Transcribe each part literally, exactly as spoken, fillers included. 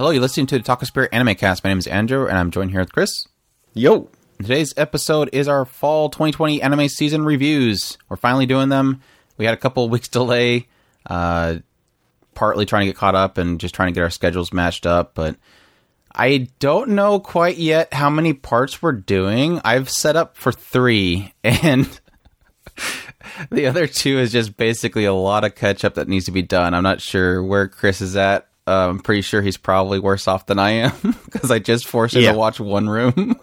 Hello, you're listening to the Talk of Spirit Anime Cast. My name is Andrew, and I'm joined here with Chris. Yo! Today's episode is our fall twenty twenty anime season reviews. We're finally doing them. We had a couple of weeks delay, uh, partly trying to get caught up and just trying to get our schedules matched up, but I don't know quite yet how many parts we're doing. I've set up for three, and the other two is just basically a lot of catch-up that needs to be done. I'm not sure where Chris is at. Uh, I'm pretty sure he's probably worse off than I am, because I just forced him yeah. to watch One Room.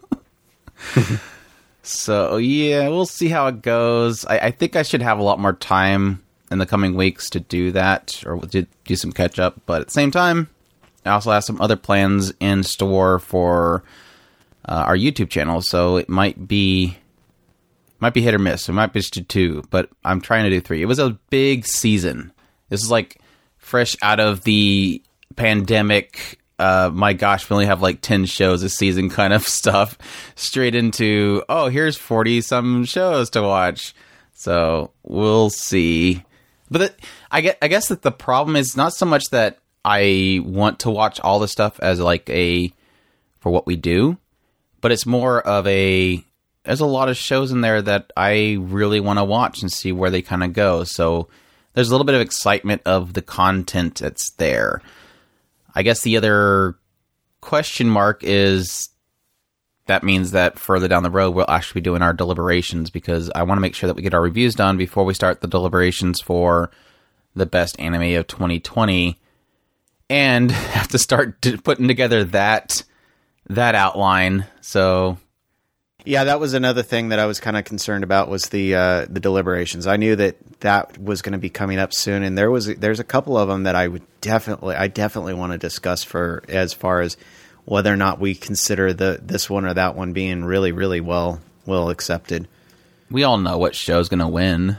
So, yeah, we'll see how it goes. I, I think I should have a lot more time in the coming weeks to do that, or do, do some catch-up. But at the same time, I also have some other plans in store for uh, our YouTube channel, so it might be might be hit or miss. It might be just two, but I'm trying to do three. It was a big season. This is like fresh out of the pandemic. Uh, my gosh, we only have like ten shows this season kind of stuff. Straight into, oh, here's forty some shows to watch. So we'll see. But the, I, get, I guess that the problem is not so much that I want to watch all this stuff as like a, for what we do, but it's more of a, there's a lot of shows in there that I really want to watch and see where they kind of go. So there's a little bit of excitement of the content that's there. I guess the other question mark is that means that further down the road, we'll actually be doing our deliberations, because I want to make sure that we get our reviews done before we start the deliberations for the best anime of twenty twenty, and have to start d- putting together that that outline. So yeah, that was another thing that I was kind of concerned about, was the uh, the deliberations. I knew that that was going to be coming up soon, and there was there's a couple of them that I would definitely I definitely want to discuss, for as far as whether or not we consider the this one or that one being really really well well accepted. We all know what show's going to win.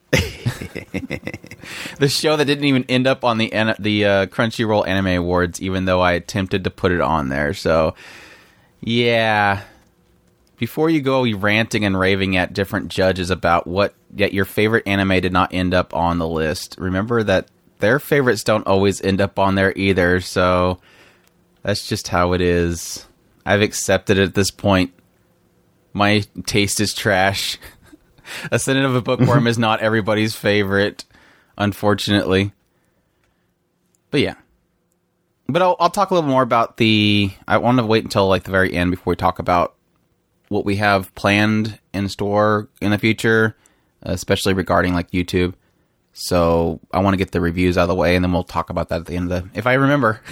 The show that didn't even end up on the the uh, Crunchyroll Anime Awards, even though I attempted to put it on there. So yeah. Before you go ranting and raving at different judges about what yet your favorite anime did not end up on the list, remember that their favorites don't always end up on there either, so that's just how it is. I've accepted it at this point. My taste is trash. Ascendant of a Bookworm is not everybody's favorite, unfortunately. But yeah. But I'll, I'll talk a little more about the... I want to wait until like the very end before we talk about what we have planned in store in the future, especially regarding like YouTube. So I want to get the reviews out of the way, and then we'll talk about that at the end of the, if I remember.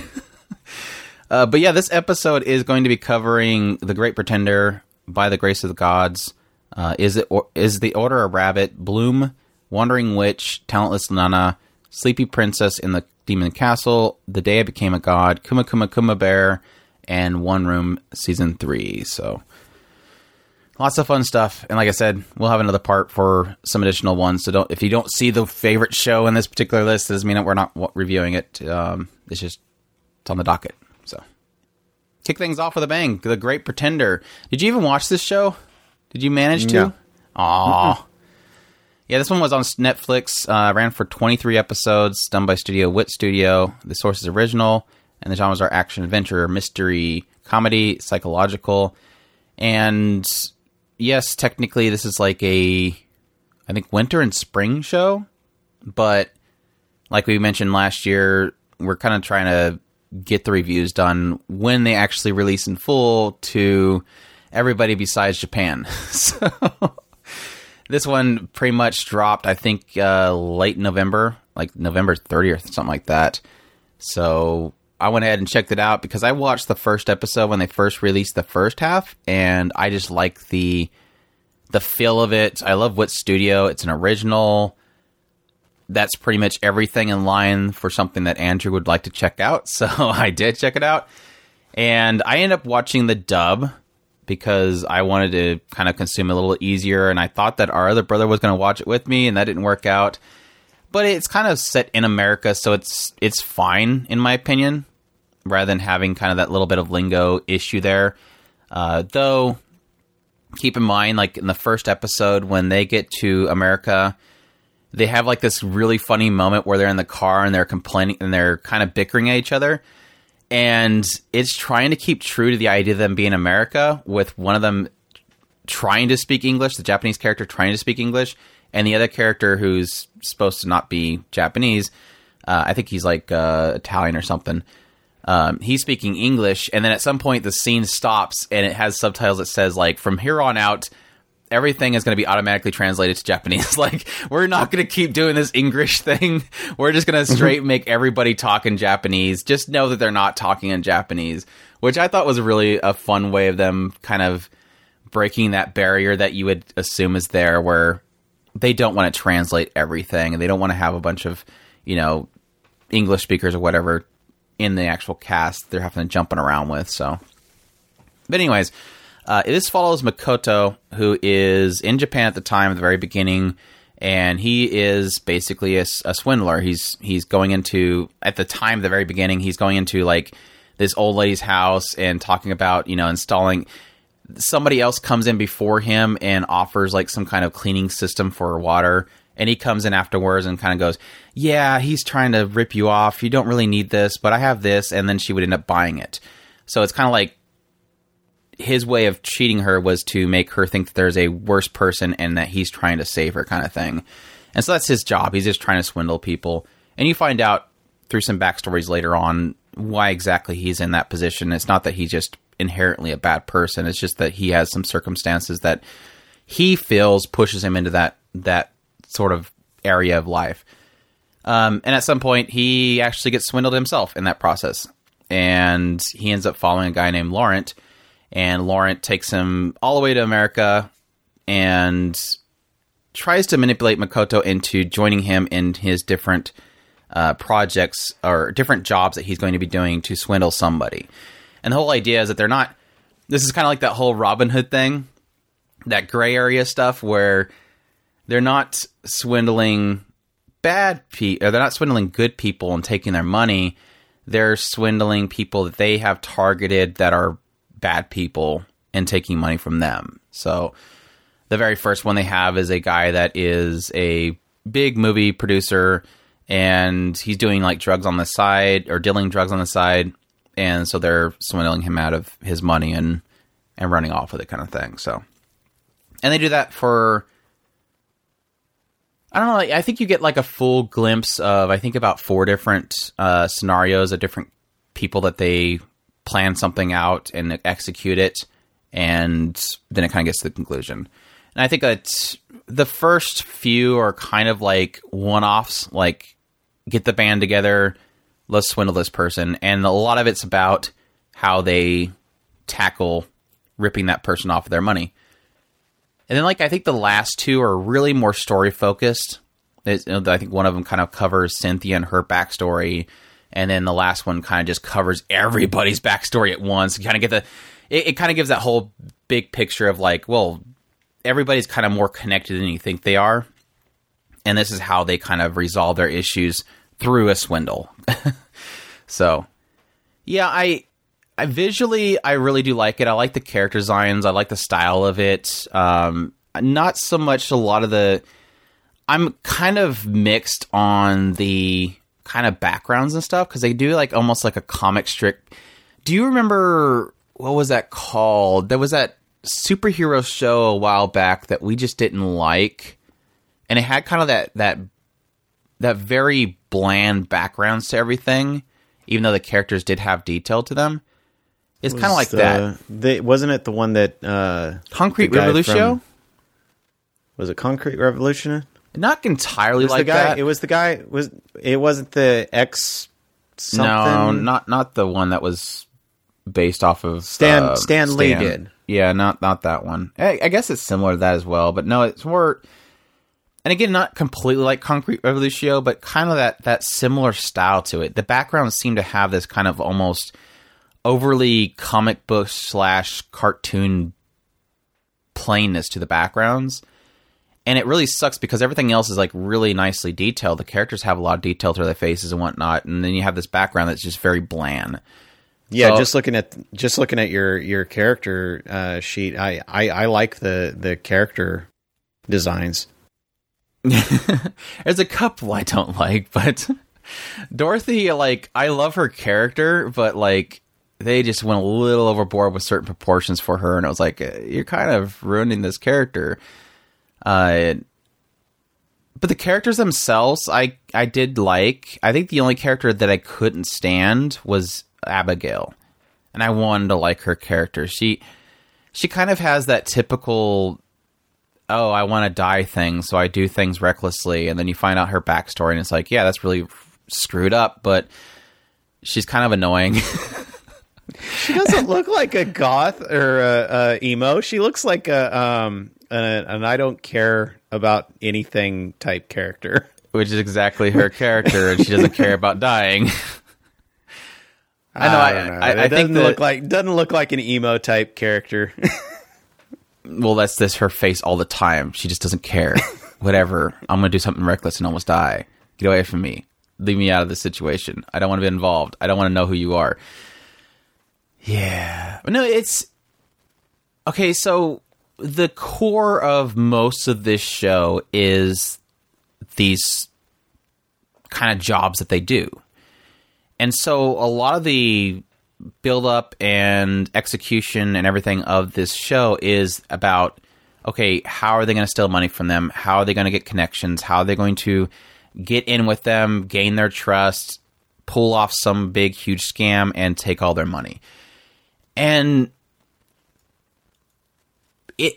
uh, but yeah, this episode is going to be covering The Great Pretender, By the Grace of the Gods, uh, Is it or, Is the Order a Rabbit, Bloom, Wandering Witch, Talentless Nana, Sleepy Princess in the Demon Castle, The Day I Became a God, Kuma Kuma Kuma Bear, and One Room Season three. So lots of fun stuff, and like I said, we'll have another part for some additional ones. So don't, if you don't see the favorite show in this particular list, it doesn't mean that we're not reviewing it. Um, it's just it's on the docket. So kick things off with a bang. The Great Pretender. Did you even watch this show? Did you manage to? No. Aww. Mm-mm. Yeah, this one was on Netflix. Uh, ran for twenty-three episodes, done by Studio Wit Studio. The source is original, and the genres are action, adventure, mystery, comedy, psychological, and yes, technically this is like a, I think, winter and spring show, but like we mentioned last year, we're kind of trying to get the reviews done when they actually release in full to everybody besides Japan. So this one pretty much dropped, I think, uh, late November, like November thirtieth, something like that. So I went ahead and checked it out because I watched the first episode when they first released the first half, and I just like the the feel of it. I love Wit Studio. It's an original. That's pretty much everything in line for something that Andrew would like to check out. So I did check it out, and I ended up watching the dub because I wanted to kind of consume it a little easier, and I thought that our other brother was going to watch it with me, and that didn't work out. But it's kind of set in America, so it's it's fine, in my opinion, rather than having kind of that little bit of lingo issue there. Uh, though, keep in mind, like in the first episode, when they get to America, they have like this really funny moment where they're in the car and they're complaining and they're kind of bickering at each other. And it's trying to keep true to the idea of them being America, with one of them trying to speak English, the Japanese character trying to speak English, and the other character who's supposed to not be Japanese, uh, I think he's like uh, Italian or something, um, he's speaking English, and then at some point the scene stops, and it has subtitles that says, like, from here on out, everything is going to be automatically translated to Japanese. Like, we're not going to keep doing this English thing. We're just going to straight make everybody talk in Japanese. Just know that they're not talking in Japanese, which I thought was really a fun way of them kind of breaking that barrier that you would assume is there, where they don't want to translate everything, and they don't want to have a bunch of, you know, English speakers or whatever in the actual cast they're having to jumping around with. So, but anyways, Uh, this follows Makoto, who is in Japan at the time, at the very beginning, and he is basically a, a swindler. He's he's going into, at the time, the very beginning, he's going into, like, this old lady's house and talking about, you know, installing... Somebody else comes in before him and offers, like, some kind of cleaning system for water, and he comes in afterwards and kind of goes, yeah, he's trying to rip you off. You don't really need this, but I have this, and then she would end up buying it. So it's kind of like, his way of cheating her was to make her think that there's a worse person and that he's trying to save her, kind of thing. And so that's his job. He's just trying to swindle people. And you find out through some backstories later on why exactly he's in that position. It's not that he's just inherently a bad person. It's just that he has some circumstances that he feels pushes him into that that sort of area of life. Um, and at some point, he actually gets swindled himself in that process. And he ends up following a guy named Laurent. And Laurent takes him all the way to America and tries to manipulate Makoto into joining him in his different uh, projects or different jobs that he's going to be doing to swindle somebody. And the whole idea is that they're not... This is kind of like that whole Robin Hood thing, that gray area stuff where they're not swindling bad people, or they're not swindling good people and taking their money. They're swindling people that they have targeted that are bad people and taking money from them. So the very first one they have is a guy that is a big movie producer, and he's doing like drugs on the side, or dealing drugs on the side, and so they're swindling him out of his money and and running off with it, kind of thing. So, and they do that for, I don't know, I think you get like a full glimpse of, I think, about four different uh, scenarios of different people that they plan something out and execute it, and then it kind of gets to the conclusion. And I think that the first few are kind of like one-offs, like get the band together, let's swindle this person, and a lot of it's about how they tackle ripping that person off of their money. And then, like, I think the last two are really more story-focused. It's, you know, I think one of them kind of covers Cynthia and her backstory, and then the last one kind of just covers everybody's backstory at once. You kind of get the, it, it kind of gives that whole big picture of like, well, everybody's kind of more connected than you think they are, and this is how they kind of resolve their issues through a swindle. So, yeah, I, I visually, I really do like it. I like the character designs. I like the style of it. Um, not so much a lot of the, I'm kind of mixed on the kind of backgrounds and stuff, because they do like almost like a comic strip. Do you remember, what was that called? There was that superhero show a while back that we just didn't like, and it had kind of that that that very bland backgrounds to everything, even though the characters did have detail to them. It's kind of like the, that. The, wasn't it the one that uh, Concrete Revolution? Was it Concrete Revolution? Not entirely it like the guy, that. It was the guy. Was it wasn't the X something? No, not not the one that was based off of Stan. Uh, Stan Lee did. Yeah, not not that one. I, I guess it's similar to that as well, but no, it's more. And again, not completely like Concrete Revolution, but kind of that that similar style to it. The backgrounds seem to have this kind of almost overly comic book slash cartoon plainness to the backgrounds. And it really sucks because everything else is like really nicely detailed. The characters have a lot of detail to their faces and whatnot, and then you have this background that's just very bland. Yeah, so, just looking at just looking at your your character uh, sheet, I, I, I like the the character designs. There's a couple I don't like, but Dorothy, like, I love her character, but, like, they just went a little overboard with certain proportions for her, and I was like, you're kind of ruining this character. Uh, but the characters themselves, I, I did like. I think the only character that I couldn't stand was Abigail, and I wanted to like her character. She, she kind of has that typical, oh, I want to die thing, so I do things recklessly, and then you find out her backstory, and it's like, yeah, that's really screwed up, but she's kind of annoying. She doesn't look like a goth or a, a emo. She looks like a um an, an I don't care about anything type character, which is exactly her character, and she doesn't care about dying. I know. I, I, don't know. I, it I doesn't think that, look like doesn't look like an emo type character. Well, that's this her face all the time. She just doesn't care. Whatever. I'm gonna do something reckless and almost die. Get away from me. Leave me out of this situation. I don't want to be involved. I don't want to know who you are. Yeah. No, it's... Okay, so the core of most of this show is these kind of jobs that they do. And so a lot of the build-up and execution and everything of this show is about, okay, how are they going to steal money from them? How are they going to get connections? How are they going to get in with them, gain their trust, pull off some big, huge scam, and take all their money? And it,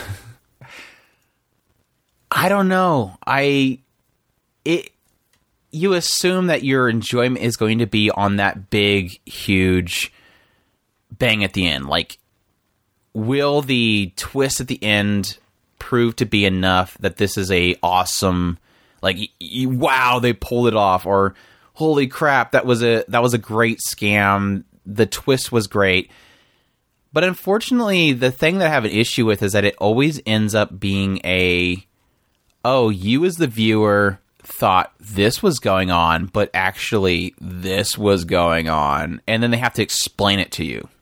I don't know. I, it, you assume that your enjoyment is going to be on that big, huge bang at the end. Like, will the twist at the end prove to be enough that this is a awesome, like, y- y- wow, they pulled it off, or holy crap, that was a that was a great scam. The twist was great. But unfortunately, the thing that I have an issue with is that it always ends up being a, oh, you as the viewer thought this was going on, but actually this was going on. And then they have to explain it to you.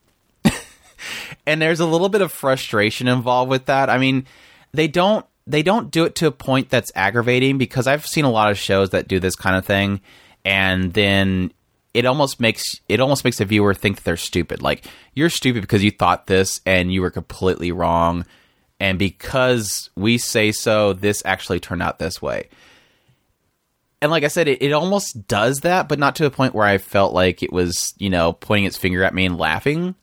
And there's a little bit of frustration involved with that. I mean, they don't they don't do it to a point that's aggravating, because I've seen a lot of shows that do this kind of thing, and then it almost makes it almost makes the viewer think that they're stupid. Like, you're stupid because you thought this and you were completely wrong, and because we say so, this actually turned out this way. And like I said, it, it almost does that, but not to a point where I felt like it was, you know, pointing its finger at me and laughing.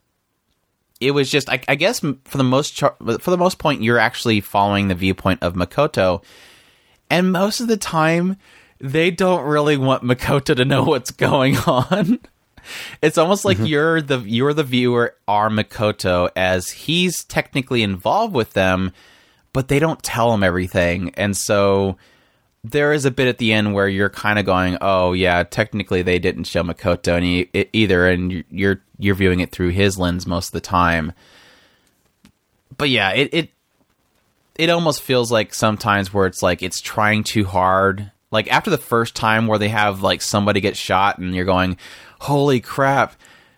It was just, I, I guess, for the most char- for the most point, you're actually following the viewpoint of Makoto, and most of the time, they don't really want Makoto to know what's going on. It's almost like mm-hmm. you're the you're the viewer are Makoto, as he's technically involved with them, but they don't tell him everything, and so there is a bit at the end where you're kind of going, "Oh yeah, technically they didn't show Makoto any it, either," and you're you're viewing it through his lens most of the time. But yeah, it it it almost feels like sometimes where it's like it's trying too hard. Like, after the first time where they have, like, somebody get shot and you're going, holy crap,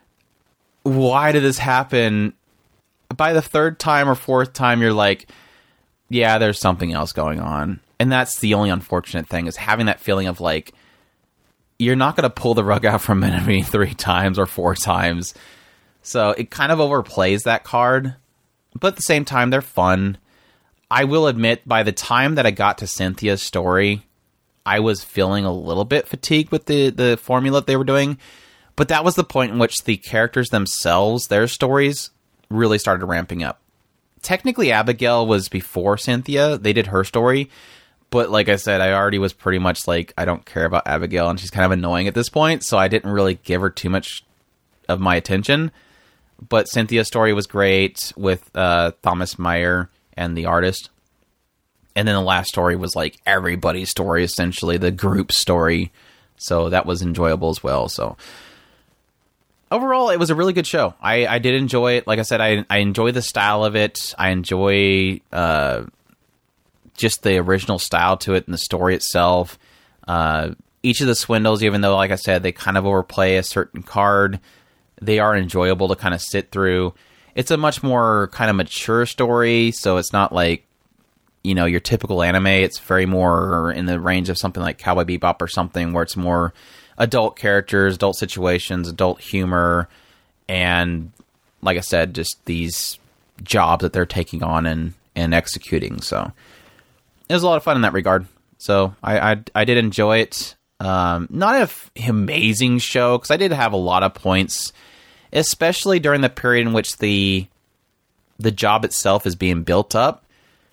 why did this happen? By the third time or fourth time, you're like, yeah, there's something else going on. And that's the only unfortunate thing, is having that feeling of, like, you're not going to pull the rug out from enemy three times or four times. So it kind of overplays that card. But at the same time, they're fun. I will admit, by the time that I got to Cynthia's story, I was feeling a little bit fatigued with the, the formula that they were doing, but that was the point in which the characters themselves, their stories, really started ramping up. Technically, Abigail was before Cynthia. They did her story, but like I said, I already was pretty much like, I don't care about Abigail, and she's kind of annoying at this point, so I didn't really give her too much of my attention. But Cynthia's story was great with uh, Thomas Meyer and the artist. And then the last story was like everybody's story, essentially, the group story. So that was enjoyable as well. So overall, it was a really good show. I, I did enjoy it. Like I said, I I enjoy the style of it. I enjoy uh, just the original style to it and the story itself. Uh, each of the swindles, even though, like I said, they kind of overplay a certain card, they are enjoyable to kind of sit through. It's a much more kind of mature story, so it's not like you know, your typical anime. It's very more in the range of something like Cowboy Bebop or something, where it's more adult characters, adult situations, adult humor, and like I said, just these jobs that they're taking on and, and executing. So it was a lot of fun in that regard. So I I, I did enjoy it. Um, not an f- amazing show, because I did have a lot of points, especially during the period in which the the job itself is being built up.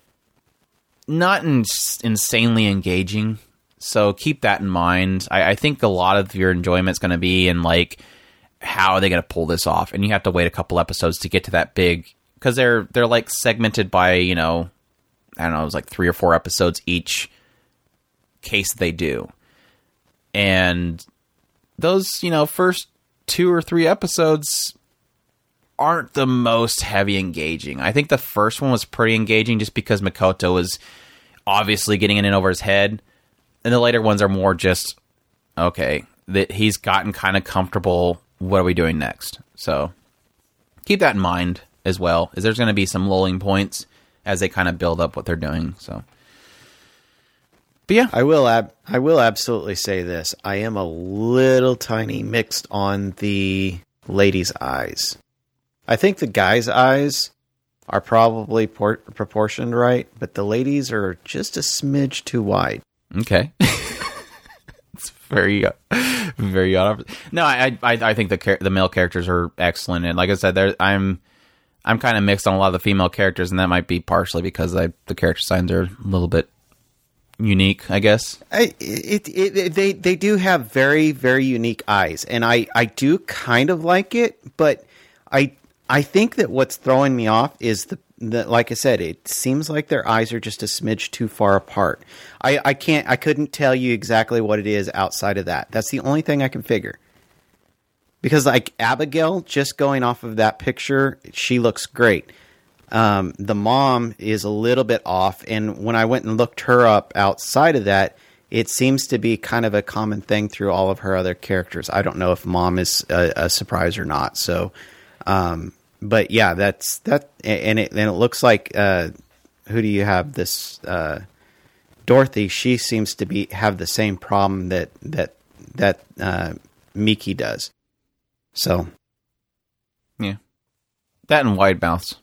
Not in, insanely engaging, so keep that in mind. I, I think a lot of your enjoyment is going to be in, like, how are they going to pull this off? And you have to wait a couple episodes to get to that big, because they're, they're, like, segmented by, you know, I don't know, it was like three or four episodes each case they do. And those, you know, first two or three episodes aren't the most heavy engaging. I think the first one was pretty engaging just because Makoto was obviously getting it in over his head. And the later ones are more just, okay, that he's gotten kind of comfortable. What are we doing next? So keep that in mind as well, is there's going to be some lulling points as they kind of build up what they're doing. So, but yeah, I will ab- I will absolutely say this. I am a little tiny mixed on the lady's eyes. I think the guy's eyes are probably por- proportioned right, but the ladies are just a smidge too wide. Okay. It's very, uh, very odd. No, I, I, I think the char- the male characters are excellent, and like I said, there I'm, I'm kind of mixed on a lot of the female characters, and that might be partially because I, the character designs are a little bit unique, I guess. I, it, it, it, they they do have very very unique eyes, and I, I do kind of like it, but I I think that what's throwing me off is the, the like I said, it seems like their eyes are just a smidge too far apart. I, I can't I couldn't tell you exactly what it is outside of that. That's the only thing I can figure. Because like Abigail, just going off of that picture, she looks great. Um, the mom is a little bit off, and when I went and looked her up outside of that, it seems to be kind of a common thing through all of her other characters. I don't know if mom is a, a surprise or not. So, um, but yeah, that's that, and it and it looks like uh, who do you have this uh, Dorothy? She seems to be have the same problem that that that uh, Miki does. So, yeah, that and wide mouths.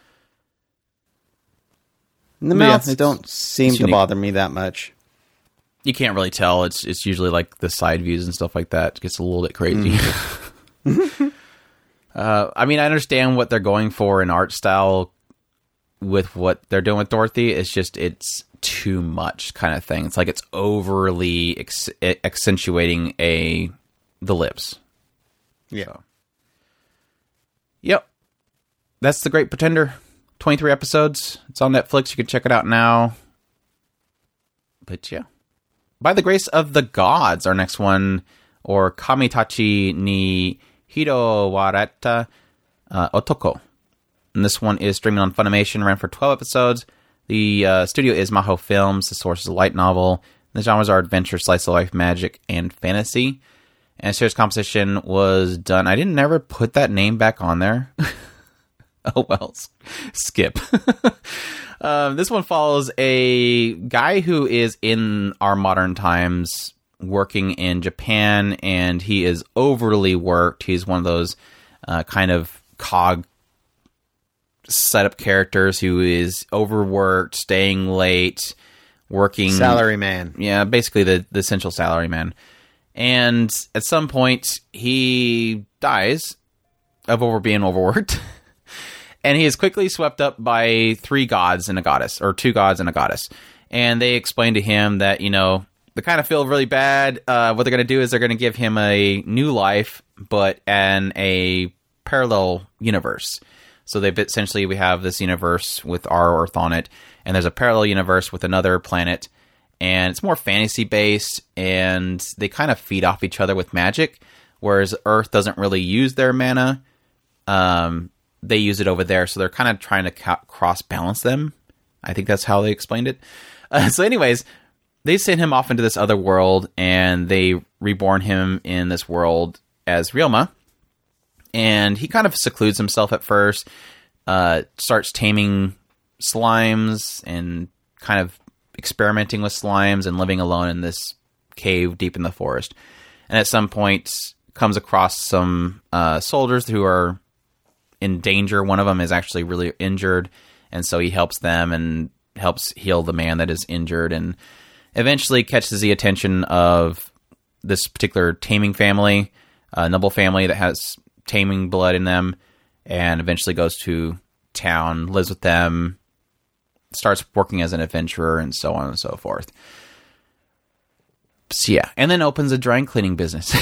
The yeah, mouths don't seem to unique. bother me that much. You can't really tell. It's it's usually like the side views and stuff like that. It gets a little bit crazy. Mm. uh, I mean, I understand what they're going for in art style with what they're doing with Dorothy. It's just, it's too much kind of thing. It's like it's overly ex- accentuating a the lips. Yeah. So. Yep. That's The Great Pretender. twenty-three episodes. It's on Netflix. You can check it out now. But yeah. By the Grace of the Gods, our next one, or Kamitachi ni Hirowareta uh, Otoko. And this one is streaming on Funimation, ran for twelve episodes. The uh, studio is Maho Films. The source is a light novel. The genres are adventure, slice of life, magic, and fantasy. And series composition was done. I didn't never put that name back on there. Oh, well, skip. um, this one follows a guy who is in our modern times working in Japan, and he is overly worked. He's one of those uh, kind of cog setup characters who is overworked, staying late, working... Salary man. Yeah, basically the, the essential salary man. And at some point, he dies of over being overworked. And he is quickly swept up by three gods and a goddess, or two gods and a goddess. And they explain to him that, you know, they kind of feel really bad. Uh, what they're going to do is they're going to give him a new life, but in a parallel universe. So they've essentially, we have this universe with our Earth on it, and there's a parallel universe with another planet, and it's more fantasy-based, and they kind of feed off each other with magic, whereas Earth doesn't really use their mana. Um... They use it over there, so they're kind of trying to ca- cross-balance them. I think that's how they explained it. Uh, so anyways, they send him off into this other world, and they reborn him in this world as Ryoma. And he kind of secludes himself at first, uh, starts taming slimes, and kind of experimenting with slimes and living alone in this cave deep in the forest. And at some point comes across some uh, soldiers who are in danger. One of them is actually really injured, and so he helps them and helps heal the man that is injured, and eventually catches the attention of this particular taming family, a noble family that has taming blood in them, and eventually goes to town, lives with them, starts working as an adventurer, and so on and so forth. So yeah, and then opens a dry cleaning business.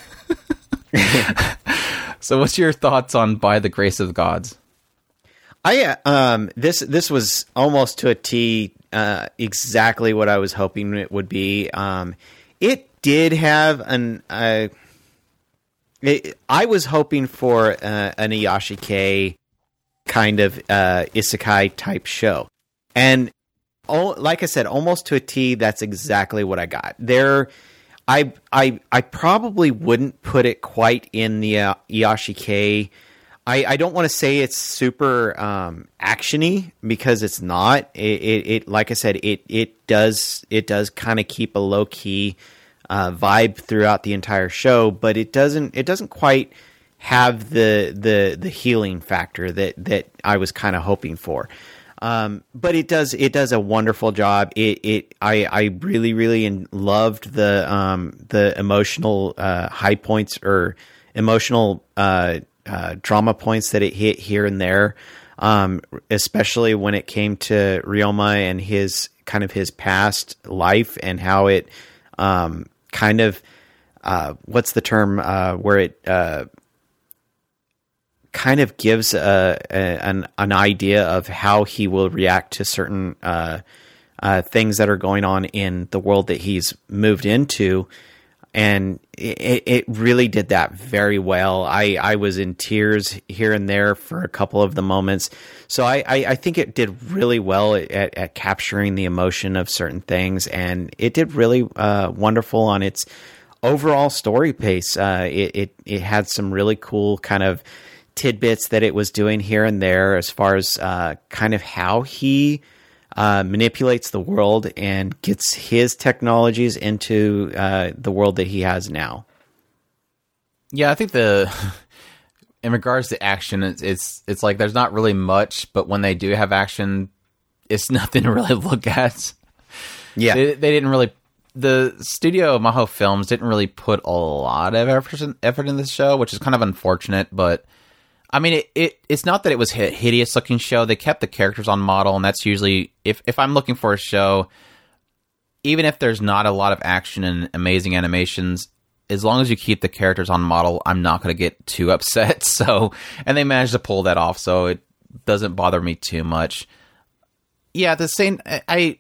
So what's your thoughts on By the Grace of the Gods? I um this this was almost to a T uh, exactly what I was hoping it would be. Um, it did have an uh, it, I was hoping for uh, an Iyashikei kind of uh, isekai type show, and oh, like I said, almost to a T, that's exactly what I got. There, I I I probably wouldn't put it quite in the uh, Iyashikei. I, I don't want to say it's super um, actiony, because it's not. It, it, it like I said, it it does it does kind of keep a low key uh, vibe throughout the entire show, but it doesn't it doesn't quite have the the the healing factor that that I was kind of hoping for. Um, but it does it does a wonderful job. It it I, I really really in, loved the um, the emotional uh, high points or emotional. Uh, Uh, drama points that it hit here and there, um, especially when it came to Ryoma and his kind of his past life, and how it um, kind of uh, what's the term uh, where it uh, kind of gives a, a, an an idea of how he will react to certain uh, uh, things that are going on in the world that he's moved into. And it, it really did that very well. I, I was in tears here and there for a couple of the moments. So I, I, I think it did really well at, at capturing the emotion of certain things. And it did really uh, wonderful on its overall story pace. Uh, it, it, it had some really cool kind of tidbits that it was doing here and there, as far as uh, kind of how he Uh, manipulates the world and gets his technologies into uh, the world that he has now. Yeah, I think the in regards to action, it's, it's it's like there's not really much, but when they do have action, it's nothing to really look at. Yeah, they, they didn't really. The studio Maho Films didn't really put a lot of effort in, effort in this show, which is kind of unfortunate, but. I mean, it, it it's not that it was a hideous looking show. They kept the characters on model, and that's usually, if, if I'm looking for a show, even if there's not a lot of action and amazing animations, as long as you keep the characters on model, I'm not going to get too upset. So, and they managed to pull that off, so it doesn't bother me too much. Yeah, the same, I,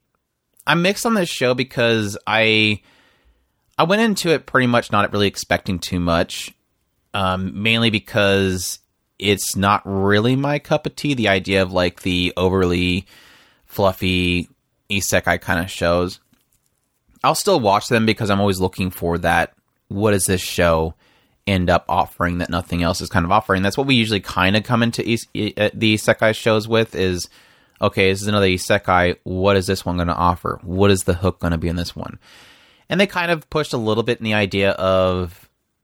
I'm mixed on this show because I, I went into it pretty much not really expecting too much. Um, mainly because it's not really my cup of tea, the idea of like the overly fluffy isekai kind of shows. I'll still watch them because I'm always looking for that, what does this show end up offering that nothing else is kind of offering? That's what we usually kind of come into is- the isekai shows with is, okay, this is another isekai, what is this one going to offer? What is the hook going to be in this one? And they kind of pushed a little bit in the idea of,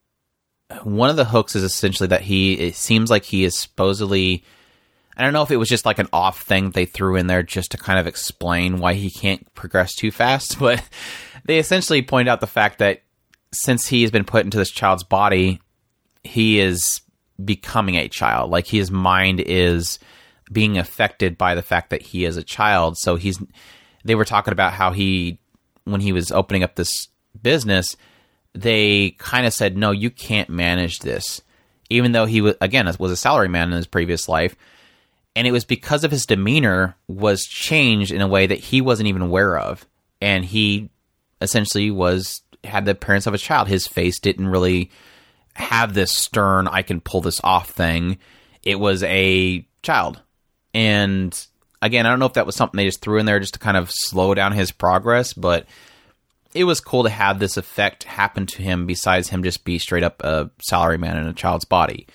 one of the hooks is essentially that he, it seems like he is supposedly, I don't know if it was just like an off thing they threw in there just to kind of explain why he can't progress too fast, but they essentially point out the fact that since he has been put into this child's body, he is becoming a child. Like his mind is being affected by the fact that he is a child. So he's, they were talking about how he, when he was opening up this business, they kind of said, no, you can't manage this. Even though he was, again, was a salaryman in his previous life. And it was because of his demeanor was changed in a way that he wasn't even aware of. And he essentially was, had the appearance of a child. His face didn't really have this stern, I can pull this off thing. It was a child. And again, I don't know if that was something they just threw in there just to kind of slow down his progress, but it was cool to have this effect happen to him besides him just be straight up a salaryman in a child's body.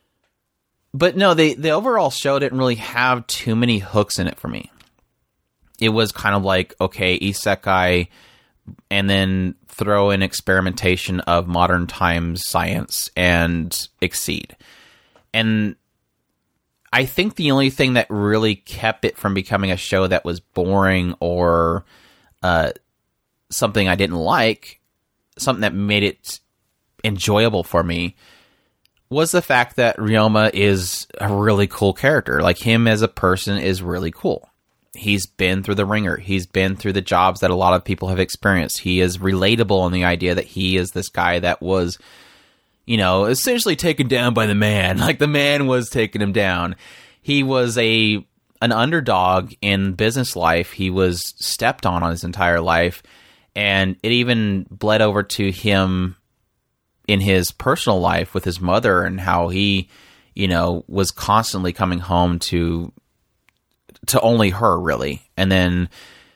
But no, the, the overall show didn't really have too many hooks in it for me. it was kind of like, okay, isekai, and then throw in experimentation of modern times science and exceed. And I think the only thing that really kept it from becoming a show that was boring or uh, something I didn't like, something that made it enjoyable for me, was the fact that Ryoma is a really cool character. Like, him as a person is really cool. He's been through the ringer. He's been through the jobs that a lot of people have experienced. He is relatable in the idea that he is this guy that was, you know, essentially taken down by the man. Like, the man was taking him down. He was a an underdog in business life. He was stepped on on his entire life. And it even bled over to him in his personal life with his mother, and how he, you know, was constantly coming home to to only her, really. And then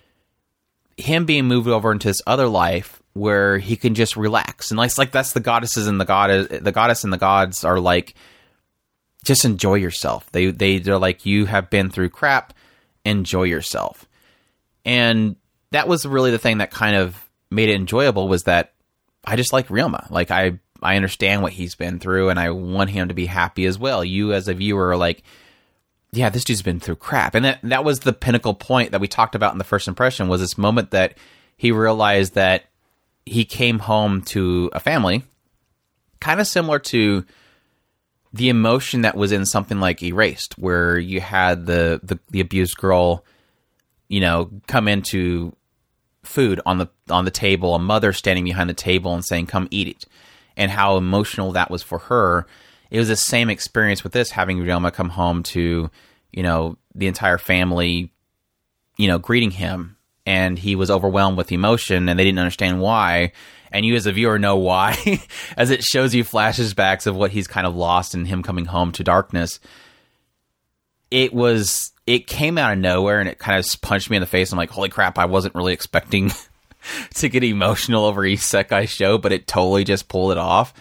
him being moved over into this other life where he can just relax. And like, like that's the goddesses and the goddess, the goddess and the gods are like, just enjoy yourself. They, they, they're like, you have been through crap, enjoy yourself. And that was really the thing that kind of made it enjoyable, was that I just like Ryoma. Like, I, I understand what he's been through, and I want him to be happy as well. You as a viewer are like, yeah, this dude's been through crap. And that, that was the pinnacle point that we talked about in the first impression, was this moment that he realized that he came home to a family, kind of similar to the emotion that was in something like Erased, where you had the, the, the abused girl, you know, come into food on the on the table, a mother standing behind the table and saying, come eat it, and how emotional that was for her. It was the same experience with this, having Ryoma come home to, you know, the entire family, you know, greeting him, and he was overwhelmed with emotion, and they didn't understand why. And you as a viewer know why, as it shows you flashbacks of what he's kind of lost and him coming home to darkness. It was, it came out of nowhere, and it kind of punched me in the face. I'm like, holy crap, I wasn't really expecting to get emotional over a isekai show, but it totally just pulled it off.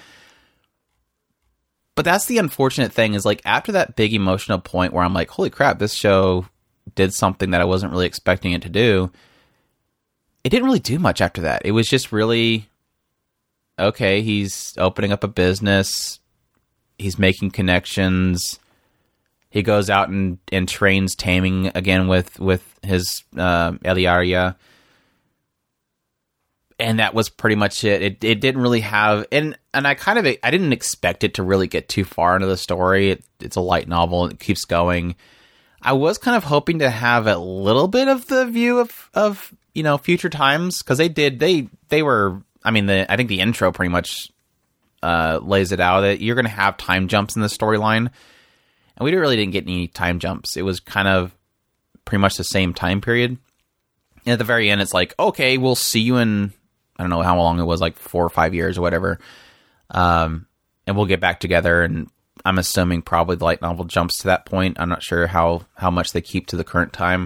But that's the unfortunate thing, is like, after that big emotional point where I'm like, holy crap, this show did something that I wasn't really expecting it to do, it didn't really do much after that. It was just really, okay, he's opening up a business, he's making connections, he goes out and, and trains taming again with, with his uh, Eliaria. And that was pretty much it. It it didn't really have, and and I kind of I didn't expect it to really get too far into the story. It, it's a light novel. It keeps going. I was kind of hoping to have a little bit of the view of, of you know, future times, because they did they they were. I mean, the I think the intro pretty much uh, lays it out that you're going to have time jumps in the storyline, and we really didn't get any time jumps. It was kind of pretty much the same time period. And at the very end, it's like, okay, we'll see you in, I don't know how long it was, like four or five years or whatever. Um, and we'll get back together. And I'm assuming probably the light novel jumps to that point. I'm not sure how, how much they keep to the current time.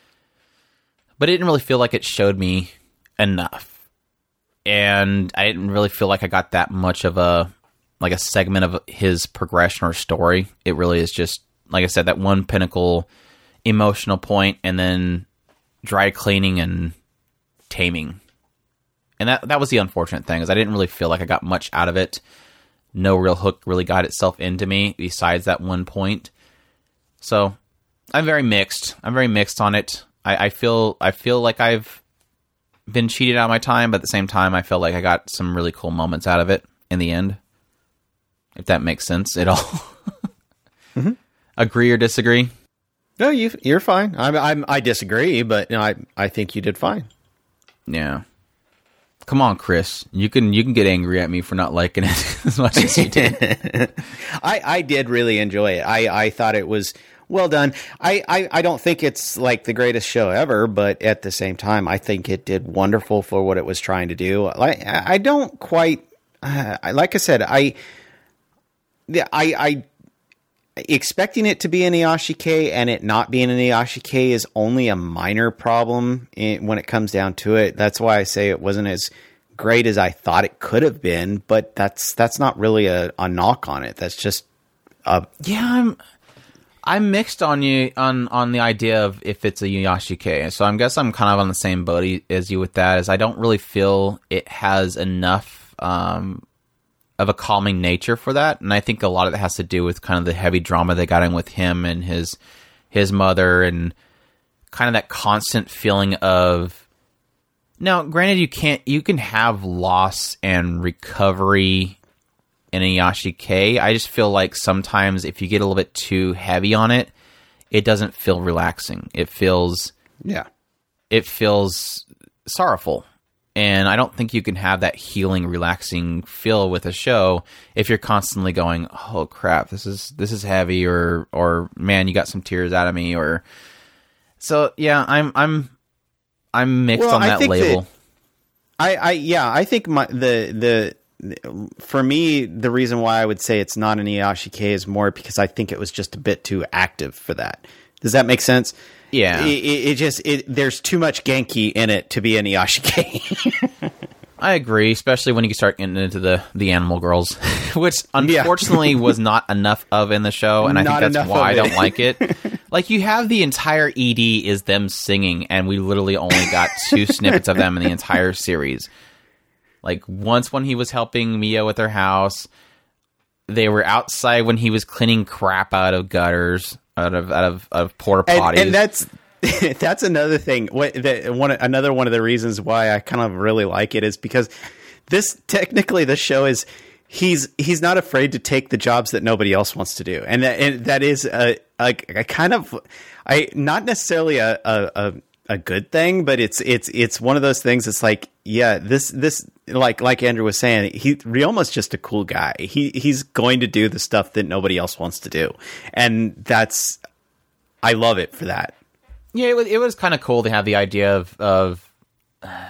But it didn't really feel like it showed me enough. And I didn't really feel like I got that much of a, like a segment of his progression or story. It really is just, like I said, that one pinnacle emotional point, and then dry cleaning and taming. And that that was the unfortunate thing, is I didn't really feel like I got much out of it. No real hook really got itself into me besides that one point. So I'm very mixed. I'm very mixed on it. I, I feel I feel like I've been cheated out of my time, but at the same time, I feel like I got some really cool moments out of it in the end. If that makes sense at all. Mm-hmm. Agree or disagree? No, you you're fine. I'm, I'm I disagree, but you know, I I think you did fine. Yeah. Come on, Chris. You can you can get angry at me for not liking it as much as you did. I, I did really enjoy it. I, I thought it was well done. I, I, I don't think it's like the greatest show ever, but at the same time, I think it did wonderful for what it was trying to do. Like I don't quite uh, like I said, I I I expecting it to be an Iyashikei and it not being an Iyashikei is only a minor problem in, when it comes down to it. That's why I say it wasn't as great as I thought it could have been, but that's that's not really a, a knock on it. That's just a... Yeah, I'm I'm mixed on you on, on the idea of if it's a Yashike. So I guess I'm kind of on the same boat as you with that. Is I don't really feel it has enough um, of a calming nature for that, and I think a lot of it has to do with kind of the heavy drama they got in with him and his his mother, and kind of that constant feeling of. Now, granted, you can't you can have loss and recovery in a Yashike. I just feel like sometimes if you get a little bit too heavy on it, it doesn't feel relaxing. It feels yeah, it feels sorrowful, and I don't think you can have that healing, relaxing feel with a show if you're constantly going, "Oh crap, this is this is heavy," or or man, you got some tears out of me, or so. Yeah, I'm I'm I'm mixed well, on that label. That I I yeah, I think my the the. For me, the reason why I would say it's not an Iyashike is more because I think it was just a bit too active for that. Does that make sense? Yeah. It, it, it just it, there's too much Genki in it to be an Iyashike. I agree, especially when you start getting into the, the animal girls, which unfortunately yeah. was not enough of in the show, and I not think that's why I don't like it. Like, you have the entire E D is them singing, and we literally only got two snippets of them in the entire series. Like, once when he was helping Mia with her house, they were outside when he was cleaning crap out of gutters, out of out of, out of porta potties. And, and that's that's another thing. What the, one another one of the reasons why I kind of really like it is because this technically the show is he's he's not afraid to take the jobs that nobody else wants to do, and that and that is a a, a kind of I not necessarily a, a a a good thing, but it's it's it's one of those things. It's like, yeah, this this like like Andrew was saying, he Ryoma's just a cool guy. He he's going to do the stuff that nobody else wants to do, and that's I love it for that. Yeah, it was it was kind of cool to have the idea of of uh,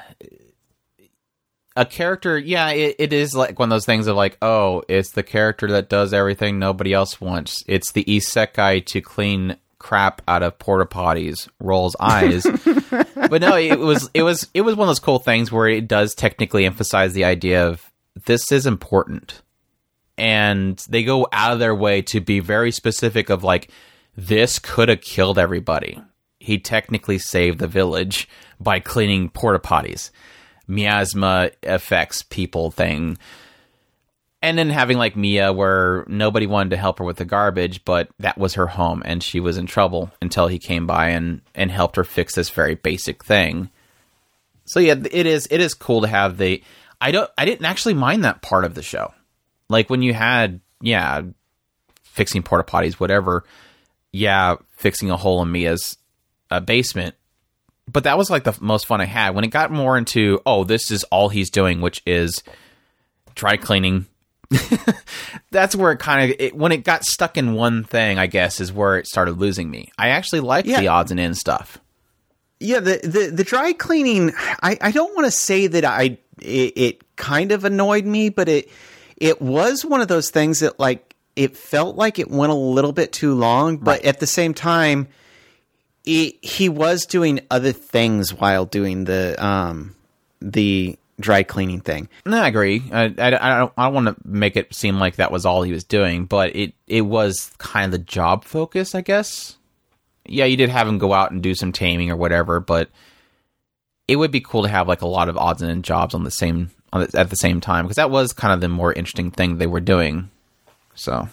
a character. Yeah, it, it is like one of those things of like, oh, it's the character that does everything nobody else wants. It's the isekai to clean crap out of porta potties, rolls eyes. But no, it was it was it was one of those cool things where it does technically emphasize the idea of this is important, and they go out of their way to be very specific of like, this could have killed everybody. He technically saved the village by cleaning porta potties. Miasma affects people thing. And then having like Mia where nobody wanted to help her with the garbage, but that was her home and she was in trouble until he came by and, and helped her fix this very basic thing. So yeah, it is it is cool to have the I don't I didn't actually mind that part of the show. Like when you had, yeah, fixing porta potties, whatever, yeah, fixing a hole in Mia's uh, basement. But that was like the most fun I had. When it got more into, oh, this is all he's doing, which is dry cleaning. That's where it kind of it, when it got stuck in one thing, I guess, is where it started losing me. I actually liked yeah. the odds and ends stuff. Yeah, the, the, the dry cleaning, I, I don't want to say that I it, it kind of annoyed me, but it it was one of those things that like it felt like it went a little bit too long, but right. at the same time, it, he was doing other things while doing the um the dry cleaning thing. No, I agree. I, I, I don't, I don't want to make it seem like that was all he was doing, but it, it was kind of the job focus, I guess. Yeah, you did have him go out and do some taming or whatever, but it would be cool to have like a lot of odds and ends jobs on the same on the, at the same time, because that was kind of the more interesting thing they were doing. So,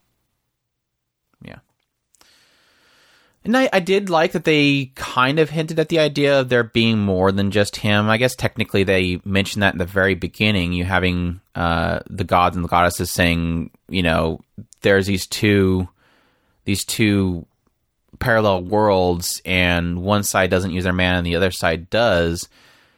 yeah. And I, I did like that they kind of hinted at the idea of there being more than just him. I guess technically they mentioned that in the very beginning, you having uh, the gods and the goddesses saying, you know, there's these two, these two parallel worlds, and one side doesn't use their mana and the other side does.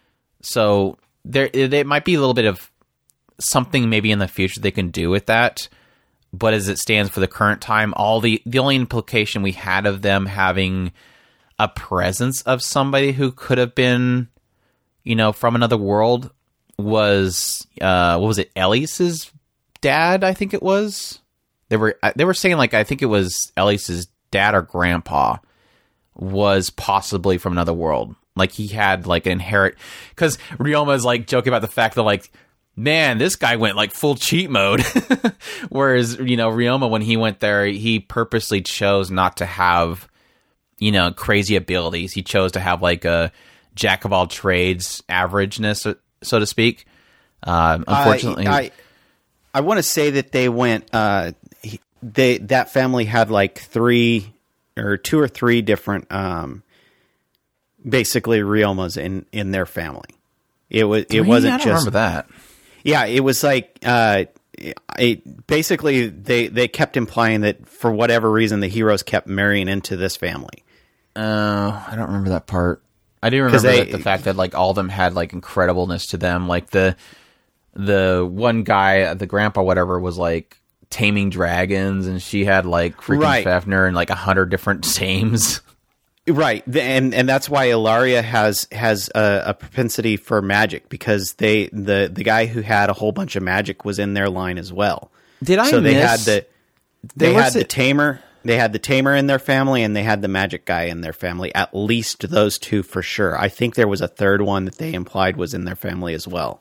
So there, there might be a little bit of something maybe in the future they can do with that. But as it stands for the current time, all the, the only implication we had of them having a presence of somebody who could have been, you know, from another world was, uh, what was it, Elise's dad, I think it was? They were they were saying, like, I think it was Elise's dad or grandpa was possibly from another world. Like, he had, like, an inherit... Because Ryoma's, like, joking about the fact that, like, man, this guy went like full cheat mode. Whereas, you know, Ryoma, when he went there, he purposely chose not to have, you know, crazy abilities. He chose to have like a jack of all trades averageness, so to speak. Um, unfortunately, I I, I want to say that they went. Uh, they that family had like three or two or three different, um, basically Ryomas in in their family. It was it three? wasn't I don't just remember that. Yeah, it was like uh, it, basically they they kept implying that for whatever reason the heroes kept marrying into this family. Oh, uh, I don't remember that part. I do remember they, that the fact that like all of them had like incredibleness to them. Like the the one guy, the grandpa, whatever, was like taming dragons, and she had like freaking right. Fafnir and like a hundred different tames. Right, and and that's why Ilaria has has a, a propensity for magic, because they the the guy who had a whole bunch of magic was in their line as well. Did I? So they miss? had the they There had was the it- tamer. They had the tamer in their family, and they had the magic guy in their family. At least those two for sure. I think there was a third one that they implied was in their family as well.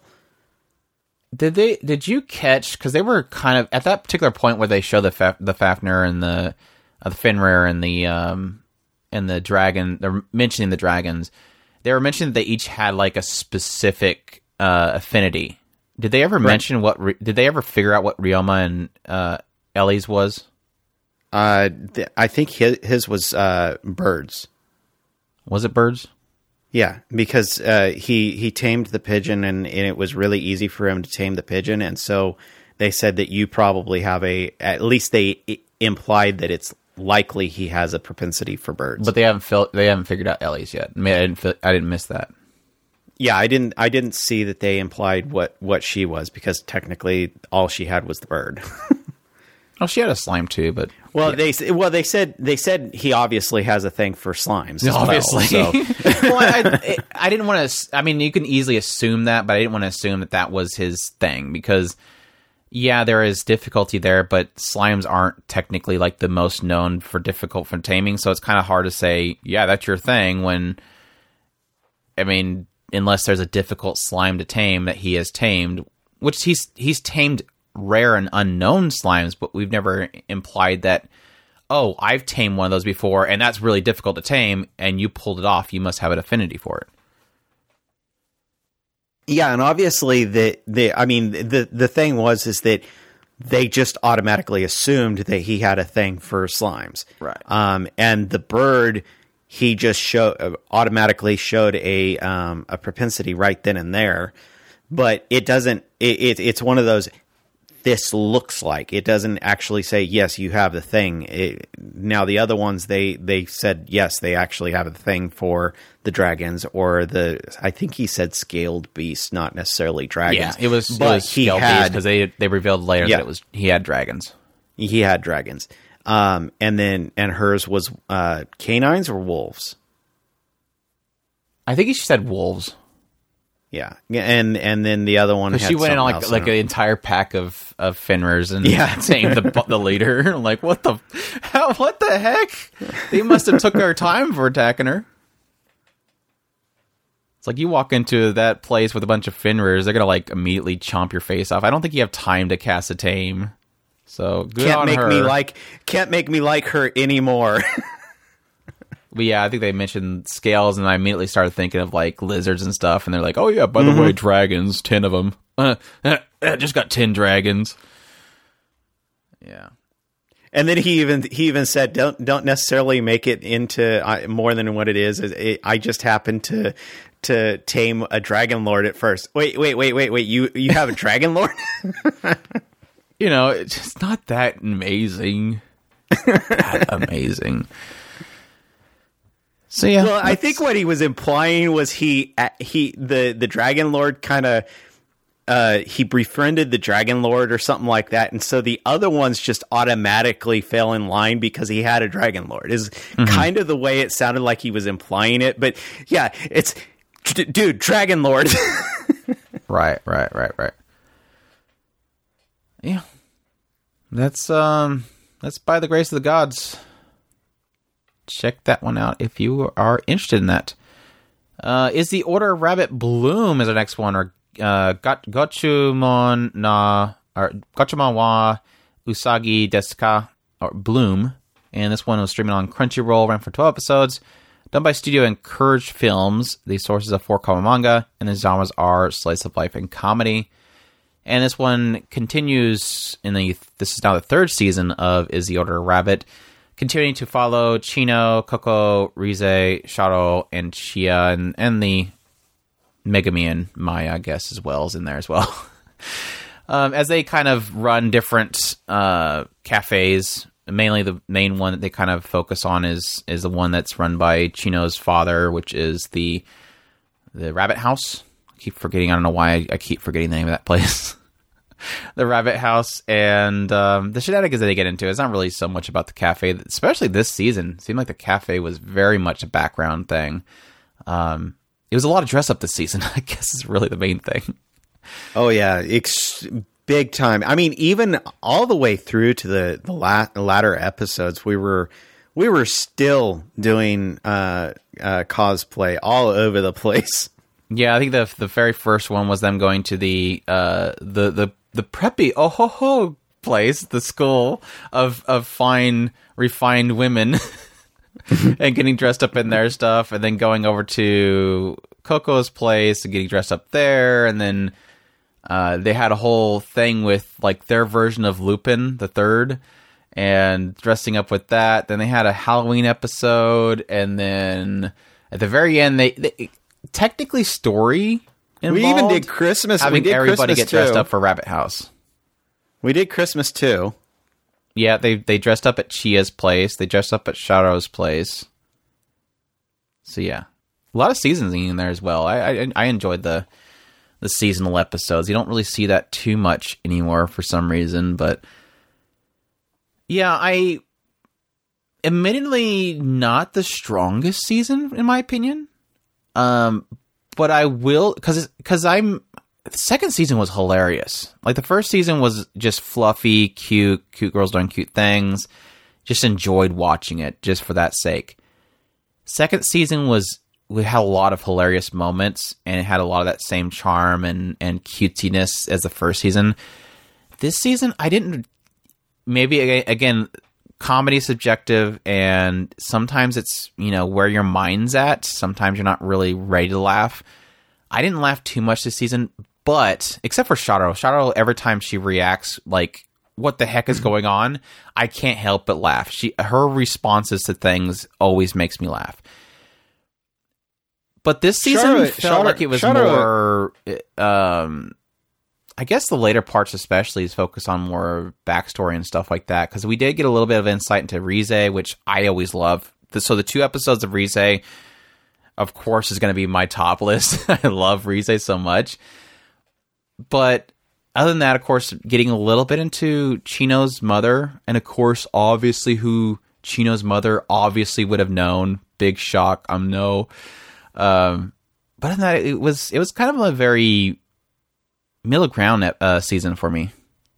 Did they? Did you catch? Because they were kind of at that particular point where they show the Fa- the Fafnir and the uh, the Fenrir and the um and the dragon. They're mentioning the dragons. They were mentioning that they each had like a specific uh, affinity. Did they ever right. mention what? Re- did they ever figure out what Ryoma and uh, Ellie's was? Uh, th- I think his, his was uh, birds. Was it birds? Yeah, because uh, he he tamed the pigeon, and, and it was really easy for him to tame the pigeon, and so they said that you probably have a. At least they I- implied that it's likely he has a propensity for birds. But they haven't fil- they haven't figured out Ellie's yet. I, mean, I didn't fi- I didn't miss that. Yeah, I didn't I didn't see that they implied what, what she was, because technically all she had was the bird. Oh, she had a slime too, but well, yeah. they well they said they said he obviously has a thing for slimes. As Obviously, well, so. well, I, I didn't want to. I mean, you can easily assume that, but I didn't want to assume that that was his thing, because yeah, there is difficulty there, but slimes aren't technically like the most known for difficult for taming, so it's kind of hard to say, yeah, that's your thing. When I mean, unless there's a difficult slime to tame that he has tamed, which he's he's tamed rare and unknown slimes, but we've never implied that, oh, I've tamed one of those before and that's really difficult to tame, and you pulled it off, you must have an affinity for it. Yeah, and obviously the the I mean the the thing was is that they just automatically assumed that he had a thing for slimes. Right. Um and the bird, he just show automatically showed a um a propensity right then and there, but it doesn't it, it it's one of those, this looks like, it doesn't actually say, yes, you have the thing. It, now, the other ones, they, they said, yes, they actually have a thing for the dragons, or the, I think he said scaled beasts, not necessarily dragons. Yeah, it was, but it was he had, because they, they revealed later yeah. that it was, he had dragons. He had dragons. Um, and then, and hers was uh, canines or wolves? I think he said wolves. Yeah, and and then the other one had she went in on like else like in an it. entire pack of of Fenrirs and Yeah. tamed the the leader. I'm like, what the how, what the heck? They must have took their time for attacking her. It's like you walk into that place with a bunch of Fenrirs, they're gonna like immediately chomp your face off. I don't think you have time to cast a tame. So good Can't on make her. me like can't make me like her anymore. But yeah, I think they mentioned scales, and I immediately started thinking of like lizards and stuff. And they're like, "Oh yeah, by the mm-hmm. way, dragons, ten of them. Uh, uh, uh, just got ten dragons." Yeah, and then he even he even said, "Don't don't necessarily make it into uh, more than what it is. It, I just happened to to tame a dragon lord at first. Wait, wait, wait, wait, wait. You you have a dragon lord? You know, it's just not that amazing. That amazing." So yeah, well, I think what he was implying was he he the the Dragon Lord kind of uh, he befriended the Dragon Lord or something like that, and so the other ones just automatically fell in line because he had a Dragon Lord. Is mm-hmm. kind of the way it sounded like he was implying it, but yeah, it's d- dude, Dragon Lord. Right, right, right, right. Yeah, that's um, that's by the grace of the gods. Check that one out if you are interested in that. Uh, is the Order of Rabbit Bloom is our next one, or uh, Got- Gochumon na or Gochumon wa Usagi desu ka, or Bloom, and this one was streaming on Crunchyroll, ran for twelve episodes. Done by Studio Encourage Films. The sources of four common manga, and the genres are slice of life and comedy. And this one continues in the. This is now the third season of Is the Order Rabbit, continuing to follow Chino, Coco, Rize, Sharo, and Chia, and, and the Megami and Maya, I guess, as well, is in there as well. um, as they kind of run different uh, cafes. Mainly the main one that they kind of focus on is is the one that's run by Chino's father, which is the the Rabbit House. I keep forgetting. I don't know why I, I keep forgetting the name of that place. The Rabbit House, and um, the shenanigans that they get into. It's not really so much about the cafe, especially this season. It seemed like the cafe was very much a background thing. Um, it was a lot of dress up this season, I guess is really the main thing. Oh, yeah. Ex- big time. I mean, even all the way through to the, the la- latter episodes, we were we were still doing uh, uh, cosplay all over the place. Yeah, I think the the very first one was them going to the uh, the the the preppy oh ho ho place, the school of of fine refined women, and getting dressed up in their stuff, and then going over to Coco's place and getting dressed up there, and then uh, they had a whole thing with like their version of Lupin the Third, and dressing up with that. Then they had a Halloween episode, and then at the very end, they. they technically story involved. We even did Christmas. Having we did everybody Christmas get dressed too. up for Rabbit House. We did Christmas too. Yeah, they they dressed up at Chia's place. They dressed up at Shado's place. So yeah, a lot of seasoning in there as well. I I, I enjoyed the the seasonal episodes. You don't really see that too much anymore for some reason, but yeah, I admittedly not the strongest season in my opinion. Um, but I will, cause, cause I'm, the second season was hilarious. Like the first season was just fluffy, cute, cute girls doing cute things. Just enjoyed watching it just for that sake. Second season was, we had a lot of hilarious moments and it had a lot of that same charm and, and cutesiness as the first season. This season, I didn't, maybe again, comedy subjective, and sometimes it's, you know, where your mind's at. Sometimes you're not really ready to laugh. I didn't laugh too much this season, but except for Sharo. Sharo, every time she reacts, like, what the heck is going on? I can't help but laugh. She, her responses to things always makes me laugh. But this season Sharo, felt Sharo, like it was Sharo, more, um, I guess the later parts especially is focused on more backstory and stuff like that, because we did get a little bit of insight into Rize, which I always love. So the two episodes of Rize, of course, is going to be my top list. I love Rize so much. But other than that, of course, getting a little bit into Chino's mother, and of course, obviously who Chino's mother obviously would have known. Big shock, I'm no. Um, but other than that, it was, it was kind of a very middle ground uh, season for me.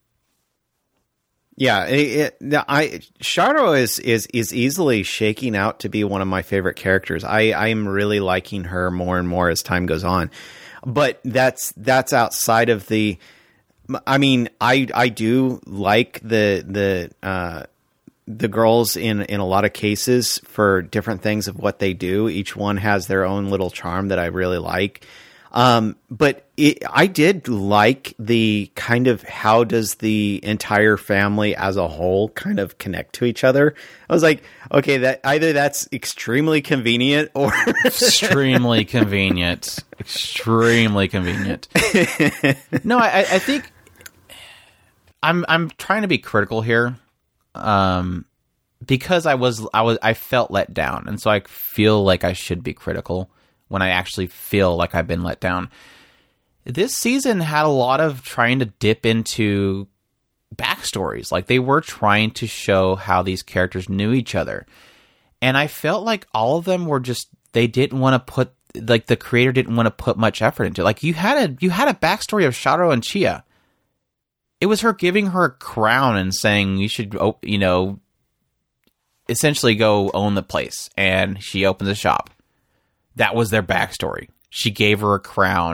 Yeah, it, it, I Sharo is is is easily shaking out to be one of my favorite characters. I I am really liking her more and more as time goes on. But that's that's outside of the. I mean, I I do like the the uh, the girls in in a lot of cases for different things of what they do. Each one has their own little charm that I really like. Um, but it, I did like the kind of how does the entire family as a whole kind of connect to each other. I was like, okay, that either that's extremely convenient or extremely convenient, extremely convenient. No, I, I think I'm I'm trying to be critical here, um, because I was I was I felt let down, and so I feel like I should be critical when I actually feel like I've been let down. This season had a lot of trying to dip into backstories. Like, they were trying to show how these characters knew each other. And I felt like all of them were just, they didn't want to put, like, the creator didn't want to put much effort into it. Like, you had a, you had a backstory of Sharo and Chia. It was her giving her a crown and saying, you should, you know, essentially go own the place. And she opens a shop. That was their backstory. She gave her a crown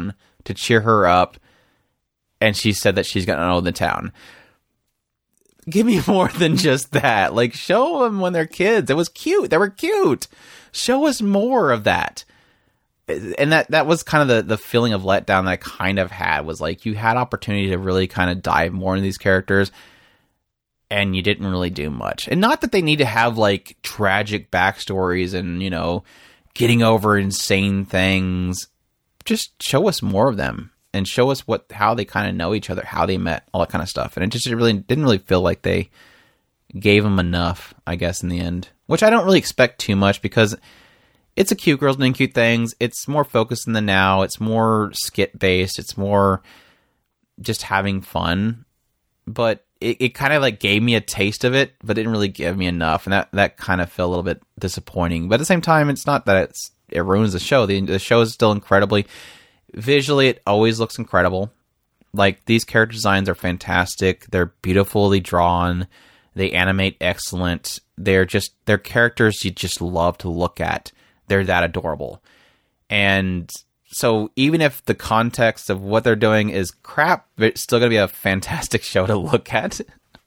to cheer her up, and she said that she's going to own the town. Give me more than just that. Like, show them when they're kids. It was cute. They were cute. Show us more of that. And that, that was kind of the, the feeling of letdown that I kind of had, was like, you had opportunity to really kind of dive more into these characters, and you didn't really do much. And not that they need to have, like, tragic backstories and, you know, getting over insane things. Just show us more of them. And show us what how they kind of know each other, how they met, all that kind of stuff. And it just really didn't really feel like they gave them enough, I guess, in the end. Which I don't really expect too much, because it's a cute girls doing cute things. It's more focused in the now. It's more skit-based. It's more just having fun. But it, it kind of like gave me a taste of it, but didn't really give me enough. And that, that kind of felt a little bit disappointing. But at the same time, it's not that it's, it ruins the show. The, the show is still incredibly... Visually, it always looks incredible. Like, these character designs are fantastic. They're beautifully drawn. They animate excellent. They're just, they're characters you just love to look at. They're that adorable. And so even if the context of what they're doing is crap, it's still going to be a fantastic show to look at.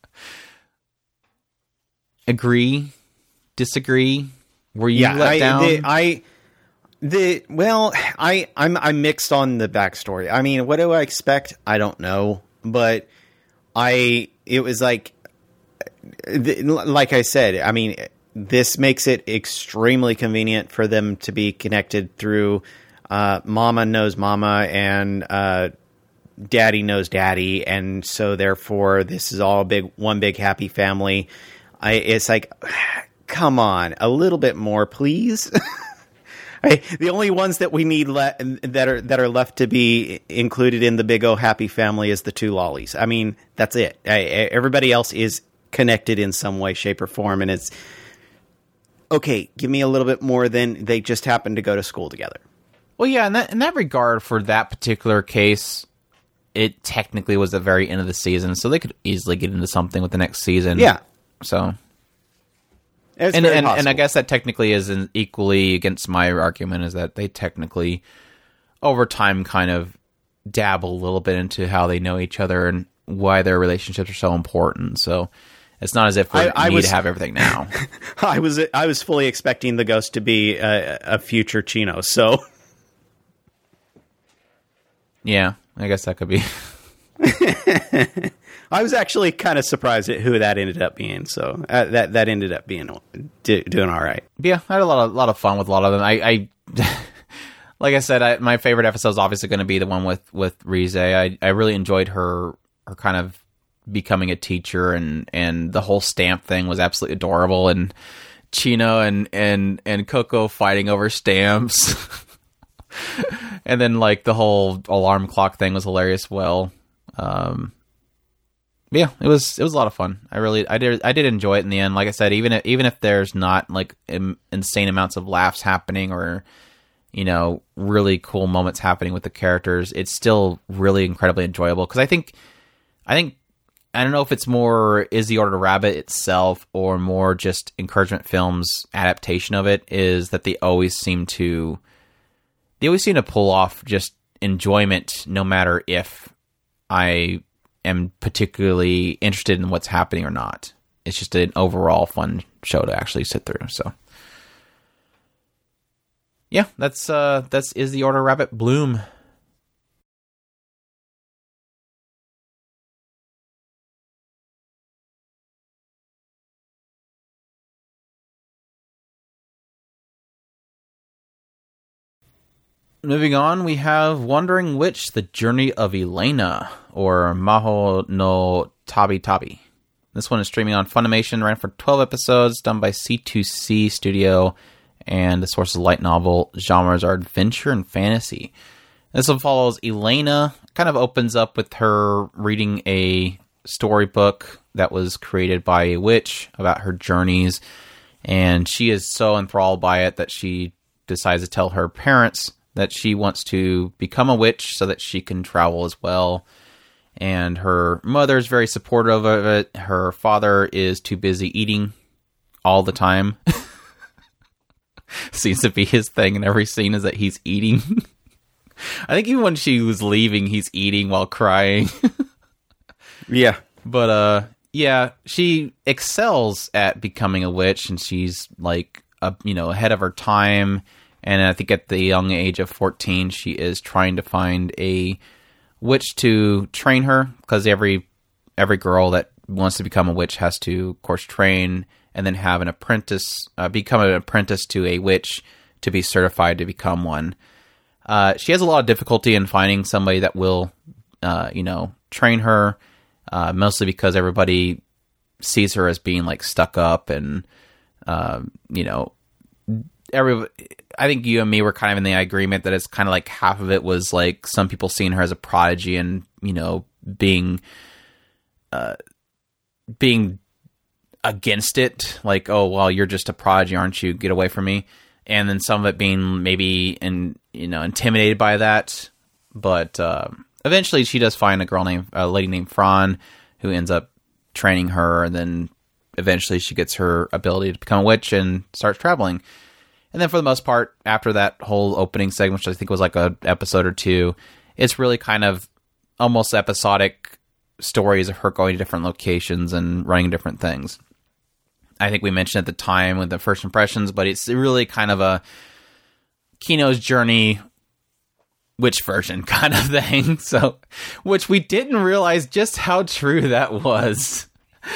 Agree? Disagree? Were you yeah, let I, down? The, I... The well, I I'm I'm mixed on the backstory. I mean, what do I expect? I don't know, but I it was like, the, like I said. I mean, this makes it extremely convenient for them to be connected through uh, Mama knows Mama and uh, Daddy knows Daddy, and so therefore this is all big one big happy family. I it's like, come on, a little bit more, please. I, the only ones that we need le- that are that are left to be included in the big O happy family is the two lollies. I mean, that's it. I, everybody else is connected in some way, shape, or form, and it's okay. Give me a little bit more than they just happen to go to school together. Well, yeah, in that in that regard, for that particular case, it technically was the very end of the season, so they could easily get into something with the next season. Yeah. So. It's and, and, and and I guess that technically is an equally against my argument, is that they technically, over time, kind of dabble a little bit into how they know each other and why their relationships are so important. So it's not as if we I, I need was, to have everything now. I was I was fully expecting the ghost to be a, a future Chino. So yeah, I guess that could be. I was actually kind of surprised at who that ended up being. So uh, that that ended up being do, doing all right. But yeah, I had a lot of lot of fun with a lot of them. I, I like I said, I, my favorite episode is obviously going to be the one with with Rize. I I really enjoyed her her kind of becoming a teacher, and and the whole stamp thing was absolutely adorable. And Chino and and and Coco fighting over stamps, and then like the whole alarm clock thing was hilarious. Well. Um, yeah, it was it was a lot of fun. I really I did I did enjoy it in the end. Like I said, even if, even if there's not like im- insane amounts of laughs happening, or you know, really cool moments happening with the characters, it's still really incredibly enjoyable. Because I think I think I don't know if it's more Is the Order Rabbit itself, or more just Encouragement Films' adaptation of it, is that they always seem to they always seem to pull off just enjoyment, no matter if I am particularly interested in what's happening or not. It's just an overall fun show to actually sit through. So, yeah, that's uh, that's Is the Order Rabbit Bloom. Moving on, we have Wandering Witch, The Journey of Elena, or Maho no Tabi Tabi. This one is streaming on Funimation, ran for twelve episodes, done by C two C Studio, and the source is light novel. Genres are adventure and fantasy. This one follows Elena, kind of opens up with her reading a storybook that was created by a witch about her journeys, and she is so enthralled by it that she decides to tell her parents that she wants to become a witch so that she can travel as well. And her mother is very supportive of it. Her father is too busy eating all the time. Seems to be his thing in every scene, is that he's eating. I think even when she was leaving, he's eating while crying. Yeah. But, uh, yeah, she excels at becoming a witch, and she's, like, a, you know, ahead of her time. And I think at the young age of fourteen, she is trying to find a witch to train her, because every every girl that wants to become a witch has to, of course, train and then have an apprentice, uh, become an apprentice to a witch to be certified to become one. Uh, she has a lot of difficulty in finding somebody that will, uh, you know, train her, uh, mostly because everybody sees her as being, like, stuck up and, um, you know, every. I think you and me were kind of in the agreement that it's kind of like half of it was, like, some people seeing her as a prodigy and, you know, being, uh, being against it. Like, oh, well, you're just a prodigy, aren't you? Get away from me. And then some of it being maybe, in, you know, intimidated by that. But uh, eventually she does find a girl named, a lady named Fran, who ends up training her. And then eventually she gets her ability to become a witch and starts traveling. And then for the most part, after that whole opening segment, which I think was like a episode or two, it's really kind of almost episodic stories of her going to different locations and running different things. I think we mentioned at the time with the first impressions, but it's really kind of a Kino's Journey witch version kind of thing. So, which we didn't realize just how true that was.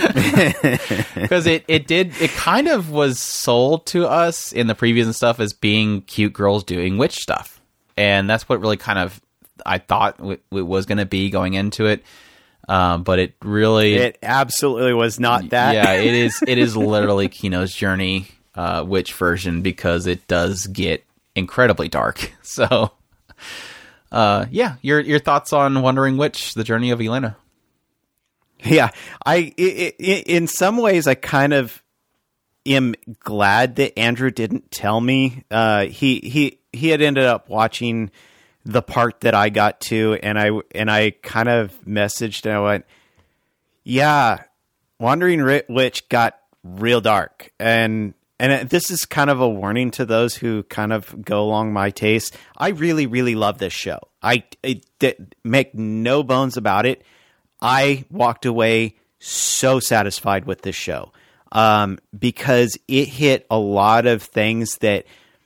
Because it, it did, it kind of was sold to us in the previews and stuff as being cute girls doing witch stuff. And that's what really kind of, I thought it, it was going to be going into it. Um, but it really... It absolutely was not that. Yeah, it is It is literally Kino's Journey uh, witch version, because it does get incredibly dark. So, uh, yeah, your your thoughts on Wandering Witch, The Journey of Elena? Yeah, I it, it, in some ways I kind of am glad that Andrew didn't tell me. Uh, he he he had ended up watching the part that I got to, and I and I kind of messaged and I went, "Yeah, Wandering Witch got real dark," and and this is kind of a warning to those who kind of go along my taste. I really really love this show. I, I did, make no bones about it. I walked away so satisfied with this show um, because it hit a lot of things that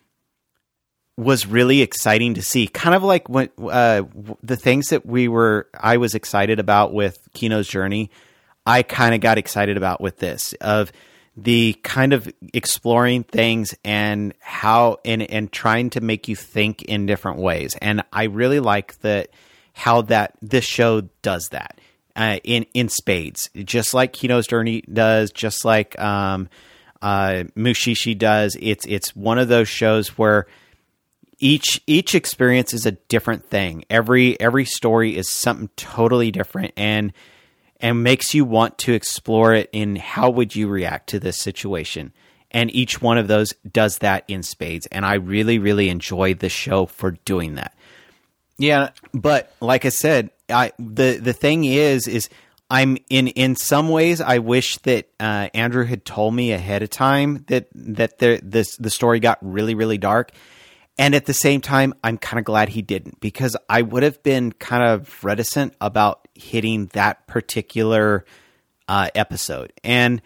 was really exciting to see. Kind of like when uh, the things that we were, I was excited about with Kino's Journey, I kind of got excited about with this, of the kind of exploring things and how, and, and trying to make you think in different ways. And I really like that, how that this show does that. Uh, in, in spades, just like Kino's Journey does, just like um, uh, Mushishi does. It's it's one of those shows where each each experience is a different thing. Every every story is something totally different, and and makes you want to explore it in how would you react to this situation. And each one of those does that in spades. And I really really enjoy the show for doing that. Yeah, but like I said, I the the thing is is I'm in in some ways I wish that uh, Andrew had told me ahead of time that that the this the story got really really dark, and at the same time I'm kind of glad he didn't, because I would have been kind of reticent about hitting that particular uh, episode. And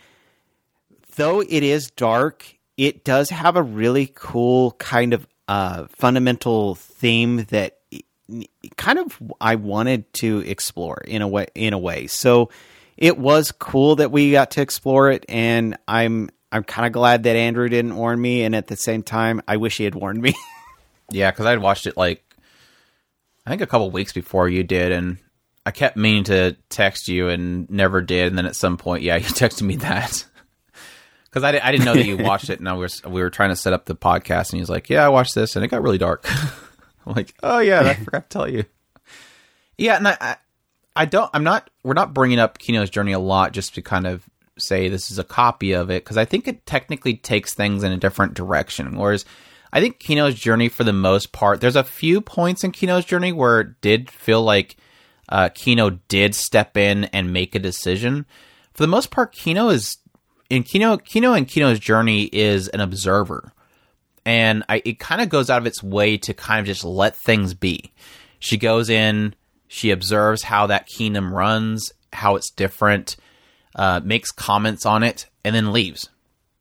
though it is dark, it does have a really cool kind of uh, fundamental theme that kind of I wanted to explore in a way in a way. So it was cool that we got to explore it, and I'm I'm kind of glad that Andrew didn't warn me, and at the same time I wish he had warned me. Yeah, because I'd watched it like I think a couple weeks before you did, and I kept meaning to text you and never did, and then at some point, yeah, you texted me that. Because I, I didn't know that you watched it, and I was, we were trying to set up the podcast, and he was like, yeah, I watched this, and it got really dark. I'm like, oh yeah, I forgot to tell you. Yeah, and I, I, I don't, I'm not, we're not bringing up Kino's Journey a lot just to kind of say this is a copy of it, because I think it technically takes things in a different direction. Whereas I think Kino's Journey, for the most part, there's a few points in Kino's Journey where it did feel like uh, Kino did step in and make a decision. For the most part, Kino is in Kino, Kino and Kino's Journey is an observer. And I, it kind of goes out of its way to kind of just let things be. She goes in, she observes how that kingdom runs, how it's different, uh, makes comments on it, and then leaves.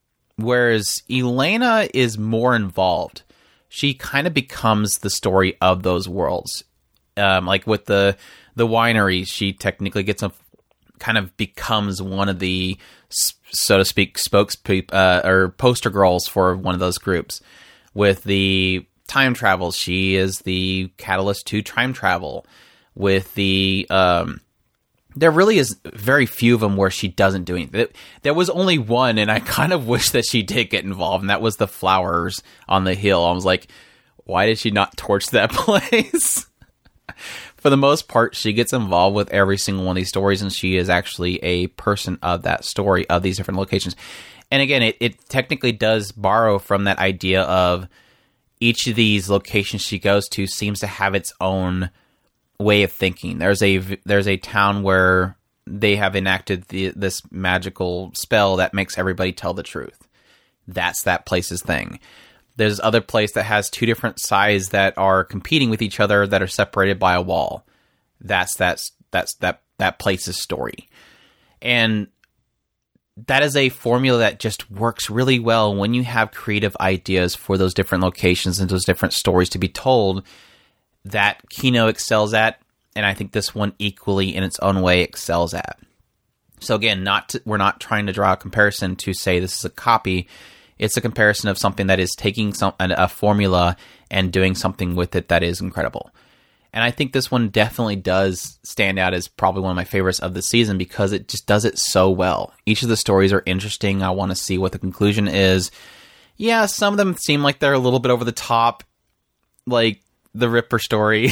Whereas Elena is more involved. She kind of becomes the story of those worlds. Um, like with the the winery, she technically gets a kind of becomes one of the, so to speak, spokespeople uh, or poster girls for one of those groups. With the time travel, she is the catalyst to time travel. With the um, there really is very few of them where she doesn't do anything. There was only one, and I kind of wish that she did get involved, and that was the flowers on the hill. I was like, why did she not torch that place? For the most part, she gets involved with every single one of these stories, and she is actually a person of that story, of these different locations. And again, it, it technically does borrow from that idea of each of these locations she goes to seems to have its own way of thinking. There's a there's a town where they have enacted the, this magical spell that makes everybody tell the truth. That's that place's thing. There's other place that has two different sides that are competing with each other that are separated by a wall. That's that's that's that that place's story. And that is a formula that just works really well when you have creative ideas for those different locations and those different stories to be told. That Kino excels at, and I think this one equally in its own way excels at. So again, not to, we're not trying to draw a comparison to say this is a copy. It's a comparison of something that is taking some a formula and doing something with it that is incredible. And I think this one definitely does stand out as probably one of my favorites of the season because it just does it so well. Each of the stories are interesting. I want to see what the conclusion is. Yeah, some of them seem like they're a little bit over the top, like the Ripper story.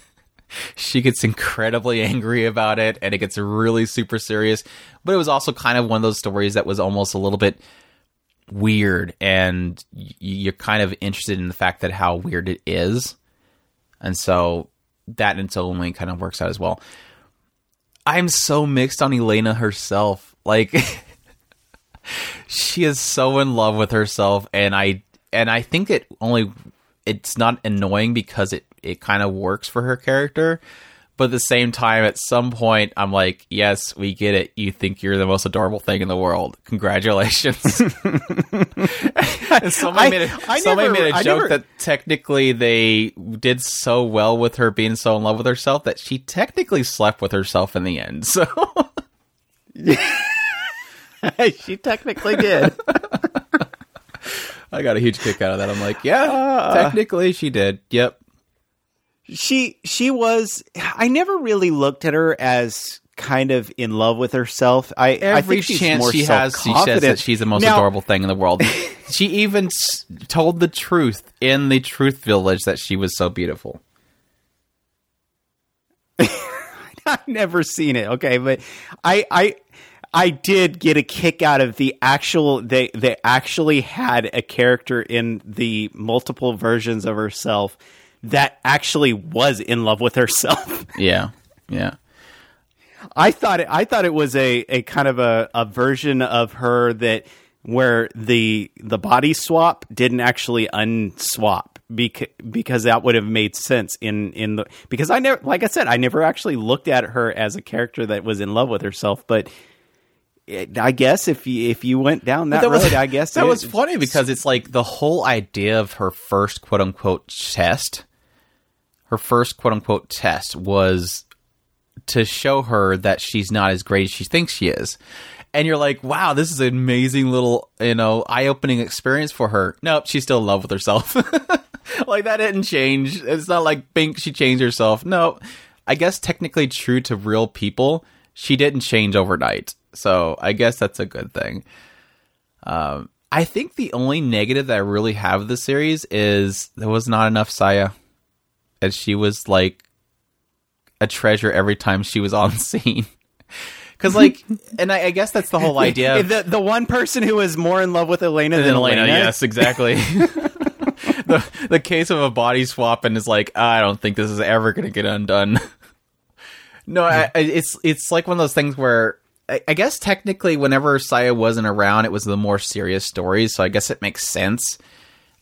She gets incredibly angry about it, and it gets really super serious. But it was also kind of one of those stories that was almost a little bit weird, and you're kind of interested in the fact that how weird it is. And so that in its own way kind of works out as well. I'm so mixed on Elena herself. Like, she is so in love with herself, and I and I think it only... it's not annoying because it, it kind of works for her character. But at the same time, at some point, I'm like, yes, we get it. You think you're the most adorable thing in the world. Congratulations. somebody I, made a, I somebody never, made a I joke never... that technically they did so well with her being so in love with herself that she technically slept with herself in the end. So she technically did. I got a huge kick out of that. I'm like, yeah, uh, technically she did. Yep. She she was. I never really looked at her as kind of in love with herself. I every I think she's chance more she has, she says that she's the most now, adorable thing in the world. She even s- told the truth in the Truth Village that she was so beautiful. I've never seen it. Okay, but I I. I did get a kick out of the actual, they, they actually had a character in the multiple versions of herself that actually was in love with herself. Yeah. Yeah. I thought it, I thought it was a, a kind of a, a version of her that where the, the body swap didn't actually unswap because, because that would have made sense in, in the, because I never, like I said, I never actually looked at her as a character that was in love with herself, but I guess if you if you went down that, that road, was, I guess that it, was funny because it's like the whole idea of her first quote unquote test. Her first quote unquote test was to show her that she's not as great as she thinks she is, and you're like, wow, this is an amazing little you know eye opening experience for her. Nope, she's still in love with herself. Like that didn't change. It's not like Bink she changed herself. No, I guess technically true to real people, she didn't change overnight. So I guess that's a good thing. Um, I think the only negative that I really have of the series is there was not enough Saya. And she was like a treasure every time she was on scene. Because like, and I, I guess that's the whole idea. Of, the the one person who was more in love with Elena than, than Elena. Elena. Yes, exactly. the the case of a body swap and is like, I don't think this is ever going to get undone. No, I, it's it's like one of those things where I, I guess technically whenever Saya wasn't around, it was the more serious stories. So I guess it makes sense.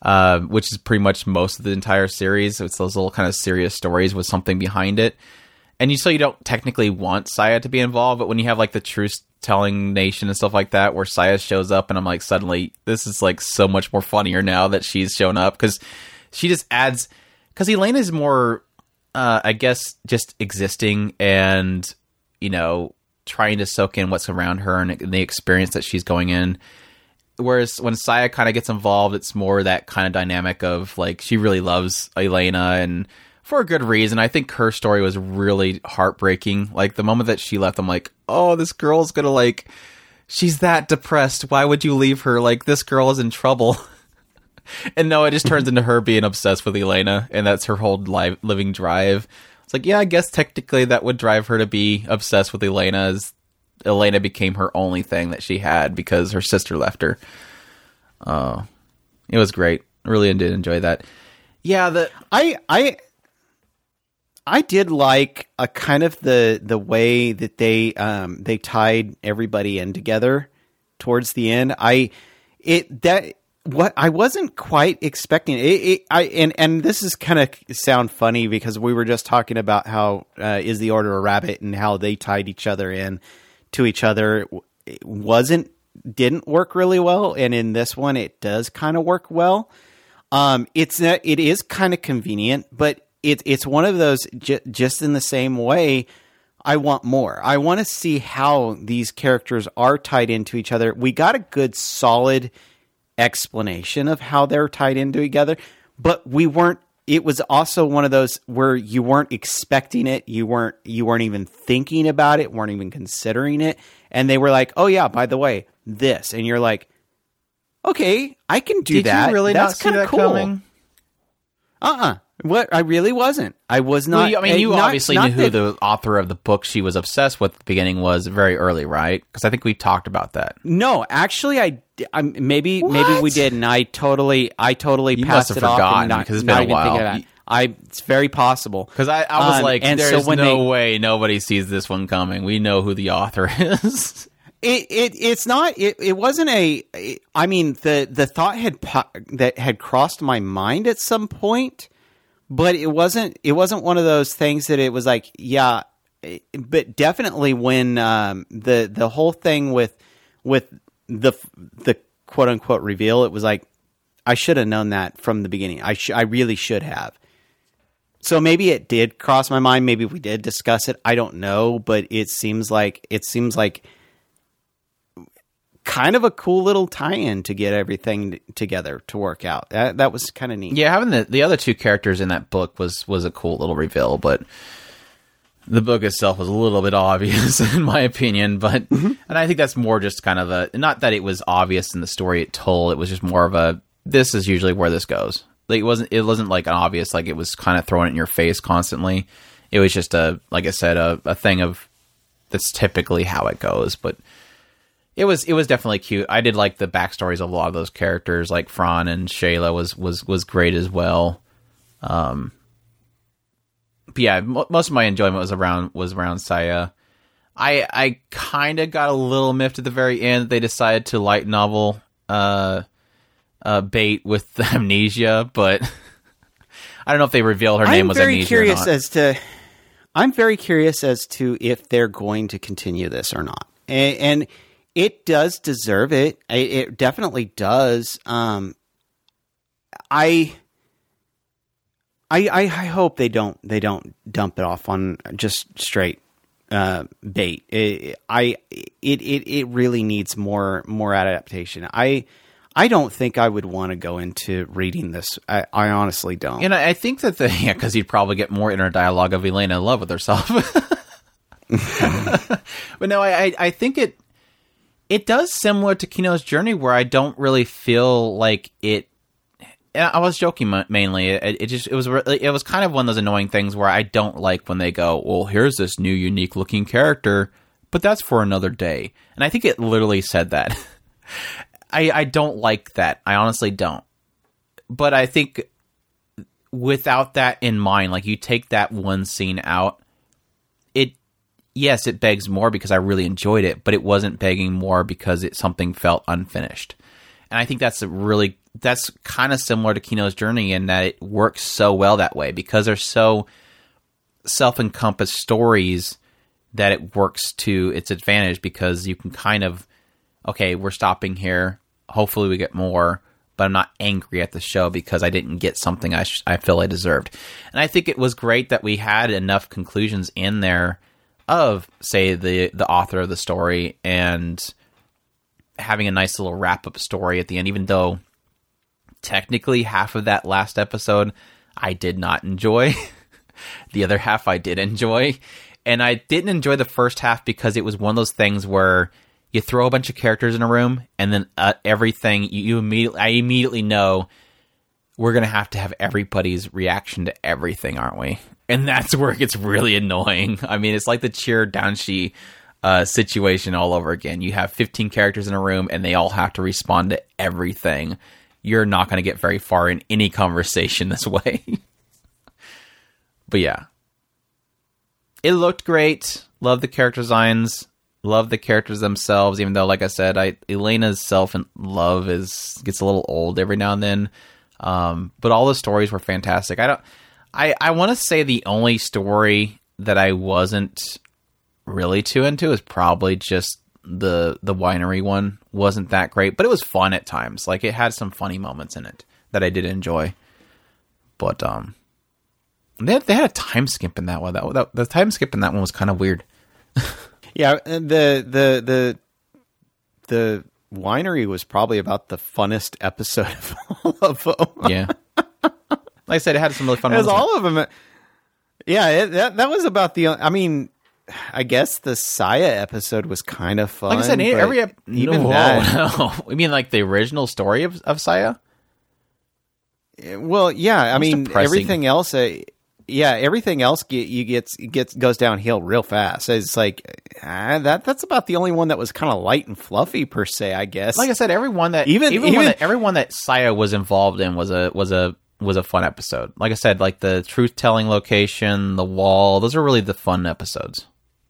uh, which is pretty much most of the entire series. It's those little kind of serious stories with something behind it. And you so you don't technically want Saya to be involved, but when you have like the truth-telling nation and stuff like that, where Saya shows up, and I'm like, suddenly this is like so much more funnier now that she's shown up, because she just adds. Because Elena is more, uh, I guess, just existing and you know trying to soak in what's around her and the experience that she's going in. Whereas when Saya kind of gets involved, it's more that kind of dynamic of like she really loves Elena and. For a good reason. I think her story was really heartbreaking. Like, the moment that she left, I'm like, oh, this girl's gonna, like... She's that depressed. Why would you leave her? Like, this girl is in trouble. And no, it just turns into her being obsessed with Elena, and that's her whole life, living drive. It's like, yeah, I guess technically that would drive her to be obsessed with Elena, as Elena became her only thing that she had because her sister left her. Uh, it was great. I really did enjoy that. Yeah, the... I... I... I did like a kind of the the way that they um, they tied everybody in together towards the end. I it that what I wasn't quite expecting it. it I and and this is kind of sound funny because we were just talking about how uh, Is the Order a Rabbit and how they tied each other in to each other. It wasn't didn't work really well, and in this one it does kind of work well. Um, it's not, it is kind of convenient, but. It, it's one of those, j- just in the same way, I want more. I want to see how these characters are tied into each other. We got a good, solid explanation of how they're tied in together, but we weren't, it was also one of those where you weren't expecting it. You weren't, you weren't even thinking about it, weren't even considering it. And they were like, oh yeah, by the way, this. And you're like, okay, I can do Did that. Did you really That's not see that cool. coming? Uh-uh. What? I really wasn't. I was not. Well, you, I mean, you not, obviously not knew who that, the author of the book she was obsessed with at the beginning was very early, right? Because I think we talked about that. No, actually, I, I maybe What? maybe we did, and I totally I totally You passed must have it off forgotten, and not, because it's not been a even while. thinking about it. I it's very possible Because I, I was Um, like, and so there's when no they- way nobody sees this one coming. We know who the author is. It, it it's not it, it wasn't a it- I mean the the thought had po- that had crossed my mind at some point. But it wasn't. It wasn't one of those things that it was like, yeah. But definitely when um, the the whole thing with with the the quote unquote reveal, it was like I should have known that from the beginning. I sh- I really should have. So maybe it did cross my mind. Maybe we did discuss it. I don't know. But it seems like it seems like kind of a cool little tie-in to get everything together to work out. That that was kind of neat. Yeah, having the, the other two characters in that book was, was a cool little reveal, but the book itself was a little bit obvious, in my opinion. But mm-hmm. And I think that's more just kind of a, not that it was obvious in the story it told, it was just more of a, this is usually where this goes. Like, it wasn't it wasn't like an obvious, like it was kind of throwing it in your face constantly. It was just a, like I said, a, a thing of, that's typically how it goes, but It was it was definitely cute. I did like the backstories of a lot of those characters, like Fran and Shayla was was was great as well. Um, but yeah, m- most of my enjoyment was around was around Saya. I I kind of got a little miffed at the very end. They decided to light novel uh, uh, bait with the amnesia, but I don't know if they revealed her name I'm was very Amnesia curious or not. as to. I'm very curious as to if they're going to continue this or not, and. and It does deserve it. It, it definitely does. Um, I, I, I, I hope they don't. They don't dump it off on just straight uh, bait. It, I. It, it. It really needs more. More adaptation. I. I don't think I would want to go into reading this. I, I honestly don't. You know, I think that the yeah, because you'd probably get more inner dialogue of Elena in love with herself. But no, I, I, I think it. It does similar to Kino's Journey, where I don't really feel like it. I was joking mainly. It, it just it was it was kind of one of those annoying things where I don't like when they go, well, here's this new unique looking character, but that's for another day. And I think it literally said that. I I don't like that. I honestly don't. But I think without that in mind, like you take that one scene out, it. Yes, it begs more because I really enjoyed it, but it wasn't begging more because it something felt unfinished. And I think that's a really, that's kind of similar to Kino's Journey in that it works so well that way because they're so self-encompassed stories that it works to its advantage because you can kind of, okay, we're stopping here. Hopefully we get more, but I'm not angry at the show because I didn't get something I sh- I feel I deserved. And I think it was great that we had enough conclusions in there of, say, the, the author of the story and having a nice little wrap-up story at the end, even though technically half of that last episode I did not enjoy. The other half I did enjoy. And I didn't enjoy the first half because it was one of those things where you throw a bunch of characters in a room and then uh, everything, you, you immediately, I immediately know we're going to have to have everybody's reaction to everything, aren't we? And that's where it gets really annoying. I mean, it's like the Cheer Downshi uh, situation all over again. You have fifteen characters in a room and they all have to respond to everything. You're not going to get very far in any conversation this way. But yeah. It looked great. Love the character designs. Love the characters themselves, even though, like I said, I, Elena's self and love is gets a little old every now and then. Um, but all the stories were fantastic. I don't. I, I want to say the only story that I wasn't really too into is probably just the the winery one. Wasn't that great, but it was fun at times. Like, it had some funny moments in it that I did enjoy. But um, they had, they had a time skip in that one. That, that the time skip in that one was kind of weird. Yeah, the the the the winery was probably about the funnest episode of all of them. Yeah. Like I said, it had some really fun ones. It was moments. all of them. Yeah, it, that that was about the. I mean, I guess the Saya episode was kind of fun. Like I said, every ep- even no, that. No. I mean, like the original story of, of Saya. Well, yeah. I mean, depressing. everything else. Uh, yeah, everything else get, you gets gets goes downhill real fast. It's like uh, that. That's about the only one that was kind of light and fluffy per se, I guess. Like I said, everyone that even even, even one that, everyone that Saya was involved in was a was a was a fun episode. Like I said, like the truth telling location, the wall. Those are really the fun episodes.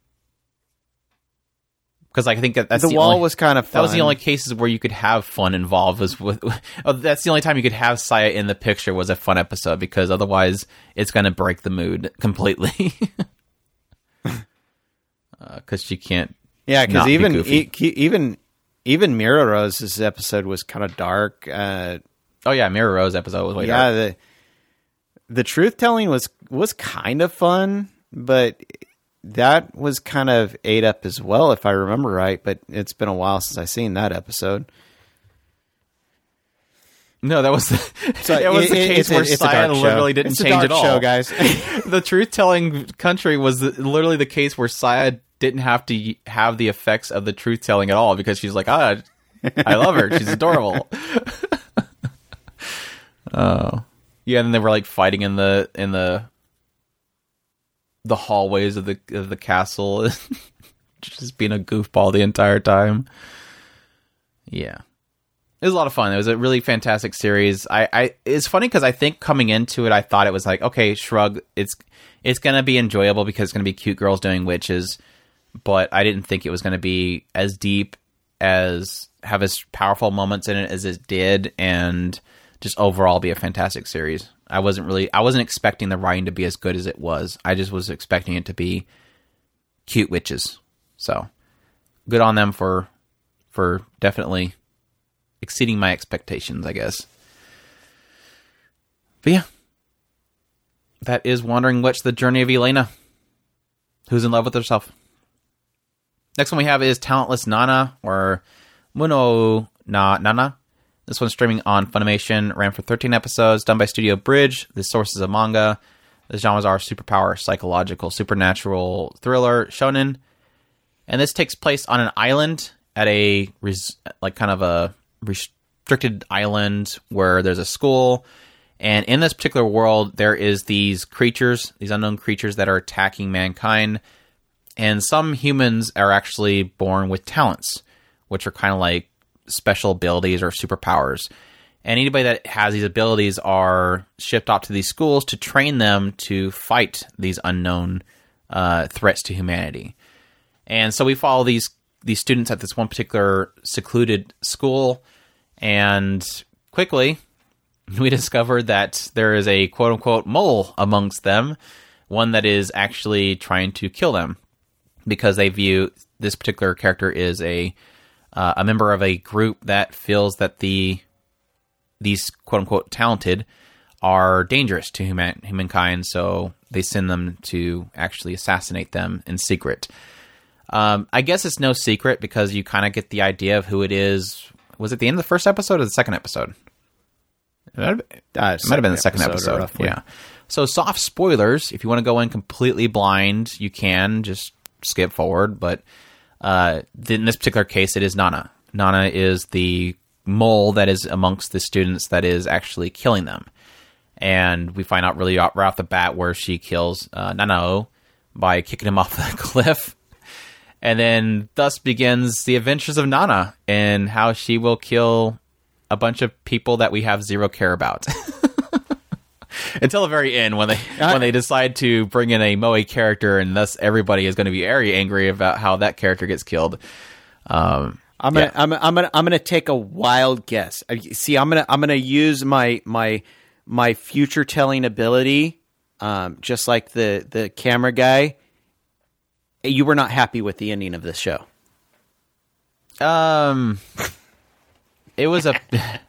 Because I think that that's the, the wall only, was kind of fun. That was the only cases where you could have fun involved. Was with oh, that's the only time you could have Saya in the picture was a fun episode, because otherwise it's going to break the mood completely. Because uh, she can't. Yeah, because even be e- even even Mira Rose's episode was kind of dark. Uh, oh yeah, Mira Rose episode was way yeah, dark. the the truth telling was was kind of fun, but that was kind of ate up as well, if I remember right. But it's been a while since I've seen that episode. No, that was the, so it was it, the it, case it's where a, it's Saya literally show. didn't it's change a dark at all. Show, guys. The truth-telling country was the, literally the case where Saya didn't have to have the effects of the truth-telling at all, because she's like, ah, I love her. She's adorable. Oh, yeah. And then they were like fighting in the in the the hallways of the of the castle, just being a goofball the entire time. Yeah. It was a lot of fun. It was a really fantastic series. I, I it's funny because I think coming into it, I thought it was like, okay, shrug. It's it's gonna be enjoyable because it's gonna be cute girls doing witches, but I didn't think it was gonna be as deep, as have as powerful moments in it as it did, and just overall be a fantastic series. I wasn't really, I wasn't expecting the writing to be as good as it was. I just was expecting it to be cute witches. So good on them for for definitely exceeding my expectations, I guess. But yeah, that is Wandering Witch, the journey of Elena, who's in love with herself. Next one we have is Talentless Nana, or Muno na Nana. This one's streaming on Funimation, ran for thirteen episodes, done by Studio Bridge. The source is a manga. The genres are superpower, psychological, supernatural, thriller, shonen. And this takes place on an island at a, res- like kind of a restricted island where there's a school. And in this particular world, there is these creatures, these unknown creatures that are attacking mankind. And some humans are actually born with talents, which are kind of like special abilities or superpowers. And anybody that has these abilities are shipped off to these schools to train them to fight these unknown uh, threats to humanity. And so we follow these these students at this one particular secluded school, And quickly, we discovered that there is a quote-unquote mole amongst them, one that is actually trying to kill them, because they view this particular character is a uh, a member of a group that feels that the these quote-unquote talented are dangerous to human, humankind, so they send them to actually assassinate them in secret. Um, I guess it's no secret because you kind of get the idea of who it is. Was it the end of the first episode or the second episode? It might have been, uh, it might have been the second episode. episode. Yeah. So soft spoilers. If you want to go in completely blind, you can just skip forward. But uh, in this particular case, it is Nana. Nana is the mole that is amongst the students that is actually killing them. And we find out really right off the bat where she kills uh, Nanao by kicking him off the cliff. And then thus begins the adventures of Nana and how she will kill a bunch of people that we have zero care about. Until the very end when they when they decide to bring in a Moe character, and thus everybody is going to be very angry about how that character gets killed. Um, I'm gonna, yeah. I'm, I'm gonna, I'm gonna take a wild guess. See, I'm gonna, I'm gonna use my my my future telling ability, um, just like the the camera guy. You were not happy with the ending of this show. Um, it was a.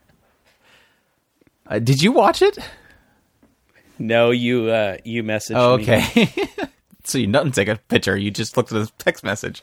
uh, did you watch it? No, you uh, you messaged oh, me. Okay. So you didn't take a picture. You just looked at the text message.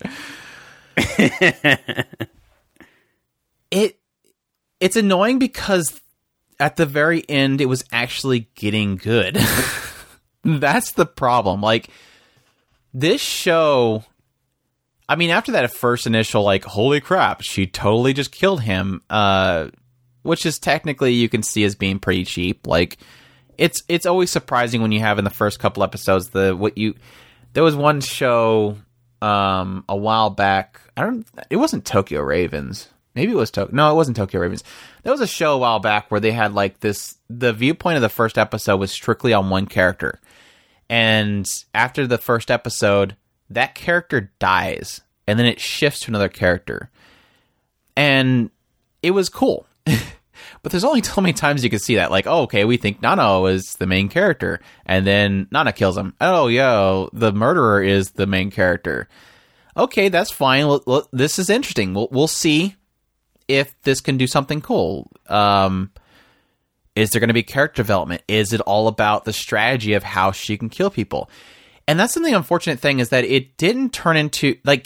it it's annoying because at the very end it was actually getting good. That's the problem. Like, this show, I mean, after that first initial, like, holy crap, she totally just killed him, uh, which is technically you can see as being pretty cheap. Like, it's it's always surprising when you have in the first couple episodes the what you. There was one show um, a while back. I don't. It wasn't Tokyo Ravens. Maybe it was Tokyo. No, it wasn't Tokyo Ravens. There was a show a while back where they had like this. The viewpoint of the first episode was strictly on one character. And after the first episode, that character dies, and then it shifts to another character. And it was cool. But there's only so many times you can see that. Like, oh, okay, we think Nana is the main character, and then Nana kills him. Oh, yo, the murderer is the main character. Okay, that's fine. L- l- this is interesting. We'll, we'll see if this can do something cool. Um... Is there going to be character development? Is it all about the strategy of how she can kill people? And that's the unfortunate thing is that it didn't turn into, like,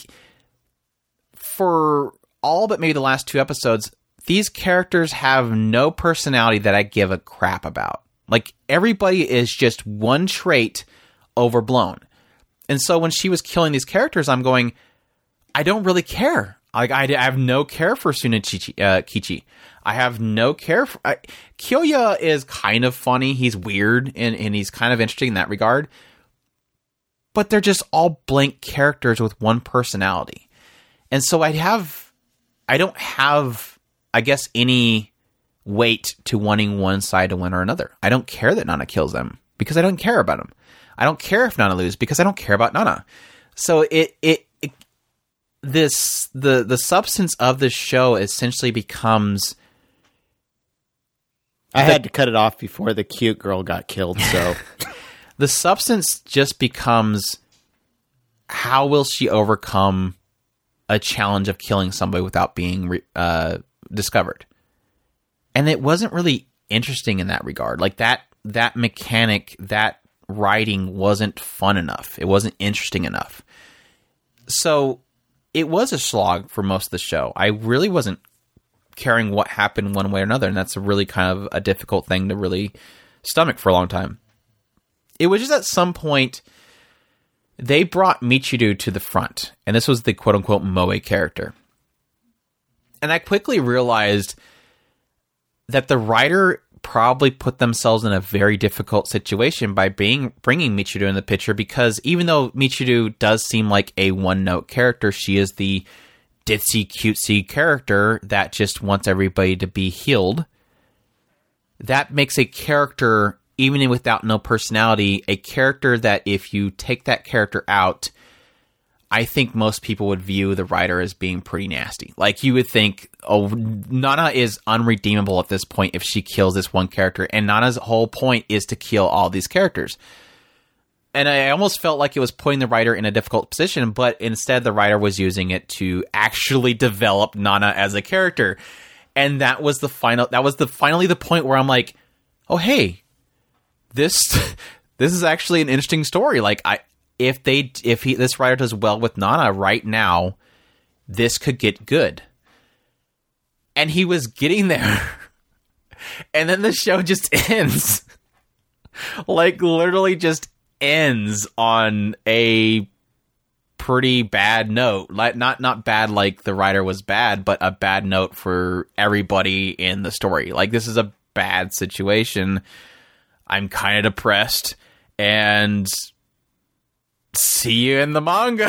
for all but maybe the last two episodes, these characters have no personality that I give a crap about. Like, everybody is just one trait overblown. And so when she was killing these characters, I'm going, I don't really care. Like, I, I have no care for Sunichi, uh, Kichi. I have no care for... I, Kyoya is kind of funny. He's weird, and, and he's kind of interesting in that regard. But they're just all blank characters with one personality. And so I have... I don't have, I guess, any weight to wanting one side to win or another. I don't care that Nana kills them, because I don't care about him. I don't care if Nana loses, because I don't care about Nana. So it... it, it this... The, the substance of this show essentially becomes... I had to cut it off before the cute girl got killed, so... The substance just becomes, how will she overcome a challenge of killing somebody without being re- uh, discovered? And it wasn't really interesting in that regard. Like, that that mechanic, that writing wasn't fun enough. It wasn't interesting enough. So, it was a slog for most of the show. I really wasn't caring what happened one way or another, and that's a really kind of a difficult thing to really stomach for a long time. It was just at some point, they brought Michiru to the front, and this was the quote-unquote Moe character. And I quickly realized that the writer probably put themselves in a very difficult situation by being bringing Michiru in the picture, because even though Michiru does seem like a one-note character, she is the ditzy, cutesy character that just wants everybody to be healed. That makes a character, even without no personality, a character that if you take that character out, I think most people would view the writer as being pretty nasty. Like, you would think, oh, Nana is unredeemable at this point if she kills this one character, and Nana's whole point is to kill all these characters. And I almost felt like it was putting the writer in a difficult position, but instead the writer was using it to actually develop Nana as a character. And that was the final, that was the finally the point where I'm like, oh, hey, this, this is actually an interesting story. Like, I, if they, if he, this writer does well with Nana right now, this could get good. And he was getting there. And then the show just ends. Like, literally just ends on a pretty bad note. Like, not not bad like the writer was bad, but a bad note for everybody in the story. Like, this is a bad situation. I'm kind of depressed, and see you in the manga.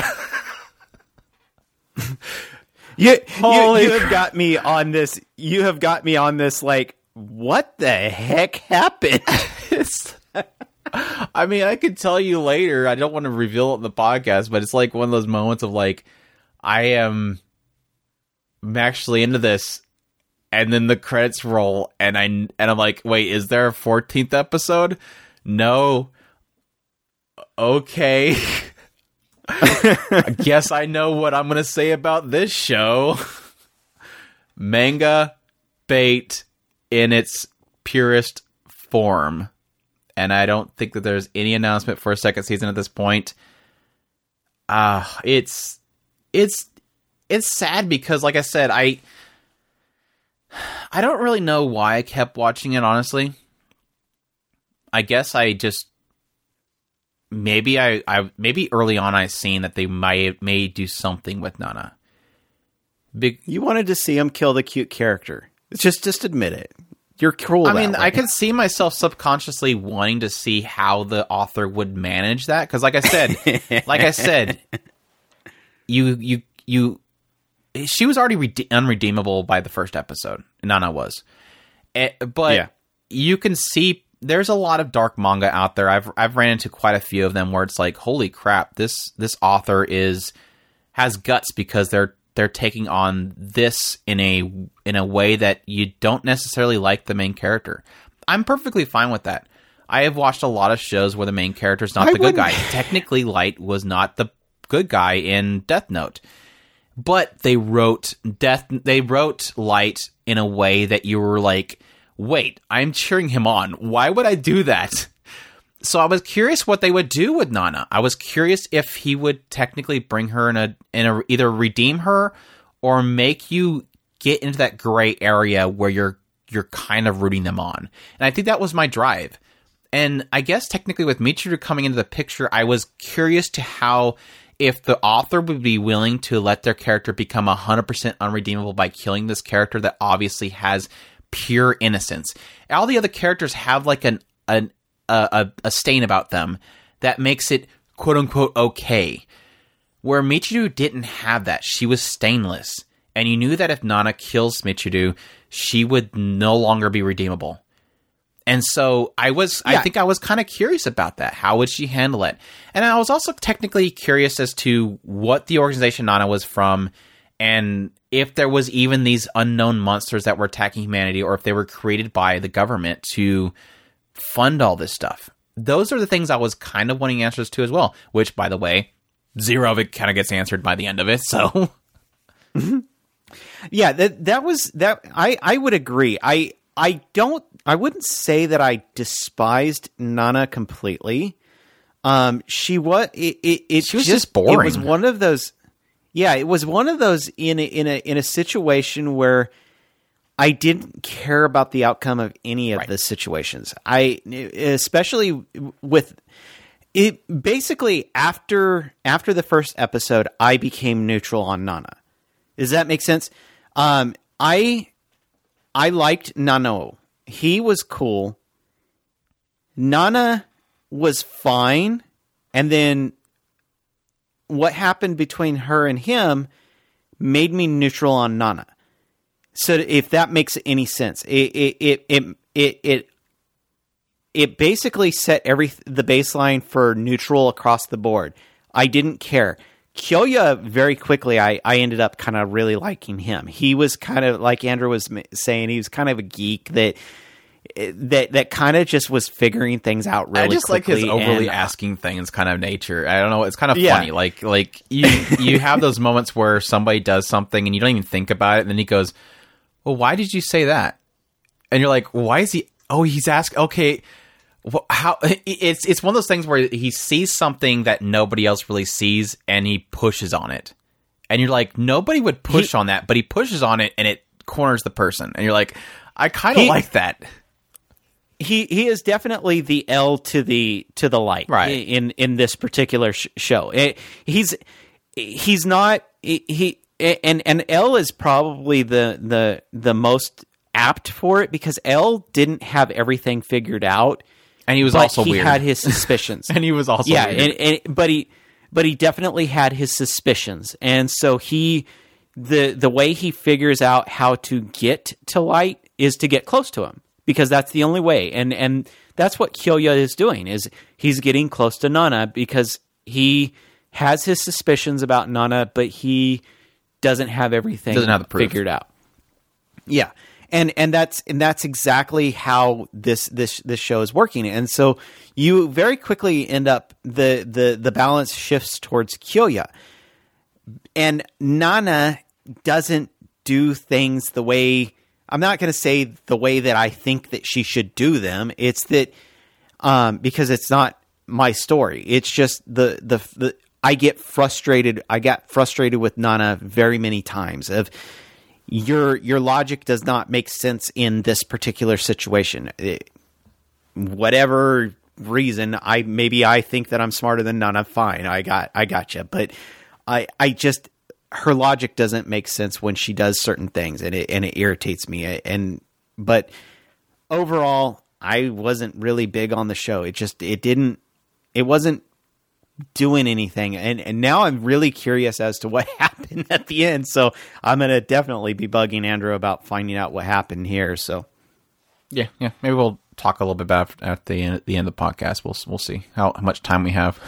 you, you you have got me on this. You have got me on this. Like, what the heck happened? It's, I mean, I could tell you later. I don't want to reveal it in the podcast, but it's like one of those moments of like, I am I'm actually into this, and then the credits roll, and I and I'm like, wait, is there a fourteenth episode? No. Okay. I guess I know what I'm going to say about this show. Manga bait in its purest form. And I don't think that there's any announcement for a second season at this point. Uh, it's it's it's sad because, like I said, I I don't really know why I kept watching it, honestly. I guess I just maybe I, I maybe early on I seen that they might may do something with Nana. Big, you wanted to see him kill the cute character. Just just admit it. You're cruel. I mean, way. I could see myself subconsciously wanting to see how the author would manage that, because, like I said, like I said, you you you, she was already rede- unredeemable by the first episode. Nana was, it, but yeah. You can see there's a lot of dark manga out there. I've I've ran into quite a few of them where it's like, holy crap, this this author is has guts, because they're. They're taking on this in a in a way that you don't necessarily like the main character. I'm perfectly fine with that. I have watched a lot of shows where the main character is not I the good guy. Technically, Light was not the good guy in Death Note, but they wrote Death. They wrote Light in a way that you were like, "Wait, I'm cheering him on. Why would I do that?" So I was curious what they would do with Nana. I was curious if he would technically bring her in a in a either redeem her or make you get into that gray area where you're you're kind of rooting them on. And I think that was my drive. And I guess technically with Michiru coming into the picture, I was curious to how if the author would be willing to let their character become one hundred percent unredeemable by killing this character that obviously has pure innocence. All the other characters have like an an A, a stain about them that makes it quote-unquote okay. Where Michiru didn't have that. She was stainless. And you knew that if Nana kills Michiru, she would no longer be redeemable. And so I was, yeah. I think I was kind of curious about that. How would she handle it? And I was also technically curious as to what the organization Nana was from, and if there was even these unknown monsters that were attacking humanity, or if they were created by the government to fund all this stuff. Those are the things I was kind of wanting answers to as well, which, by the way, zero of it kind of gets answered by the end of it. So mm-hmm. yeah, that that was that I, I would agree. I I don't I wouldn't say that I despised Nana completely. Um she was it, it, it she was just, just boring. It was one of those Yeah, it was one of those in a, in a in a situation where I didn't care about the outcome of any of right. the situations. I, especially with it, basically after after the first episode, I became neutral on Nana. Does that make sense? Um, I I liked Nano. He was cool. Nana was fine, and then what happened between her and him made me neutral on Nana. So if that makes any sense, it it it it it it, it basically set every the baseline for neutral across the board. I didn't care. Kyoya, very quickly, I, I ended up kind of really liking him. He was kind of, like Andrew was saying, he was kind of a geek that that that kind of just was figuring things out really I just quickly. like his overly and, asking things kind of nature. I don't know. It's kind of Yeah. funny. Like like you you have those moments where somebody does something and you don't even think about it, and then he goes, "Well, why did you say that?" And you're like, "Why is he? Oh, he's asking. Okay, well, how?" It's it's one of those things where he sees something that nobody else really sees, and he pushes on it, and you're like, nobody would push He- on that, but he pushes on it, and it corners the person, and you're like, I kind of He- like that. he he is definitely the L to the to the light, Right. in in this particular sh- show. It, he's he's not he, he and and L is probably the the the most apt for it, because L didn't have everything figured out, And he was but also he weird. had his suspicions. and he was also yeah, weird. and, and but he but he definitely had his suspicions, and so he the the way he figures out how to get to light is to get close to him, because that's the only way, and and that's what Kyoya is doing, is he's getting close to Nana because he has his suspicions about Nana, but he doesn't have everything Doesn't have the proof. figured out. Yeah. And and that's and that's exactly how this this this show is working. And so you very quickly end up the the the balance shifts towards Kyoya. And Nana doesn't do things the way, I'm not going to say the way that I think that she should do them. It's that um, because it's not my story. It's just the the the I get frustrated. I got frustrated with Nana very many times of your your logic does not make sense in this particular situation. It, whatever reason, I maybe I think that I'm smarter than Nana. Fine, I got I got you. But I I just her logic doesn't make sense when she does certain things, and it and it irritates me. And but overall, I wasn't really big on the show. It just it didn't it wasn't doing anything, and and now I'm really curious as to what happened at the end, so I'm gonna definitely be bugging Andrew about finding out what happened here. So Yeah, yeah. Maybe we'll talk a little bit about it at the end, the end of the podcast. We'll we'll see how, how much time we have.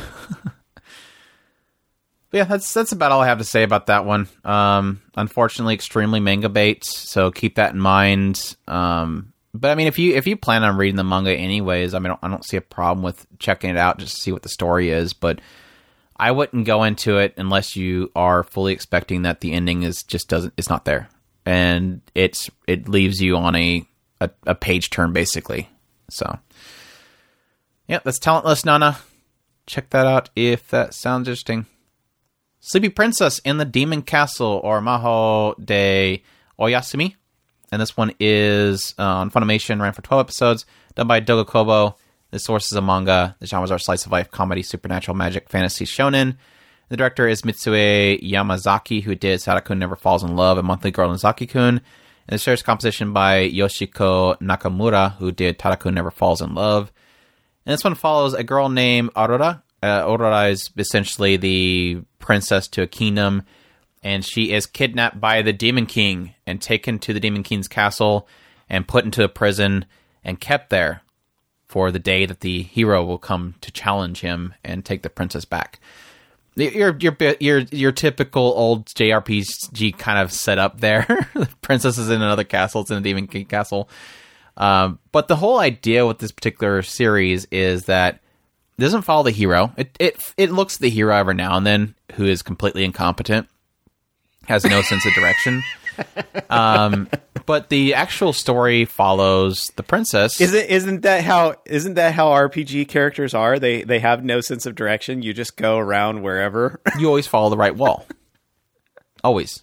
But yeah, that's that's about all I have to say about that one. Um, unfortunately, extremely manga bait, so keep that in mind. Um, but I mean, if you if you plan on reading the manga anyways, I mean, I don't, I don't see a problem with checking it out just to see what the story is. But I wouldn't go into it unless you are fully expecting that the ending is just doesn't it's not there, and it's it leaves you on a a, a page turn basically. So yeah, that's Talentless Nana. Check that out if that sounds interesting. Sleepy Princess in the Demon Castle, or Maho de Oyasumi. And this one is uh, on Funimation, ran for twelve episodes, done by Doga Kobo. The source is a manga. The genres are slice of life, comedy, supernatural, magic, fantasy, shonen. The director is Mitsue Yamazaki, who did Sadako Never Falls in Love, A Monthly Girl, and Zaki-kun. And the series composition by Yoshiko Nakamura, who did Tadako Never Falls in Love. And this one follows a girl named Aurora. Uh, Aurora is essentially the princess to a kingdom, and she is kidnapped by the Demon King and taken to the Demon King's castle and put into a prison and kept there for the day that the hero will come to challenge him and take the princess back. Your your your your typical old J R P G kind of setup there. The princess is in another castle; it's in the Demon King castle. Um, but the whole idea with this particular series is that it doesn't follow the hero. It it it looks at the hero every now and then, who is completely incompetent, has no sense of direction. Um, but the actual story follows the princess. isn't isn't that how isn't that how R P G characters are? They they have no sense of direction. You just go around wherever. You always follow the right wall. Always.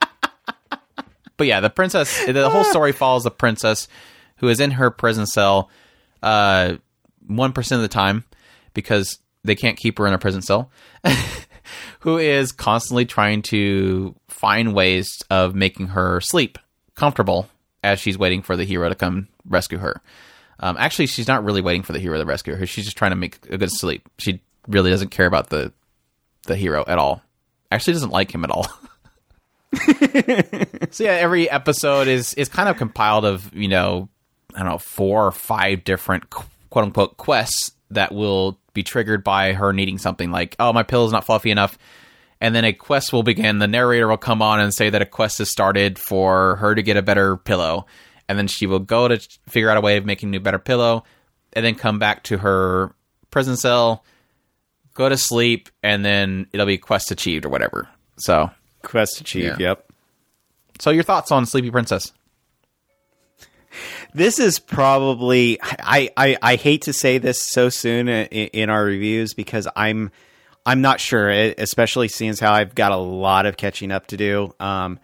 But yeah, the princess, the whole story follows the princess who is in her prison cell uh, one percent of the time because they can't keep her in a prison cell, who is constantly trying to find ways of making her sleep comfortable as she's waiting for the hero to come rescue her. Um, actually, she's not really waiting for the hero to rescue her. She's just trying to make a good sleep. She really doesn't care about the the hero at all. Actually doesn't like him at all. So yeah, every episode is is kind of compiled of, you know, I don't know, four or five different quote unquote quests that will be triggered by her needing something like, oh, my pillow is not fluffy enough. and then a quest will begin. The narrator will come on and say that a quest has started for her to get a better pillow, and then she will go to figure out a way of making a new better pillow, and then come back to her prison cell, go to sleep, and then it'll be quest achieved or whatever. So quest achieved. Yeah. Yep. So your thoughts on Sleepy Princess? This is probably, I, I, I hate to say this so soon in, in our reviews because I'm I'm not sure, especially seeing as how I've got a lot of catching up to do. Um,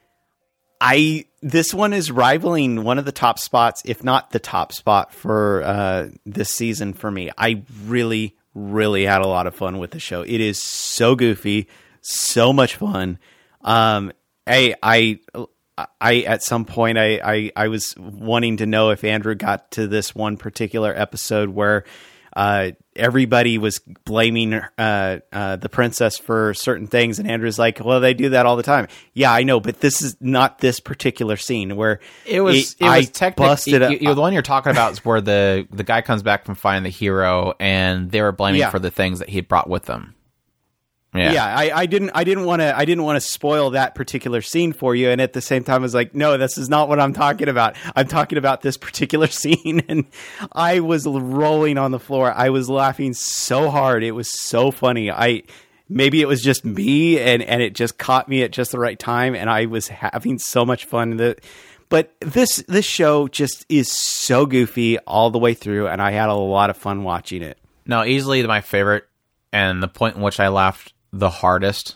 I this one is rivaling one of the top spots, if not the top spot for uh, this season for me. I really, really had a lot of fun with the show. It is so goofy, so much fun. Um, I I. I at some point I, I, I was wanting to know if Andrew got to this one particular episode where uh, everybody was blaming uh, uh, the princess for certain things, and Andrew's like, "Well, they do that all the time." Yeah, I know, but this is not this particular scene where it was. It, it was technically you, you, the one you're talking about is where the the guy comes back from finding the hero, and they were blaming yeah. for the things that he brought with them. Yeah, yeah I, I didn't, I didn't want to, I didn't want to spoil that particular scene for you, and at the same time, I was like, no, this is not what I'm talking about. I'm talking about this particular scene, and I was rolling on the floor. I was laughing so hard; it was so funny. I maybe it was just me, and and it just caught me at just the right time, and I was having so much fun. The, but this this show just is so goofy all the way through, and I had a lot of fun watching it. No, easily my favorite, and the point in which I laughed the hardest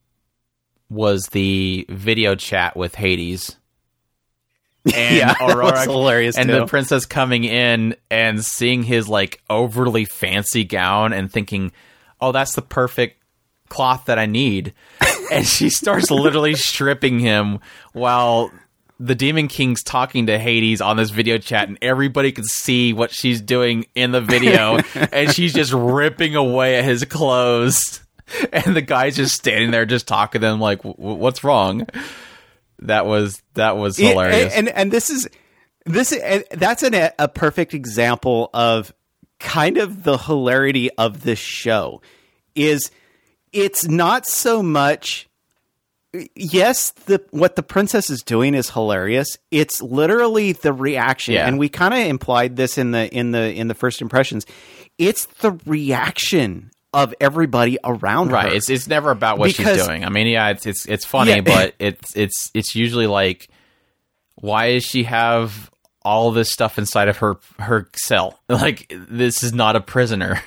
was the video chat with Hades and yeah, Aurora, that was hilarious and too. the princess coming in and seeing his like overly fancy gown and thinking, "Oh, that's the perfect cloth that I need," and she starts literally stripping him while the Demon King's talking to Hades on this video chat, and everybody can see what she's doing in the video, and she's just ripping away at his clothes. And the guy's just standing there, just talking to them, like, "What's wrong?" That was that was hilarious. And and, and this is this is, that's an, a perfect example of kind of the hilarity of this show. Is it's not so much. Yes, the what the princess is doing is hilarious. It's literally the reaction, yeah. and we kind of implied this in the in the in the first impressions. It's the reaction of everybody around right. her. It's it's never about what because, she's doing. I mean, yeah, it's it's it's funny, yeah. but it's it's it's usually like, why does she have all this stuff inside of her her cell? Like, this is not a prisoner.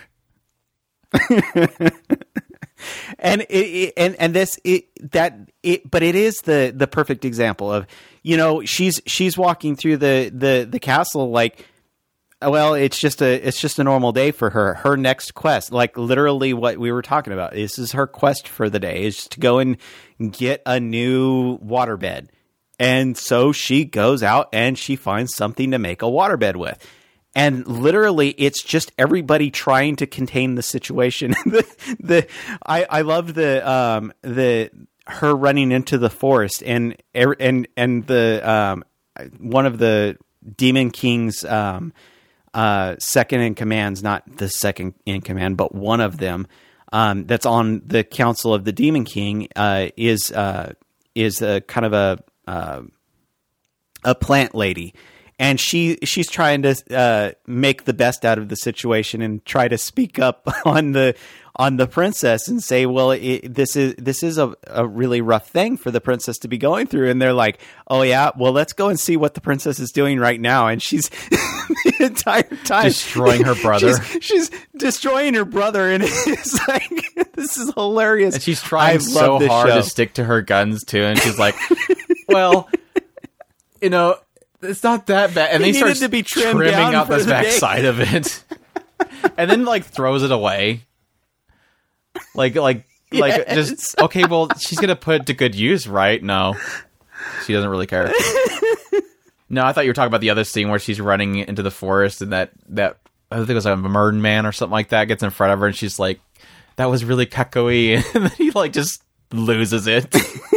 and it, it and and this it that it but it is the the perfect example of, you know, she's she's walking through the the the castle like, well, it's just a it's just a normal day for her. Her next quest, like literally what we were talking about, this is her quest for the day, is to go and get a new waterbed. And so she goes out and she finds something to make a waterbed with. And literally, it's just everybody trying to contain the situation. the, the I I loved the um the her running into the forest and and and the um one of the Demon King's um. Uh, second in commands, not the second in command, but one of them um, that's on the Council of the Demon King uh, is uh, is a kind of a uh, a plant lady, and she she's trying to uh, make the best out of the situation and try to speak up on the on the princess and say, well, it, this is this is a, a really rough thing for the princess to be going through. And they're like, oh yeah, well, let's go and see what the princess is doing right now. And she's the entire time destroying her brother. She's, she's destroying her brother, and it's like, this is hilarious. And she's trying so hard show. to stick to her guns too. And she's like, well, you know, it's not that bad. And he they start to be trimming out the backside of it, and then like throws it away. Like, like, like, yes. just, okay, well, she's going to put it to good use, right? No, she doesn't really care. No, I thought you were talking about the other scene where she's running into the forest and that, that, I think it was a Murden man or something like that gets in front of her and she's like, that was really cuckoo-y. And then he like just loses it.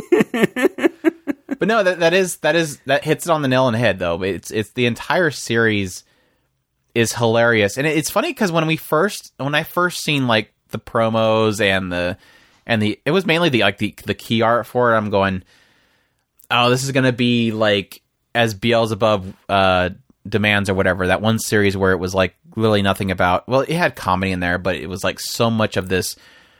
But no, that, that is, that is, that hits it on the nail on the head though. It's, it's the entire series is hilarious. And it, it's funny because when we first, when I first seen like the promos and the and the it was mainly the like the the key art for it. I'm going, oh, this is gonna be like as Beelzebub uh, demands or whatever. That one series where it was like literally nothing about. Well, it had comedy in there, but it was like so much of this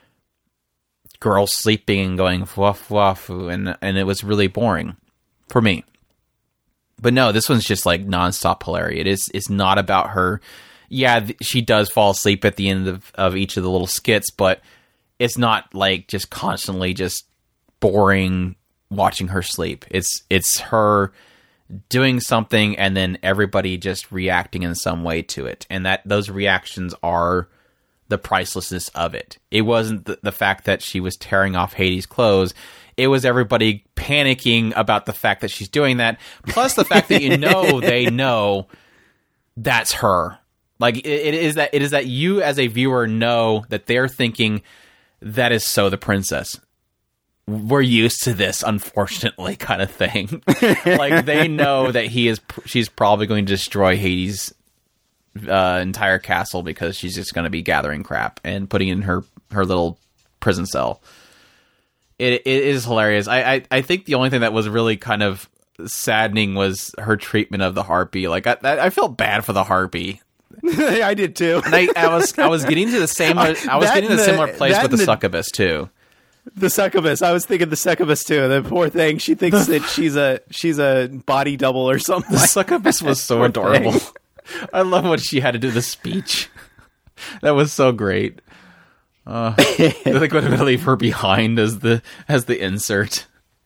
girl sleeping and going woof woof, and and it was really boring for me. But no, this one's just like nonstop hilarity. It is it's not about her. Yeah, th- she does fall asleep at the end of, of each of the little skits, but it's not like just constantly just boring watching her sleep. It's it's her doing something and then everybody just reacting in some way to it, and that those reactions are the pricelessness of it. It wasn't the, the fact that she was tearing off Hades' clothes. It was everybody panicking about the fact that she's doing that, plus the fact that you know they know that's her. Like it, it is that it is that you as a viewer know that they're thinking that is so the princess. We're used to this, unfortunately, kind of thing. Like they know that he is. She's probably going to destroy Hades' uh, entire castle because she's just going to be gathering crap and putting it in her her little prison cell. It, it is hilarious. I, I, I think the only thing that was really kind of saddening was her treatment of the harpy. Like I, I felt bad for the harpy. I did too. And I, I was I was getting to the same. I was That getting to the the- similar place that with the, and the- succubus too. The succubus. I was thinking the succubus too. The poor thing. She thinks that she's a she's a body double or something. The succubus was so Poor adorable. thing. I love when she had to do the speech. That was so great. Uh, they're like going to leave her behind as the as the insert.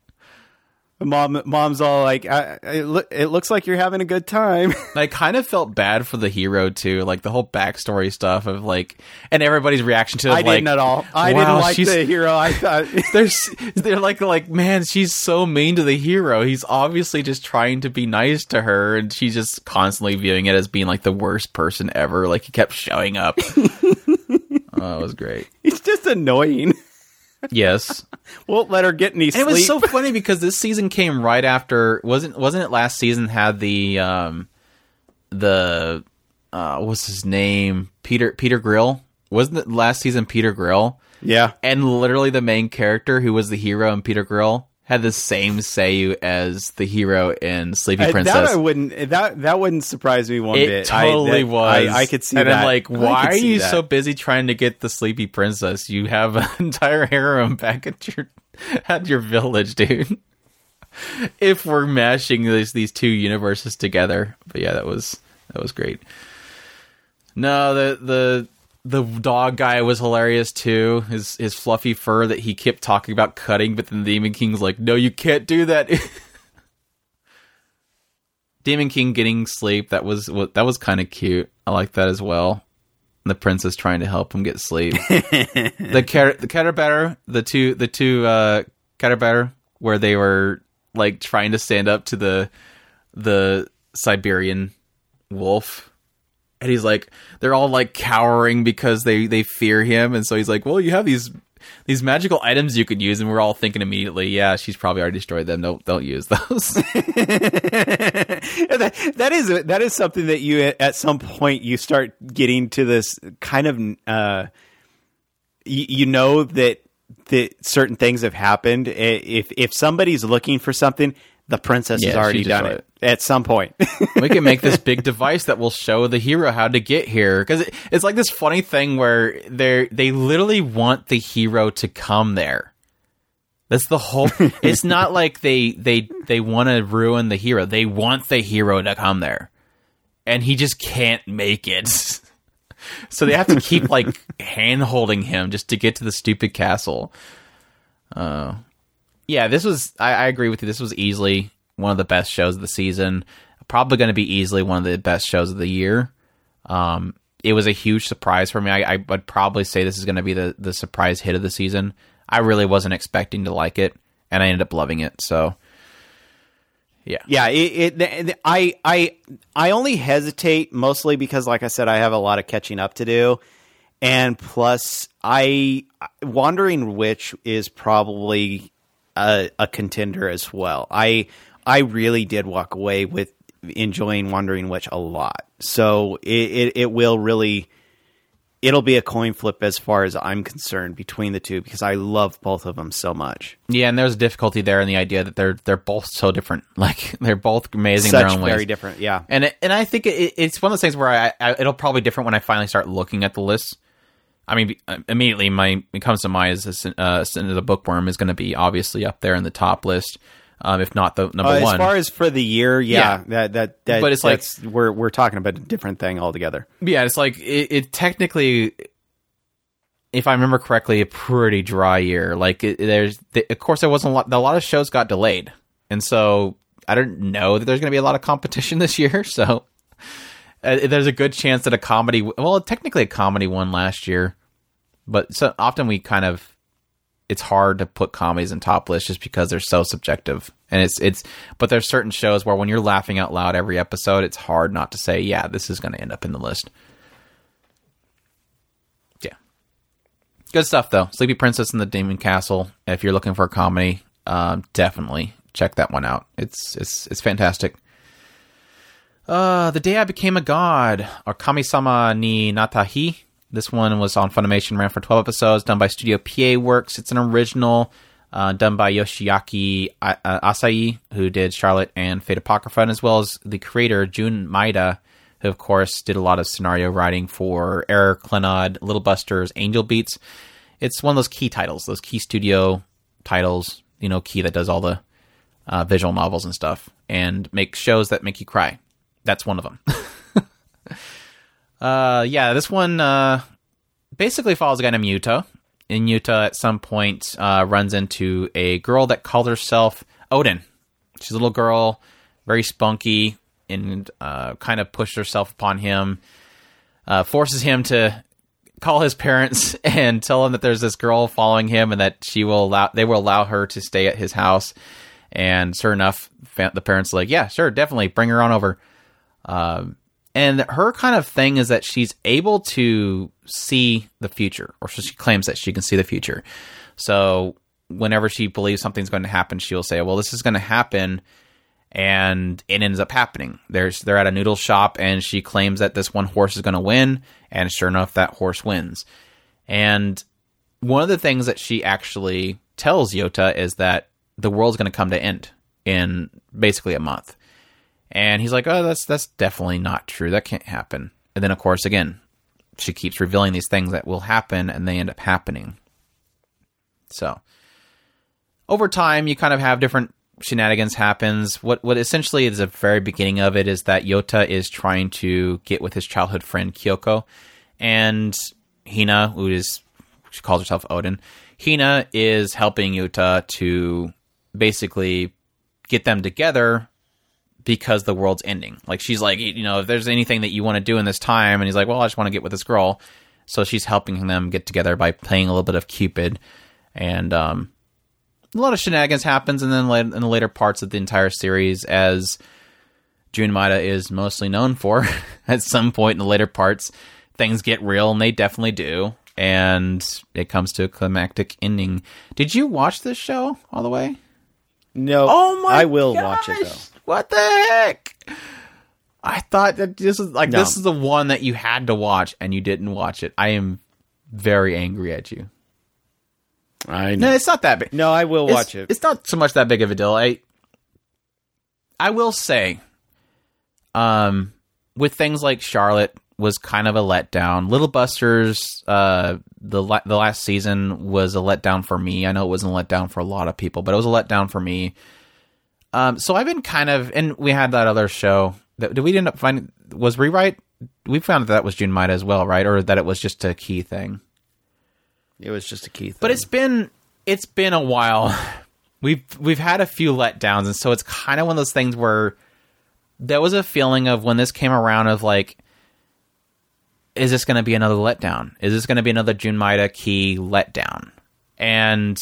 Mom, mom's all like, I, I, it, look, it looks like you're having a good time. I kind of felt bad for the hero too, like the whole backstory stuff of like, and everybody's reaction to it. I like, didn't at all. I wow, didn't like she's- the hero. I thought They're they're like like man, she's so mean to the hero. He's obviously just trying to be nice to her, and she's just constantly viewing it as being like the worst person ever. Like he kept showing up. Oh, it was great. he's just annoying. Yes. Won't let her get any And sleep. it was so funny because this season came right after wasn't wasn't it last season had the um the uh what's his name? Peter Peter Grill? Wasn't it last season Peter Grill? Yeah. And literally the main character who was the hero in Peter Grill had the same Seiyu as the hero in Sleepy Uh, Princess. That I wouldn't. That that wouldn't surprise me one it bit. totally I, that, was. I, I could see and that. I'm like, I why could are see you that. so busy trying to get the Sleepy Princess? You have an entire harem back at your at your village, dude. If we're mashing these these two universes together, but yeah, that was that was great. No, the the the dog guy was hilarious too. His his fluffy fur that he kept talking about cutting, but then the Demon King's like, no, you can't do that. Demon King getting sleep, that was that was kind of cute. I like that as well. The princess trying to help him get sleep. the car- the Caterpillar, the two the two uh, Caterpillar, where they were like trying to stand up to the the Siberian wolf. And he's like, they're all like cowering because they, they fear him. And so he's like, well, you have these these magical items you could use. And we're all thinking immediately, yeah, she's probably already destroyed them. Don't don't use those. that, that is that is something that you at some point you start getting to this kind of uh, you, you know that that certain things have happened. If if somebody's looking for something, the princess Yeah, has already she done destroyed it at some point. We can make this big device that will show the hero how to get here. Because it, it's like this funny thing where they they literally want the hero to come there. That's the whole. It's not like they they they want to ruin the hero. They want the hero to come there, and he just can't make it. So they have to keep like hand holding him just to get to the stupid castle. Uh, yeah, this was. I, I agree with you. This was easily one of the best shows of the season. Probably going to be easily one of the best shows of the year. Um, it was a huge surprise for me. I, I would probably say this is going to be the the surprise hit of the season. I really wasn't expecting to like it, and I ended up loving it. So, yeah, yeah. It, it, I, I, I only hesitate mostly because, like I said, I have a lot of catching up to do, and plus, I Wandering Witch is probably a, a contender as well. I, I really did walk away with enjoying Wandering Witch a lot. So it, it, it will really. it'll be a coin flip as far as I'm concerned between the two because I love both of them so much. Yeah, and there's a difficulty there in the idea that they're they're both so different. Like they're both amazing Such in their own ways. Very different, yeah. And it, and I think it, it's one of those things where I, I it'll probably be different when I finally start looking at the list. I mean, immediately my it comes to mind is uh, the Bookworm is going to be obviously up there in the top list, um, if not the number uh, one. As far as for the year, yeah, Yeah. that that that. But it's like- that's, we're we're talking about a different thing altogether. Yeah, it's like it, it technically, if I remember correctly, a pretty dry year. Like it, there's, the, of course, there wasn't a lot. A lot of shows got delayed, and so I don't know that there's going to be a lot of competition this year. So uh, there's a good chance that a comedy, well, technically a comedy won last year, but so often we kind of. It's hard to put comedies in top lists just because they're so subjective. And it's, it's, but there's certain shows where when you're laughing out loud every episode, it's hard not to say, yeah, this is going to end up in the list. Yeah. Good stuff though. Sleepy Princess and the Demon Castle. If you're looking for a comedy, um, definitely check that one out. It's, it's, it's fantastic. Uh, The Day I Became a God, or Kami-sama ni Natahi. This one was on Funimation, ran for twelve episodes, done by Studio P A Works. It's an original, uh, done by Yoshiaki uh, Asai, who did Charlotte and Fate Apocrypha, and as well as the creator, Jun Maeda, who, of course, did a lot of scenario writing for Error, Clannad, Little Busters, Angel Beats. It's one of those key titles, those key studio titles, you know, Key that does all the uh, visual novels and stuff, and make shows that make you cry. That's one of them. Uh, yeah, this one uh, basically follows a guy named Yuta. And Yuta, at some point, uh, runs into a girl that called herself Odin. She's a little girl, very spunky, and uh, kind of pushed herself upon him. Uh, forces him to call his parents and tell them that there's this girl following him, and that she will allow they will allow her to stay at his house. And sure enough, the parents are like, yeah, sure, definitely, bring her on over. Um. And her kind of thing is that she's able to see the future, or she claims that she can see the future. So whenever she believes something's going to happen, she'll say, well, this is going to happen, and it ends up happening. There's They're at a noodle shop, and she claims that this one horse is going to win, and sure enough, that horse wins. And one of the things that she actually tells Yota is that the world's going to come to end in basically a month. And he's like, oh, that's that's definitely not true. That can't happen. And then, of course, again, she keeps revealing these things that will happen, and they end up happening. So, over time, you kind of have different shenanigans happens. What what essentially is the very beginning of it is that Yota is trying to get with his childhood friend Kyoko. And Hina, who is, she calls herself Odin, Hina is helping Yuta to basically get them together because the world's ending. Like, she's like, you know, if there's anything that you want to do in this time, and he's like, well, I just want to get with this girl. So she's helping them get together by playing a little bit of Cupid. And um, a lot of shenanigans happens, and then in the later parts of the entire series, as Jun Maeda is mostly known for, at some point in the later parts, things get real, and they definitely do. And it comes to a climactic ending. Did you watch this show all the way? No. Oh my I will gosh. watch it, though. What the heck? I thought that this is like No. this is the one that you had to watch and you didn't watch it. I am very angry at you. I know. No, it's not that big. No, I will It's- watch it. It's not so much that big of a deal. I I will say, um, with things like Charlotte was kind of a letdown. Little Busters, uh, the la- the last season was a letdown for me. I know it wasn't a letdown for a lot of people, but it was a letdown for me. Um, so I've been kind of, and we had that other show that did we end up finding was Rewrite. We found that that was Jun Maeda as well, right? Or that it was just a Key thing. It was just a Key thing. But it's been it's been a while. We've we've had a few letdowns, and so it's kind of one of those things where there was a feeling of when this came around of like, is this going to be another letdown? Is this going to be another Jun Maeda Key letdown? And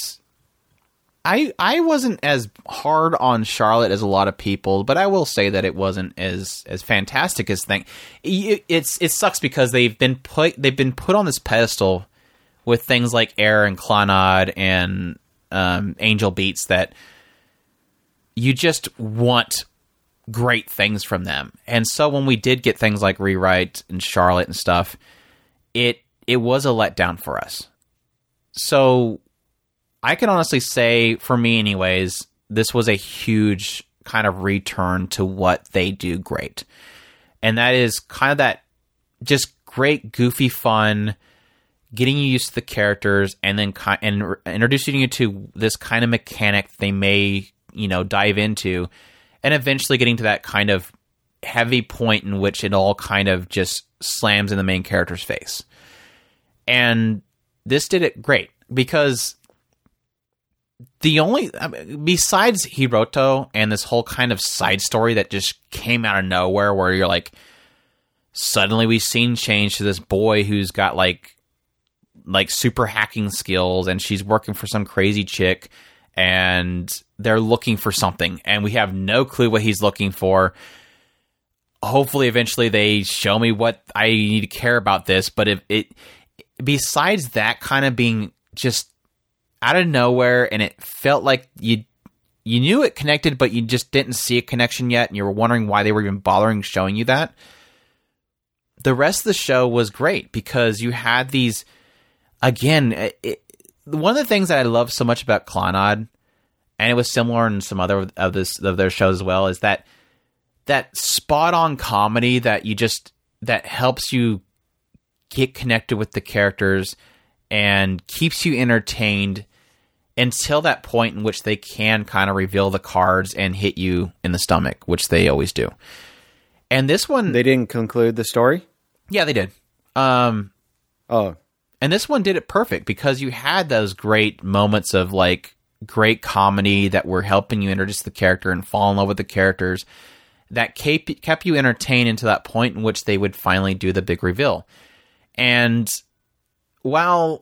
I I wasn't as hard on Charlotte as a lot of people, but I will say that it wasn't as as fantastic as thing. It, it's it sucks because they've been put they've been put on this pedestal with things like Air and Clannad and um, Angel Beats that you just want great things from them. And so when we did get things like Rewrite and Charlotte and stuff, it it was a letdown for us. So I can honestly say, for me anyways, this was a huge kind of return to what they do great. And that is kind of that just great, goofy fun, getting you used to the characters, and then ki- and introducing you to this kind of mechanic they may, you know, dive into, and eventually getting to that kind of heavy point in which it all kind of just slams in the main character's face. And this did it great, because the only, I mean, besides Hiroto and this whole kind of side story that just came out of nowhere, where you're like, suddenly we scene change to this boy who's got like, like super hacking skills, and she's working for some crazy chick, and they're looking for something, and we have no clue what he's looking for. Hopefully, eventually they show me what I need to care about this. But if it, besides that kind of being just out of nowhere, and it felt like you you knew it connected, but you just didn't see a connection yet, and you were wondering why they were even bothering showing you that. The rest of the show was great, because you had these, again, it, one of the things that I love so much about Clannad, and it was similar in some other of this of their shows as well, is that that spot on comedy that you just that helps you get connected with the characters and keeps you entertained until that point in which they can kind of reveal the cards and hit you in the stomach, which they always do. And this one, they didn't conclude the story? Yeah, they did. Um, oh. And this one did it perfect, because you had those great moments of like great comedy that were helping you introduce the character and fall in love with the characters, that kept, kept you entertained until that point in which they would finally do the big reveal. And while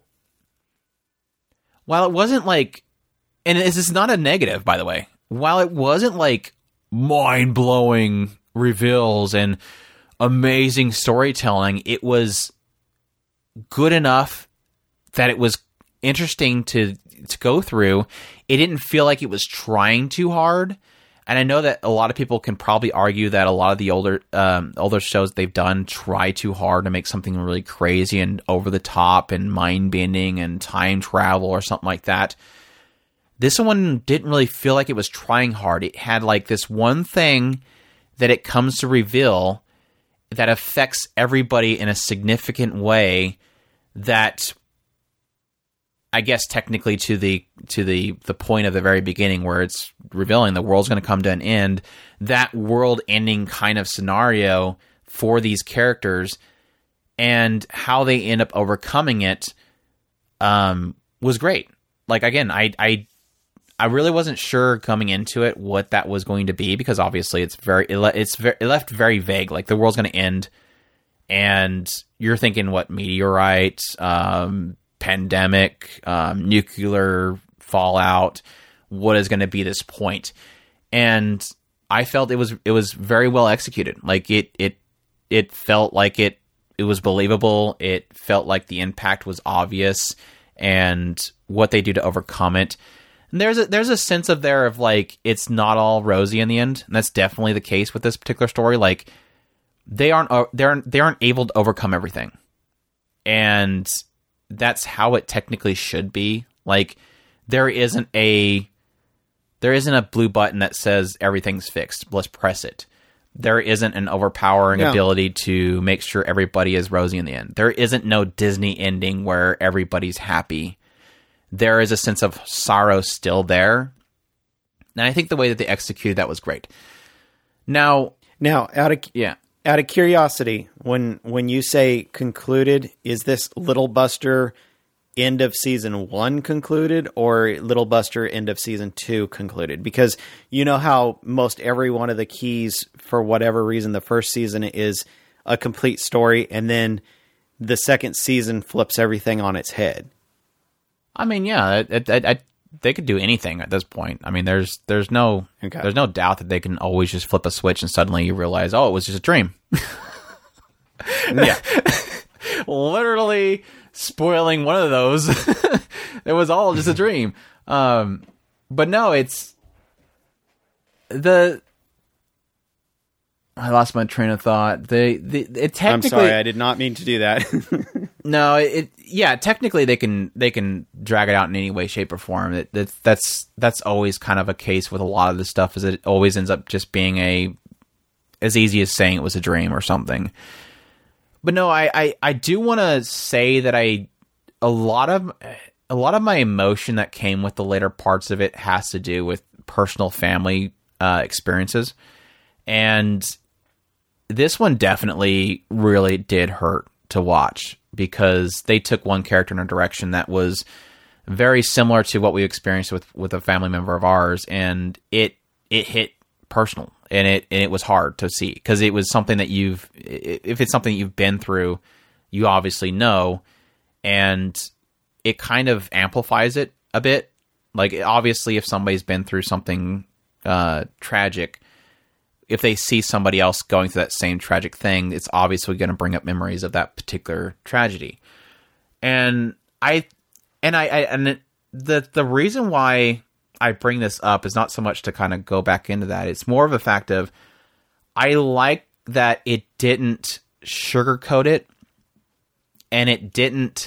while it wasn't like, and this is not a negative, by the way, while it wasn't like mind-blowing reveals and amazing storytelling, it was good enough that it was interesting to to go through. It didn't feel like it was trying too hard. And I know that a lot of people can probably argue that a lot of the older um, older shows they've done try too hard to make something really crazy and over the top and mind-bending and time travel or something like that. This one didn't really feel like it was trying hard. It had like this one thing that it comes to reveal that affects everybody in a significant way, that I guess technically to the to the the point of the very beginning where it's revealing the world's going to come to an end, that world-ending kind of scenario for these characters and how they end up overcoming it um, was great. Like, again, I, I I really wasn't sure coming into it what that was going to be, because obviously it's very it, le- it's very, it left very vague. Like, the world's going to end, and you're thinking, what, meteorite, um, pandemic, um, nuclear fallout, what is going to be this point? And I felt it was it was very well executed. Like, it it it felt like it it was believable. It felt like the impact was obvious, and what they do to overcome it. And there's a there's a sense of there of like, it's not all rosy in the end, and that's definitely the case with this particular story. Like, they aren't they aren't they aren't able to overcome everything, and that's how it technically should be. Like, there isn't a there isn't a blue button that says everything's fixed, let's press it. There isn't an overpowering no. ability to make sure everybody is rosy in the end. There isn't no Disney ending where everybody's happy. There is a sense of sorrow still there. And I think the way that they executed that was great. Now, now out of yeah. out of curiosity, when when you say concluded, is this Little Buster end of season one concluded, or Little Buster end of season two concluded? Because you know how most every one of the keys, for whatever reason, the first season is a complete story, and then the second season flips everything on its head. I mean, yeah, it, it, it, they could do anything at this point. I mean, there's there's no okay. there's no doubt that they can always just flip a switch and suddenly you realize, oh, it was just a dream. Yeah. Literally spoiling one of those. It was all just a dream. Um, but no, it's the I lost my train of thought. They, they it technically. I'm sorry, I did not mean to do that. No, it yeah. Technically, they can they can drag it out in any way, shape, or form. It, it, that's that's always kind of a case with a lot of this stuff. Is it always ends up just being a as easy as saying it was a dream or something. But no, I I, I do want to say that I a lot of a lot of my emotion that came with the later parts of it has to do with personal family uh, experiences, and this one definitely really did hurt to watch because they took one character in a direction that was very similar to what we experienced with, with a family member of ours, and it it hit personal, and it and it was hard to see because it was something that you've if it's something you've been through, you obviously know, and it kind of amplifies it a bit. Like, obviously, if somebody's been through something uh, tragic, if they see somebody else going through that same tragic thing, it's obviously going to bring up memories of that particular tragedy. And I, and I, I and it, the the reason why I bring this up is not so much to kind of go back into that. It's more of a fact of I like that it didn't sugarcoat it, and it didn't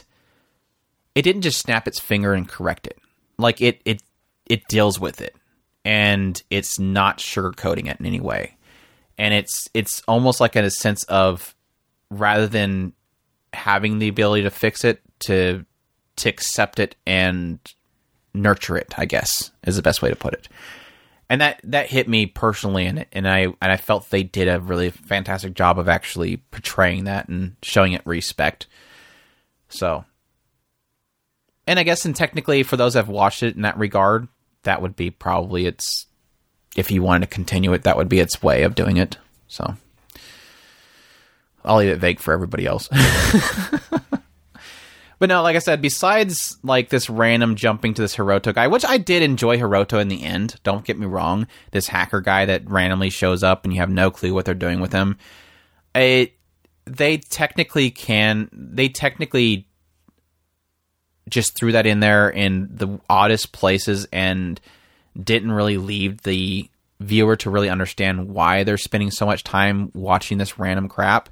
it didn't just snap its finger and correct it. Like it it it deals with it. And it's not sugarcoating it in any way. And it's it's almost like in a sense of, rather than having the ability to fix it, to to accept it and nurture it, I guess, is the best way to put it. And that, that hit me personally, and and I and I felt they did a really fantastic job of actually portraying that and showing it respect. So, and I guess, and technically, for those that have watched it in that regard, that would be probably its, if you wanted to continue it, that would be its way of doing it. So I'll leave it vague for everybody else. But no, like I said, besides like this random jumping to this Hiroto guy, which I did enjoy Hiroto in the end, don't get me wrong, this hacker guy that randomly shows up and you have no clue what they're doing with him. It, they technically can, they technically just threw that in there in the oddest places and didn't really leave the viewer to really understand why they're spending so much time watching this random crap.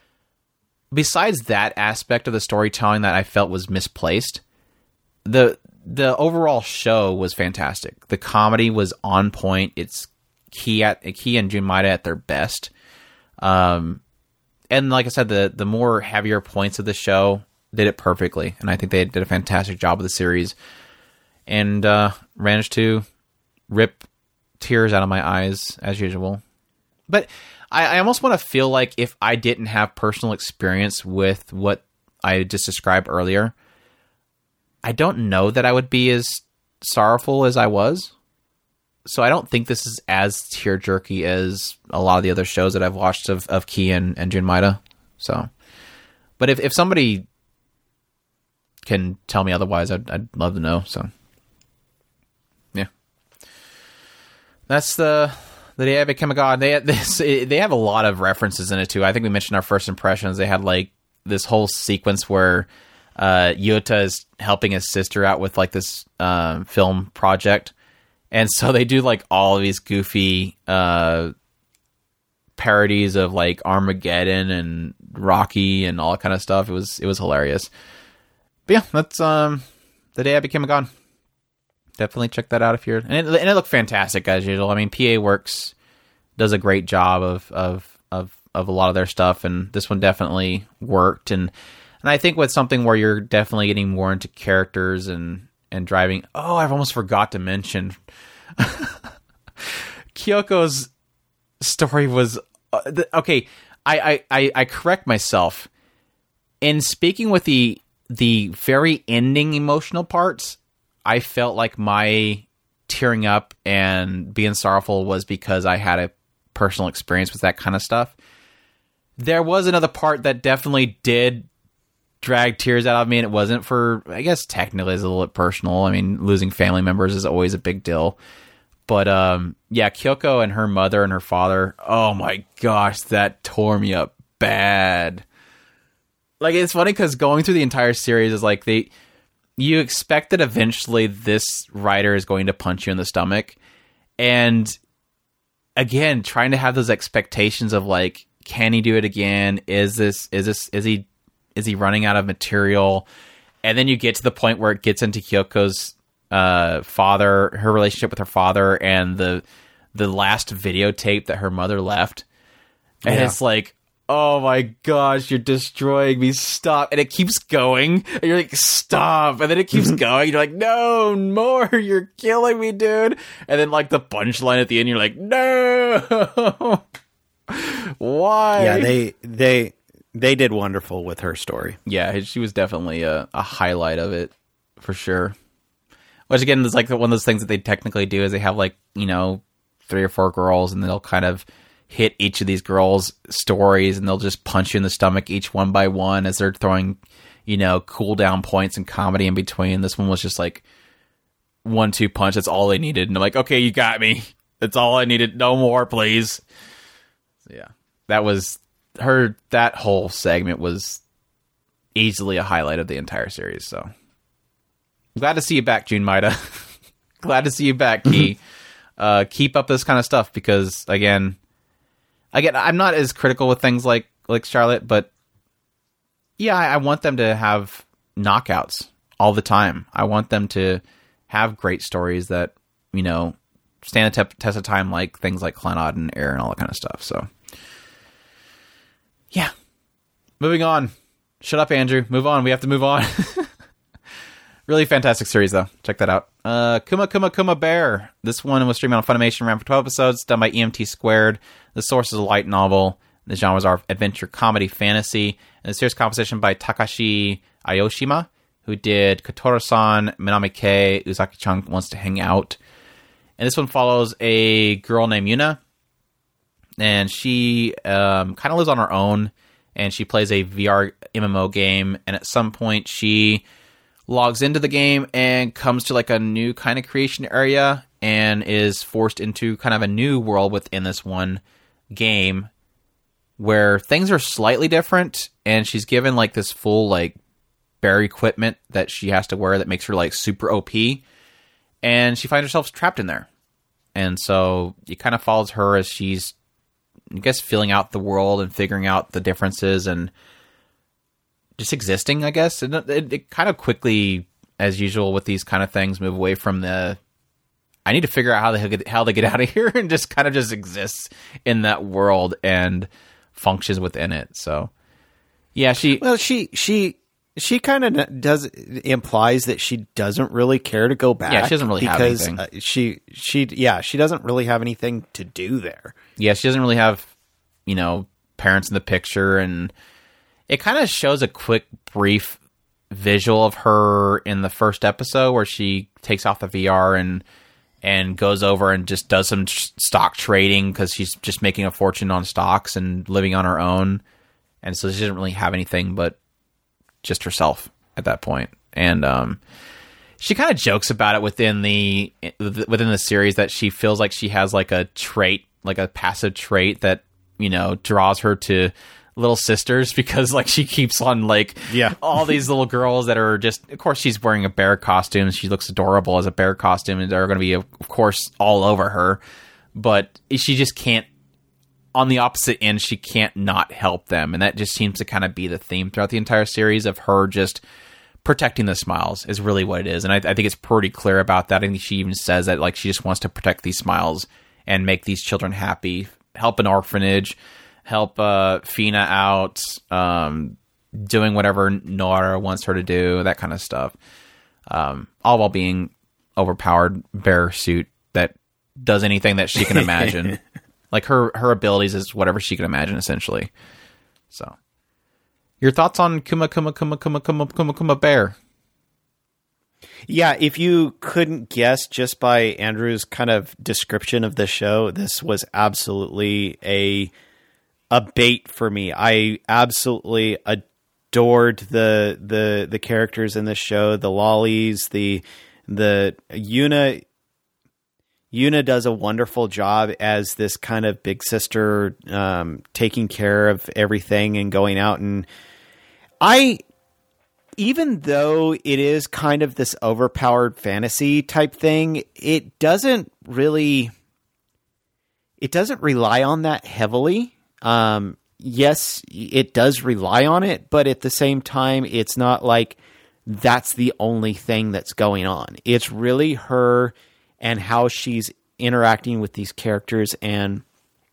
Besides that aspect of the storytelling that I felt was misplaced, the the overall show was fantastic. The comedy was on point. It's Key at Key and Jun Maeda at their best. Um, and like I said, the the more heavier points of the show did it perfectly, and I think they did a fantastic job of the series, and uh, managed to rip tears out of my eyes as usual. But I, I almost want to feel like if I didn't have personal experience with what I just described earlier, I don't know that I would be as sorrowful as I was. So I don't think this is as tear-jerky as a lot of the other shows that I've watched of, of Key and, and Jun Maeda. So, but if, if somebody can tell me otherwise, I'd, I'd love to know. So, yeah, that's the the day I became a god. They had this. They have a lot of references in it too. I think we mentioned our first impressions. They had like this whole sequence where uh, Yuta is helping his sister out with like this uh, film project, and so they do like all of these goofy uh, parodies of like Armageddon and Rocky and all that kind of stuff. It was it was hilarious. But yeah, that's um, the day I became a god. Definitely check that out if you're... And it, and it looked fantastic as usual. I mean, P A Works does a great job of, of of of a lot of their stuff, and this one definitely worked. And and I think with something where you're definitely getting more into characters and, and driving... Oh, I've almost forgot to mention. Kyoko's story was... Uh, the, okay, I, I, I, I correct myself. In speaking with the the very ending emotional parts, I felt like my tearing up and being sorrowful was because I had a personal experience with that kind of stuff. There was another part that definitely did drag tears out of me, and it wasn't for, I guess technically it's a little bit personal. I mean, losing family members is always a big deal. But um, yeah, Kyoko and her mother and her father, oh my gosh, that tore me up bad. Like, it's funny because going through the entire series is like they... You expect that eventually this writer is going to punch you in the stomach, and again, trying to have those expectations of like, can he do it again? Is this, is this, is he, is he running out of material? And then you get to the point where it gets into Kyoko's uh, father, her relationship with her father, and the the last videotape that her mother left. And yeah. It's like, oh my gosh, you're destroying me. Stop. And it keeps going. And you're like, stop. And then it keeps going. You're like, no, more. You're killing me, dude. And then like the punchline at the end, you're like, no. Why? Yeah, they they they did wonderful with her story. Yeah, she was definitely a, a highlight of it for sure. Which again is like one of those things that they technically do is they have like, you know, three or four girls and they'll kind of hit each of these girls' stories and they'll just punch you in the stomach each one by one as they're throwing, you know, cool down points and comedy in between. This one was just like one two punch. That's all they needed. And I'm like, okay, you got me. That's all I needed. No more, please. So, yeah, that was her. That whole segment was easily a highlight of the entire series. So glad to see you back, Jun Maeda. Glad to see you back, Key. uh, keep up this kind of stuff because again, again, I'm not as critical with things like like Charlotte, but yeah, I, I want them to have knockouts all the time. I want them to have great stories that, you know, stand the te- test of time, like things like Clannad and Air and all that kind of stuff. So, yeah. Moving on. Shut up, Andrew. Move on. We have to move on. Really fantastic series, though. Check that out. Uh, Kuma Kuma Kuma Bear. This one was streamed on Funimation, ran for twelve episodes, done by E M T Squared. The source is a light novel. The genres are adventure, comedy, fantasy. And the series composition by Takashi Ayoshima, who did Kotoro-san, Minami-ke, Uzaki-chan Wants to Hang Out. And this one follows a girl named Yuna. And she um, kind of lives on her own. And she plays a V R M M O game. And at some point, she logs into the game and comes to like a new kind of creation area. And is forced into kind of a new world within this one game. Where things are slightly different. And she's given like this full like bear equipment that she has to wear that makes her like super O P. And she finds herself trapped in there. And so it kind of follows her as she's, I guess, filling out the world and figuring out the differences and just existing, I guess. And it, it kind of quickly, as usual with these kind of things, move away from the, I need to figure out how they get, how they get out of here, and just kind of just exists in that world and functions within it. So, yeah, she... Well, she... she She kind of does implies that she doesn't really care to go back. Yeah, she doesn't really because, have anything. Uh, she she yeah, she doesn't really have anything to do there. Yeah, she doesn't really have, you know, parents in the picture, and it kind of shows a quick, brief visual of her in the first episode where she takes off the V R and and goes over and just does some stock trading because she's just making a fortune on stocks and living on her own, and so she doesn't really have anything but just herself at that point. And um, she kind of jokes about it within the within the series that she feels like she has like a trait, like a passive trait that, you know, draws her to little sisters, because like she keeps on like yeah. all these little girls that are just, of course she's wearing a bear costume. She looks adorable as a bear costume, and they're going to be, of course, all over her. But she just can't, on the opposite end, she can't not help them. And that just seems to kind of be the theme throughout the entire series of her just protecting the smiles is really what it is. And I, I think it's pretty clear about that. I think she even says that like she just wants to protect these smiles and make these children happy, help an orphanage, help uh, Fina out, um, doing whatever Nora wants her to do, that kind of stuff. Um, all while being overpowered bear suit that does anything that she can imagine. Like her, her abilities is whatever she can imagine, essentially. So, your thoughts on Kuma Kuma Kuma Kuma Kuma Kuma Kuma Bear? Yeah, if you couldn't guess just by Andrew's kind of description of the show, this was absolutely a a bait for me. I absolutely adored the the the characters in this show, the lollies, the the Yuna. Yuna does a wonderful job as this kind of big sister, um, taking care of everything and going out. And I, even though it is kind of this overpowered fantasy type thing, it doesn't really, it doesn't rely on that heavily. Um, yes, it does rely on it, but at the same time, it's not like that's the only thing that's going on. It's really her and how she's interacting with these characters and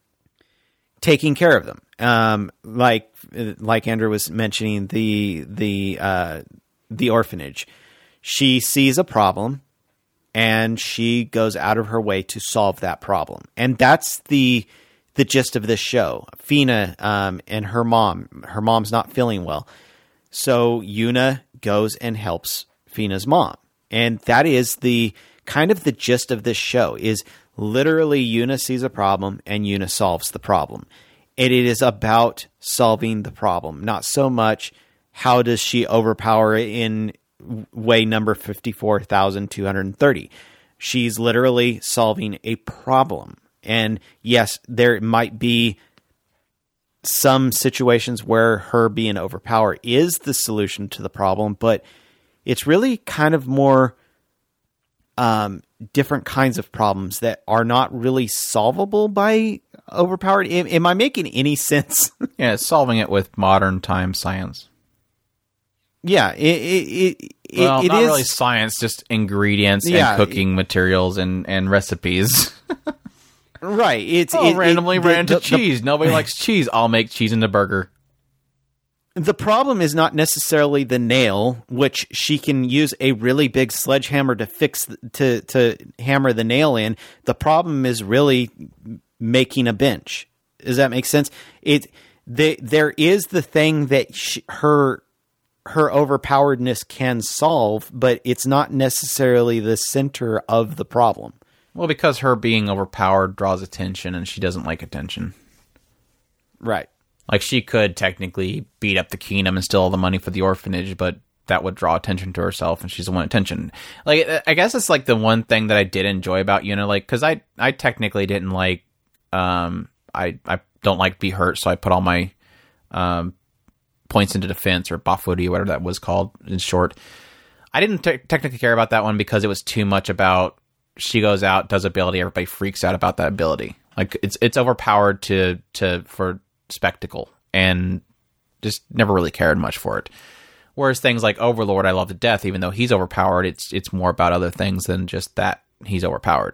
taking care of them. Um, like like Andrew was mentioning, the the uh, the orphanage. She sees a problem, and she goes out of her way to solve that problem, and that's the the gist of this show. Fina um, and her mom. Her mom's not feeling well, so Yuna goes and helps Fina's mom, and that is the kind of the gist of this show. Is literally Yuna sees a problem and Yuna solves the problem. And it is about solving the problem, not so much how does she overpower it in way number fifty-four thousand two hundred thirty. She's literally solving a problem. And yes, there might be some situations where her being overpowered is the solution to the problem, but it's really kind of more um, different kinds of problems that are not really solvable by overpowered. Am, am I making any sense? Yeah, it's solving it with modern time science. Yeah, it it, it, well, it not is really science, just ingredients yeah, and cooking materials and, and recipes. Right. It's oh, it, randomly it, ran the, into the, cheese. Nobody likes cheese. I'll make cheese into burger. The problem is not necessarily the nail, which she can use a really big sledgehammer to fix to to hammer the nail in. The problem is really making a bench. Does that make sense? It the, there is the thing that she, her her overpoweredness can solve, but it's not necessarily the center of the problem. Well, because her being overpowered draws attention, and she doesn't like attention. Right. Like, she could technically beat up the kingdom and steal all the money for the orphanage, but that would draw attention to herself, and she's the one attention. Like, I guess it's, like, the one thing that I did enjoy about Yuna, like, because I, I technically didn't like, um, I, I don't like be hurt, so I put all my, um, points into defense, or Bafudi, or whatever that was called, in short. I didn't te- technically care about that one because it was too much about, she goes out, does ability, everybody freaks out about that ability. Like, it's it's overpowered to to for spectacle, and just never really cared much for it. Whereas things like Overlord, I love to death, even though he's overpowered, it's it's more about other things than just that he's overpowered.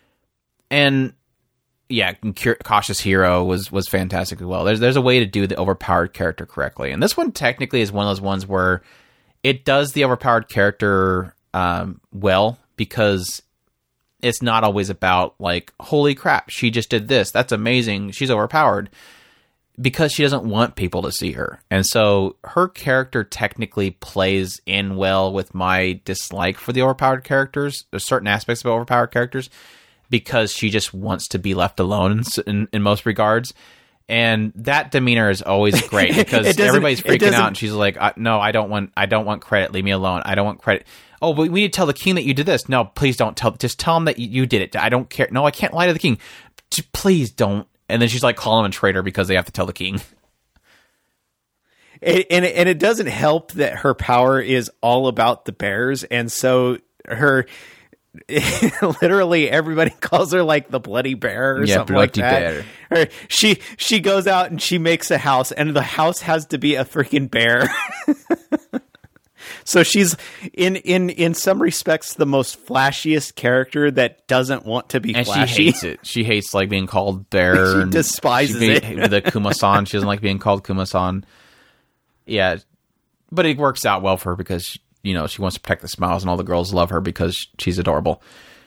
And yeah, Cautious Hero was was fantastic as well. There's there's a way to do the overpowered character correctly, and this one technically is one of those ones where it does the overpowered character um, well, because it's not always about, like, holy crap, she just did this, that's amazing, she's overpowered, because she doesn't want people to see her. And so her character technically plays in well with my dislike for the overpowered characters, or certain aspects of overpowered characters, because she just wants to be left alone in, in, in most regards. And that demeanor is always great, because everybody's freaking out, and she's like, no, I don't want I don't want credit, leave me alone, I don't want credit. Oh, but we need to tell the king that you did this. No, please don't tell. Just tell him that you did it. I don't care. No, I can't lie to the king. Just please don't. And then she's like calling him a traitor because they have to tell the king. It, and, and it doesn't help that her power is all about the bears. And so her, literally everybody calls her like the bloody bear or yeah, something like that. Bear. Her, she, she goes out and she makes a house, and the house has to be a freaking bear. So she's, in, in, in some respects, the most flashiest character that doesn't want to be and flashy. She hates it. She hates, like, being called bear. She and despises she, it. The Kuma-san. She doesn't like being called Kuma-san. Yeah. But it works out well for her because, you know, she wants to protect the Smiles, and all the girls love her because she's adorable.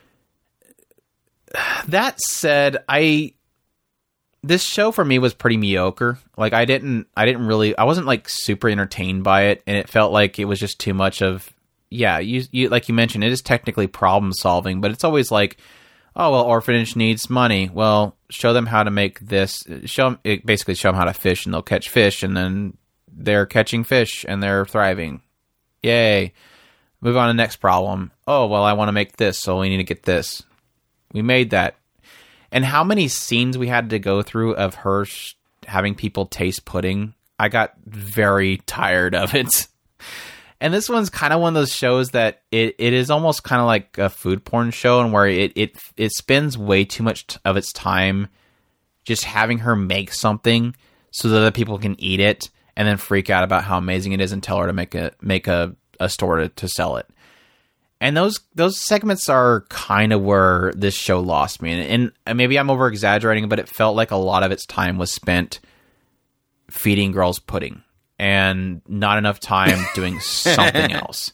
That said, I... This show for me was pretty mediocre. Like, I didn't, I didn't really, I wasn't like super entertained by it, and it felt like it was just too much of, yeah, you, you like you mentioned, it is technically problem solving, but it's always like, oh well, orphanage needs money. Well, show them how to make this. Show them, it basically show them how to fish, and they'll catch fish, and then they're catching fish and they're thriving. Yay! Move on to the next problem. Oh well, I want to make this, so we need to get this. We made that. And how many scenes we had to go through of her sh- having people taste pudding, I got very tired of it. And this one's kind of one of those shows that it, it is almost kind of like a food porn show, and where it, it it spends way too much of its time just having her make something so that other people can eat it and then freak out about how amazing it is and tell her to make a make a, a store to, to sell it. And those those segments are kind of where this show lost me. And, and maybe I'm over exaggerating, but it felt like a lot of its time was spent feeding girls pudding and not enough time doing something else.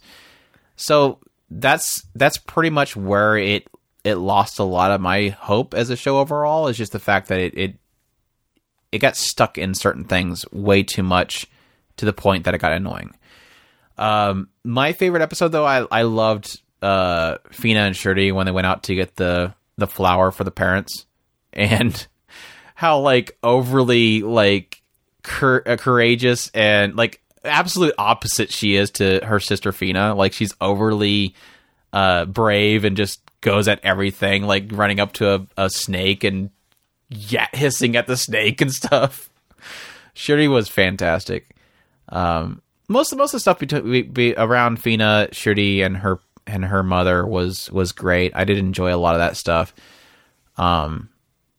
So that's that's pretty much where it it lost a lot of my hope as a show overall, is just the fact that it it, it got stuck in certain things way too much to the point that it got annoying. Um, my favorite episode, though, I I loved uh, Fina and Shirley when they went out to get the the flour for the parents, and how like overly like cur- uh, courageous and like absolute opposite she is to her sister Fina. Like she's overly uh, brave and just goes at everything, like running up to a, a snake and yeah, hissing at the snake and stuff. Shirley was fantastic. Um, Most of most of the stuff between be, be around Fina, Shirley, and her and her mother was was great. I did enjoy a lot of that stuff. Um,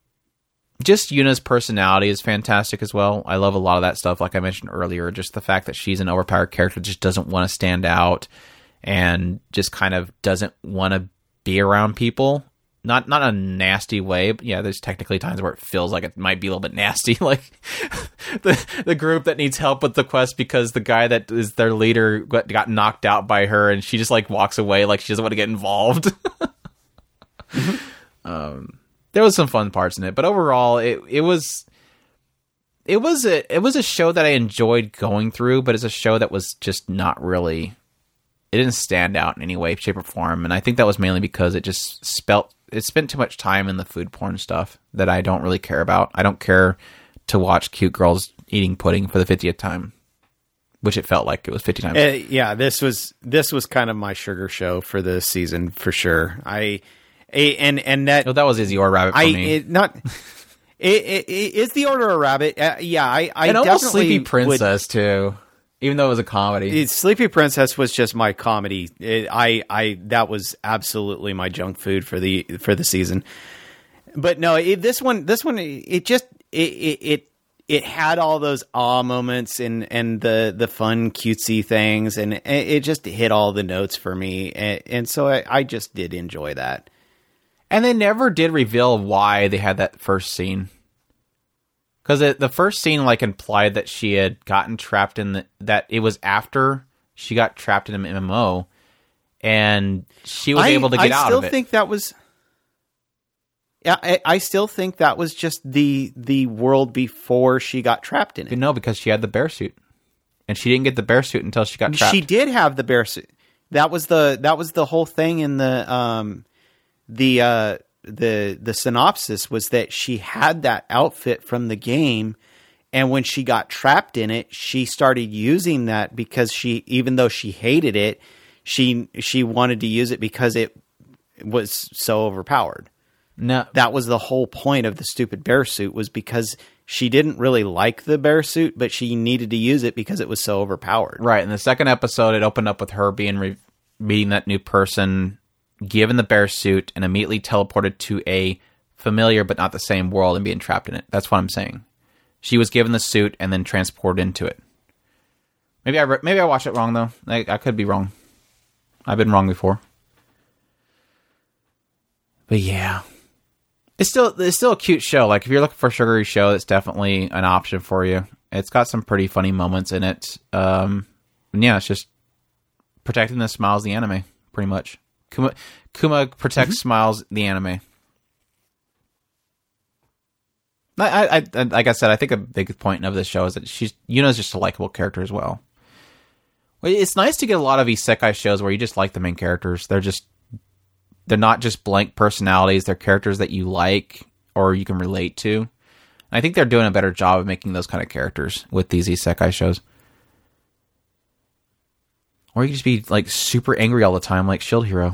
just Yuna's personality is fantastic as well. I love a lot of that stuff. Like I mentioned earlier, just the fact that she's an overpowered character, just doesn't want to stand out, and just kind of doesn't want to be around people. Not not a nasty way, but yeah, there's technically times where it feels like it might be a little bit nasty, like the the group that needs help with the quest because the guy that is their leader got, got knocked out by her, and she just like walks away like she doesn't want to get involved. mm-hmm. um, there was some fun parts in it, but overall, it it was it was a it was a show that I enjoyed going through, but it's a show that was just not really. It didn't stand out in any way, shape, or form, and I think that was mainly because it just spelt. It spent too much time in the food porn stuff that I don't really care about. I don't care to watch cute girls eating pudding for the fiftieth time, which it felt like it was fifty times. Uh, yeah, this was this was kind of my sugar show for this season for sure. I, I and and that oh, that was Izzy or Rabbit for I, me. It, not it, it, it is the Order of Rabbit. Uh, yeah, I I and almost definitely Sleepy Princess would, too. Even though it was a comedy. It, Sleepy Princess was just my comedy. It, I, I, that was absolutely my junk food for the for the season. But no, it, this one, this one, it just it it it, it had all those awe moments and, and the, the fun cutesy things, and it, it just hit all the notes for me, and, and so I, I just did enjoy that. And they never did reveal why they had that first scene. Because the first scene like implied that she had gotten trapped in the, that it was after she got trapped in an M M O, and she was I, able to get I out still of it. think that was. Yeah, I, I still think that was just the the world before she got trapped in it. No, because she had the bear suit, and she didn't get the bear suit until she got trapped. She did have the bear suit. That was the that was the whole thing in the um the. Uh, the the synopsis was that she had that outfit from the game, and when she got trapped in it, she started using that because she, even though she hated it, she she wanted to use it because it was so overpowered. No, that was the whole point of the stupid bear suit, was because she didn't really like the bear suit, but she needed to use it because it was so overpowered. Right. In the second episode, it opened up with her being re- meeting that new person, given the bear suit, and immediately teleported to a familiar but not the same world and being trapped in it. That's what I'm saying. She was given the suit and then transported into it. Maybe I re- maybe I watched it wrong though. I, I could be wrong. I've been wrong before. But yeah, it's still it's still a cute show. Like if you're looking for a sugary show, it's definitely an option for you. It's got some pretty funny moments in it. Um, and yeah, it's just protecting the smiles of the anime, pretty much. Kuma, Kuma protects mm-hmm. Smiles, the anime. I, I, I, like I said, I think a big point of this show is that she's Yuna's just a likable character as well. It's nice to get a lot of isekai shows where you just like the main characters. They're just they're not just blank personalities. They're characters that you like or you can relate to. And I think they're doing a better job of making those kind of characters with these isekai shows. Or you can just be like super angry all the time, like Shield Hero.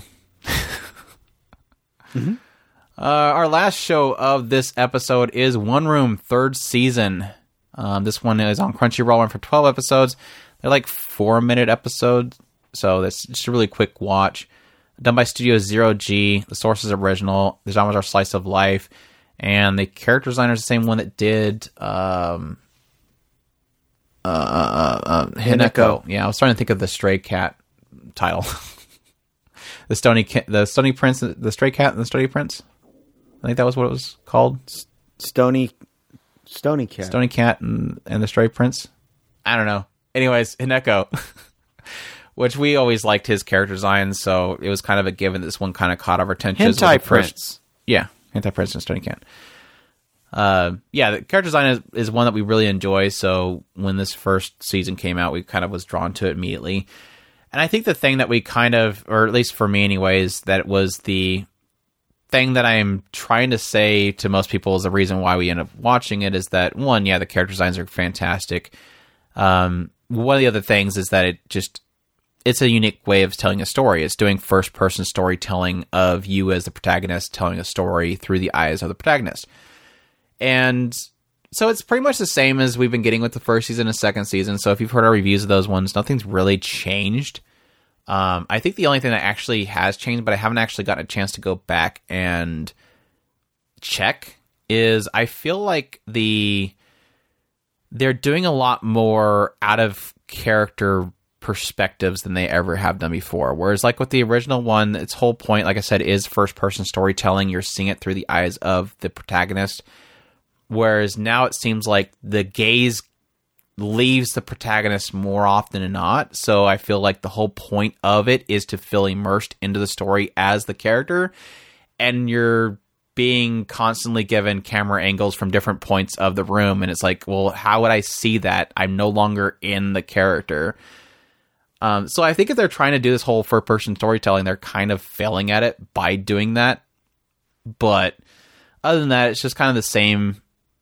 mm-hmm. uh, our last show of this episode is One Room, third season. Um, this one is on Crunchyroll, run for twelve episodes. They're like four minute episodes, so that's just a really quick watch. Done by Studio Zero G. The source is original. The genres are slice of life. and the character designer is the same one that did um, uh, uh, uh, Hineko. Hineko. Yeah, I was trying to think of the Stray Cat title. the Stony Ca- the Stony Prince, the Stray Cat and the Stony Prince. I think that was what it was called. Stony, Stony Cat. Stony Cat and, and the Stray Prince. I don't know. Anyways, Hineko. Which we always liked his character design, so it was kind of a given. This one kind of caught our attention. Hentai Prince. Yeah, Hentai Prince and Stony Cat. Uh, yeah, the character design is, is one that we really enjoy, so when this first season came out, we kind of was drawn to it immediately. And I think the thing that we kind of, or at least for me anyways, that it was the thing that I'm trying to say to most people is the reason why we end up watching it is that, one, yeah, the character designs are fantastic. Um, one of the other things is that it just... it's a unique way of telling a story. It's doing first-person storytelling of you as the protagonist, telling a story through the eyes of the protagonist. And so it's pretty much the same as we've been getting with the first season and second season. So if you've heard our reviews of those ones, nothing's really changed. Um, I think the only thing that actually has changed, but I haven't actually gotten a chance to go back and check, is I feel like the they're doing a lot more out of character perspectives than they ever have done before. Whereas like with the original one, its whole point, like I said, is first person storytelling. You're seeing it through the eyes of the protagonist. Whereas now it seems like the gaze leaves the protagonist more often than not. So I feel like the whole point of it is to feel immersed into the story as the character. And you're being constantly given camera angles from different points of the room. And it's like, well, how would I see that? I'm no longer in the character. Um, so I think if they're trying to do this whole first-person storytelling, they're kind of failing at it by doing that. But other than that, it's just kind of the same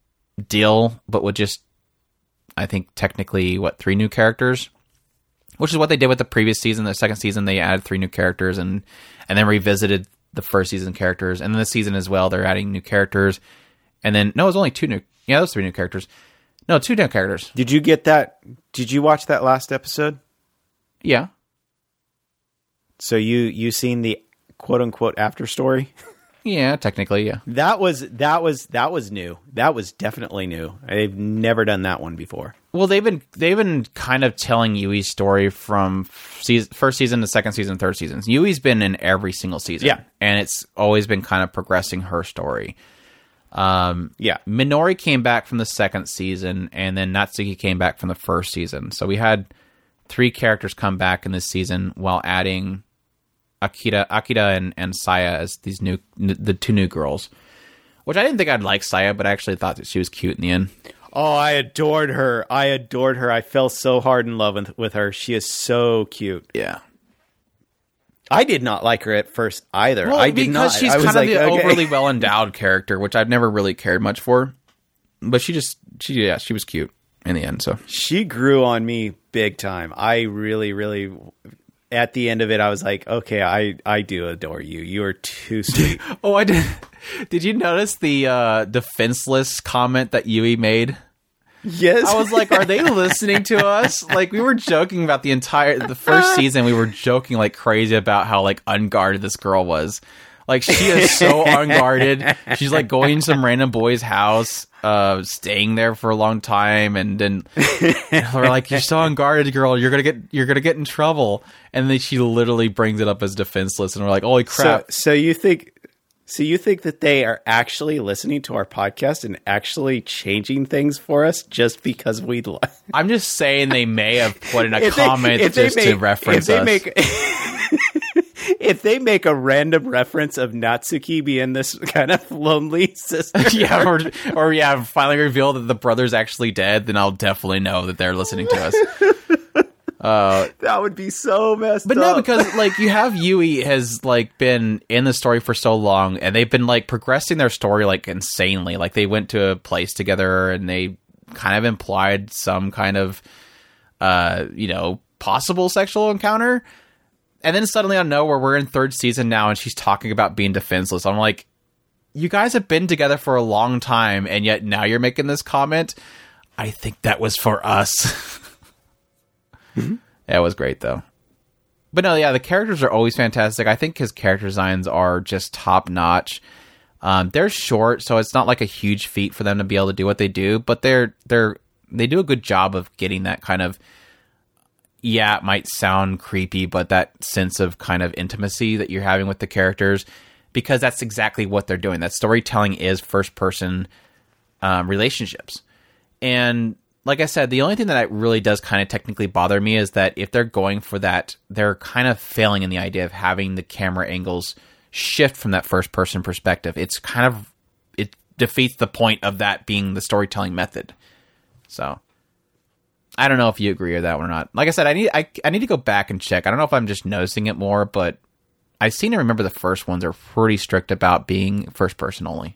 deal, but with just, I think, technically, what, three new characters? Which is what they did with the previous season. The second season, they added three new characters and, and then revisited the first season characters. And then this season as well, they're adding new characters. And then, no, it was only two new... Yeah, those three new characters. No, two new characters. Did you get that? Did you watch that last episode? Yeah. So you you seen the quote unquote after story? Yeah, technically, yeah. That was that was that was new. That was definitely new. I've never done that one before. Well, they've been they've been kind of telling Yui's story from season, first season to second season, third season. Yui's been in every single season, yeah, and it's always been kind of progressing her story. Um, yeah, Minori came back from the second season, and then Natsuki came back from the first season. So we had three characters come back in this season while adding Akira, Akira and, and Saya as these new, the two new girls. Which I didn't think I'd like Saya, but I actually thought that she was cute in the end. Oh, I adored her. I adored her. I fell so hard in love with, with her. She is so cute. Yeah. I did not like her at first either. Well, I did because not. she's I was kind like, of the okay. overly well-endowed character, which I've never really cared much for. But she just, she yeah, she was cute in the end. So she grew on me big time. I really, really, at the end of it, I was like, okay, I, I do adore you. You are too sweet. Oh, I did. Did you notice the uh, defenseless comment that Yui made? Yes. I was like, are they listening to us? Like, we were joking about the entire, the first season, we were joking like crazy about how like unguarded this girl was. Like, she is so unguarded. She's like going to some random boy's house, uh, staying there for a long time, and then we're like, "You're so unguarded, girl. You're gonna get, you're gonna get in trouble." And then she literally brings it up as defenseless, and we're like, "Holy crap!" So, so you think, so you think that they are actually listening to our podcast and actually changing things for us just because we? Li- I'm just saying they may have put in a if comment they, if just they to make, reference if they us. Make, if they make a random reference of Natsuki being this kind of lonely sister, yeah, or, or yeah, finally reveal that the brother's actually dead, then I'll definitely know that they're listening to us. Uh, that would be so messed but up. no, because like you have Yui has like been in the story for so long, and they've been like progressing their story like insanely. Like they went to a place together, and they kind of implied some kind of, uh, you know, possible sexual encounter. And then suddenly out of nowhere, we're in third season now, and she's talking about being defenseless. I'm like, you guys have been together for a long time, and yet now you're making this comment. I think that was for us. Mm-hmm. Yeah, it was great, though. But no, yeah, the characters are always fantastic. I think his character designs are just top-notch. Um, they're short, so it's not like a huge feat for them to be able to do what they do, but they're they're they do a good job of getting that kind of, yeah, it might sound creepy, but that sense of kind of intimacy that you're having with the characters, because that's exactly what they're doing. That storytelling is first person um, relationships. And like I said, the only thing that really does kind of technically bother me is that if they're going for that, they're kind of failing in the idea of having the camera angles shift from that first person perspective. It's kind of, it defeats the point of that being the storytelling method. So I don't know if you agree with that one or not. Like I said, I need I, I need to go back and check. I don't know if I'm just noticing it more, but I seem to remember the first ones are pretty strict about being first person only.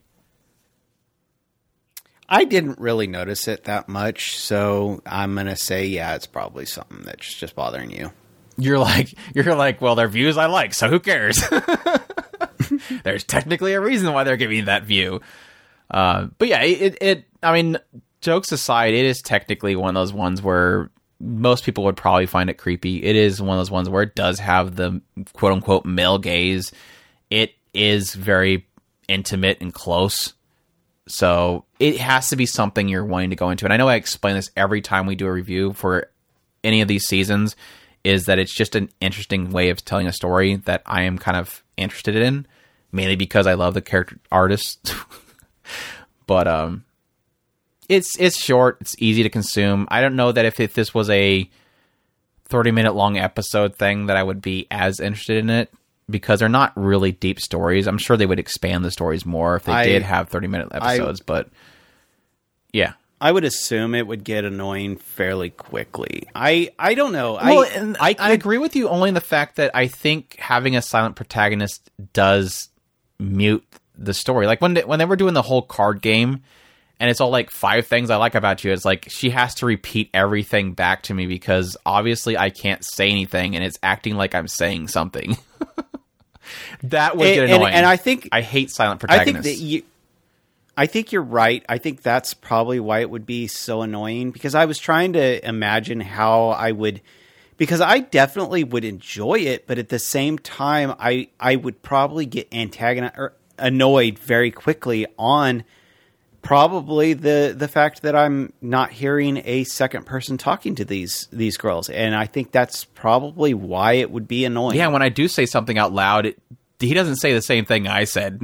I didn't really notice it that much, so I'm going to say, yeah, it's probably something that's just bothering you. You're like, you're like, well, their views I like, so who cares? There's technically a reason why they're giving that view. Uh, but yeah, it, it, I mean, jokes aside, it is technically one of those ones where most people would probably find it creepy. It is one of those ones where it does have the quote unquote male gaze. It is very intimate and close. So it has to be something you're wanting to go into. And I know I explain this every time we do a review for any of these seasons, is that it's just an interesting way of telling a story that I am kind of interested in, mainly because I love the character artists. But um, it's it's short. It's easy to consume. I don't know that if, if this was a thirty minute long episode thing that I would be as interested in it, because they're not really deep stories. I'm sure they would expand the stories more if they I, did have thirty minute episodes, I, but yeah. I would assume it would get annoying fairly quickly. I, I don't know. Well, I, and I, could, I agree with you only in the fact that I think having a silent protagonist does mute the story. Like when they, when they were doing the whole card game, and it's all like five things I like about you, it's like she has to repeat everything back to me because obviously I can't say anything and it's acting like I'm saying something. That would and, get annoying. And, and I think I hate silent protagonists. I think that you, I think you're right. I think that's probably why it would be so annoying, because I was trying to imagine how I would, because I definitely would enjoy it, but at the same time, I I would probably get antagonized or annoyed very quickly on probably the the fact that I'm not hearing a second person talking to these these girls, and I think that's probably why it would be annoying. Yeah, when I do say something out loud, it, he doesn't say the same thing I said.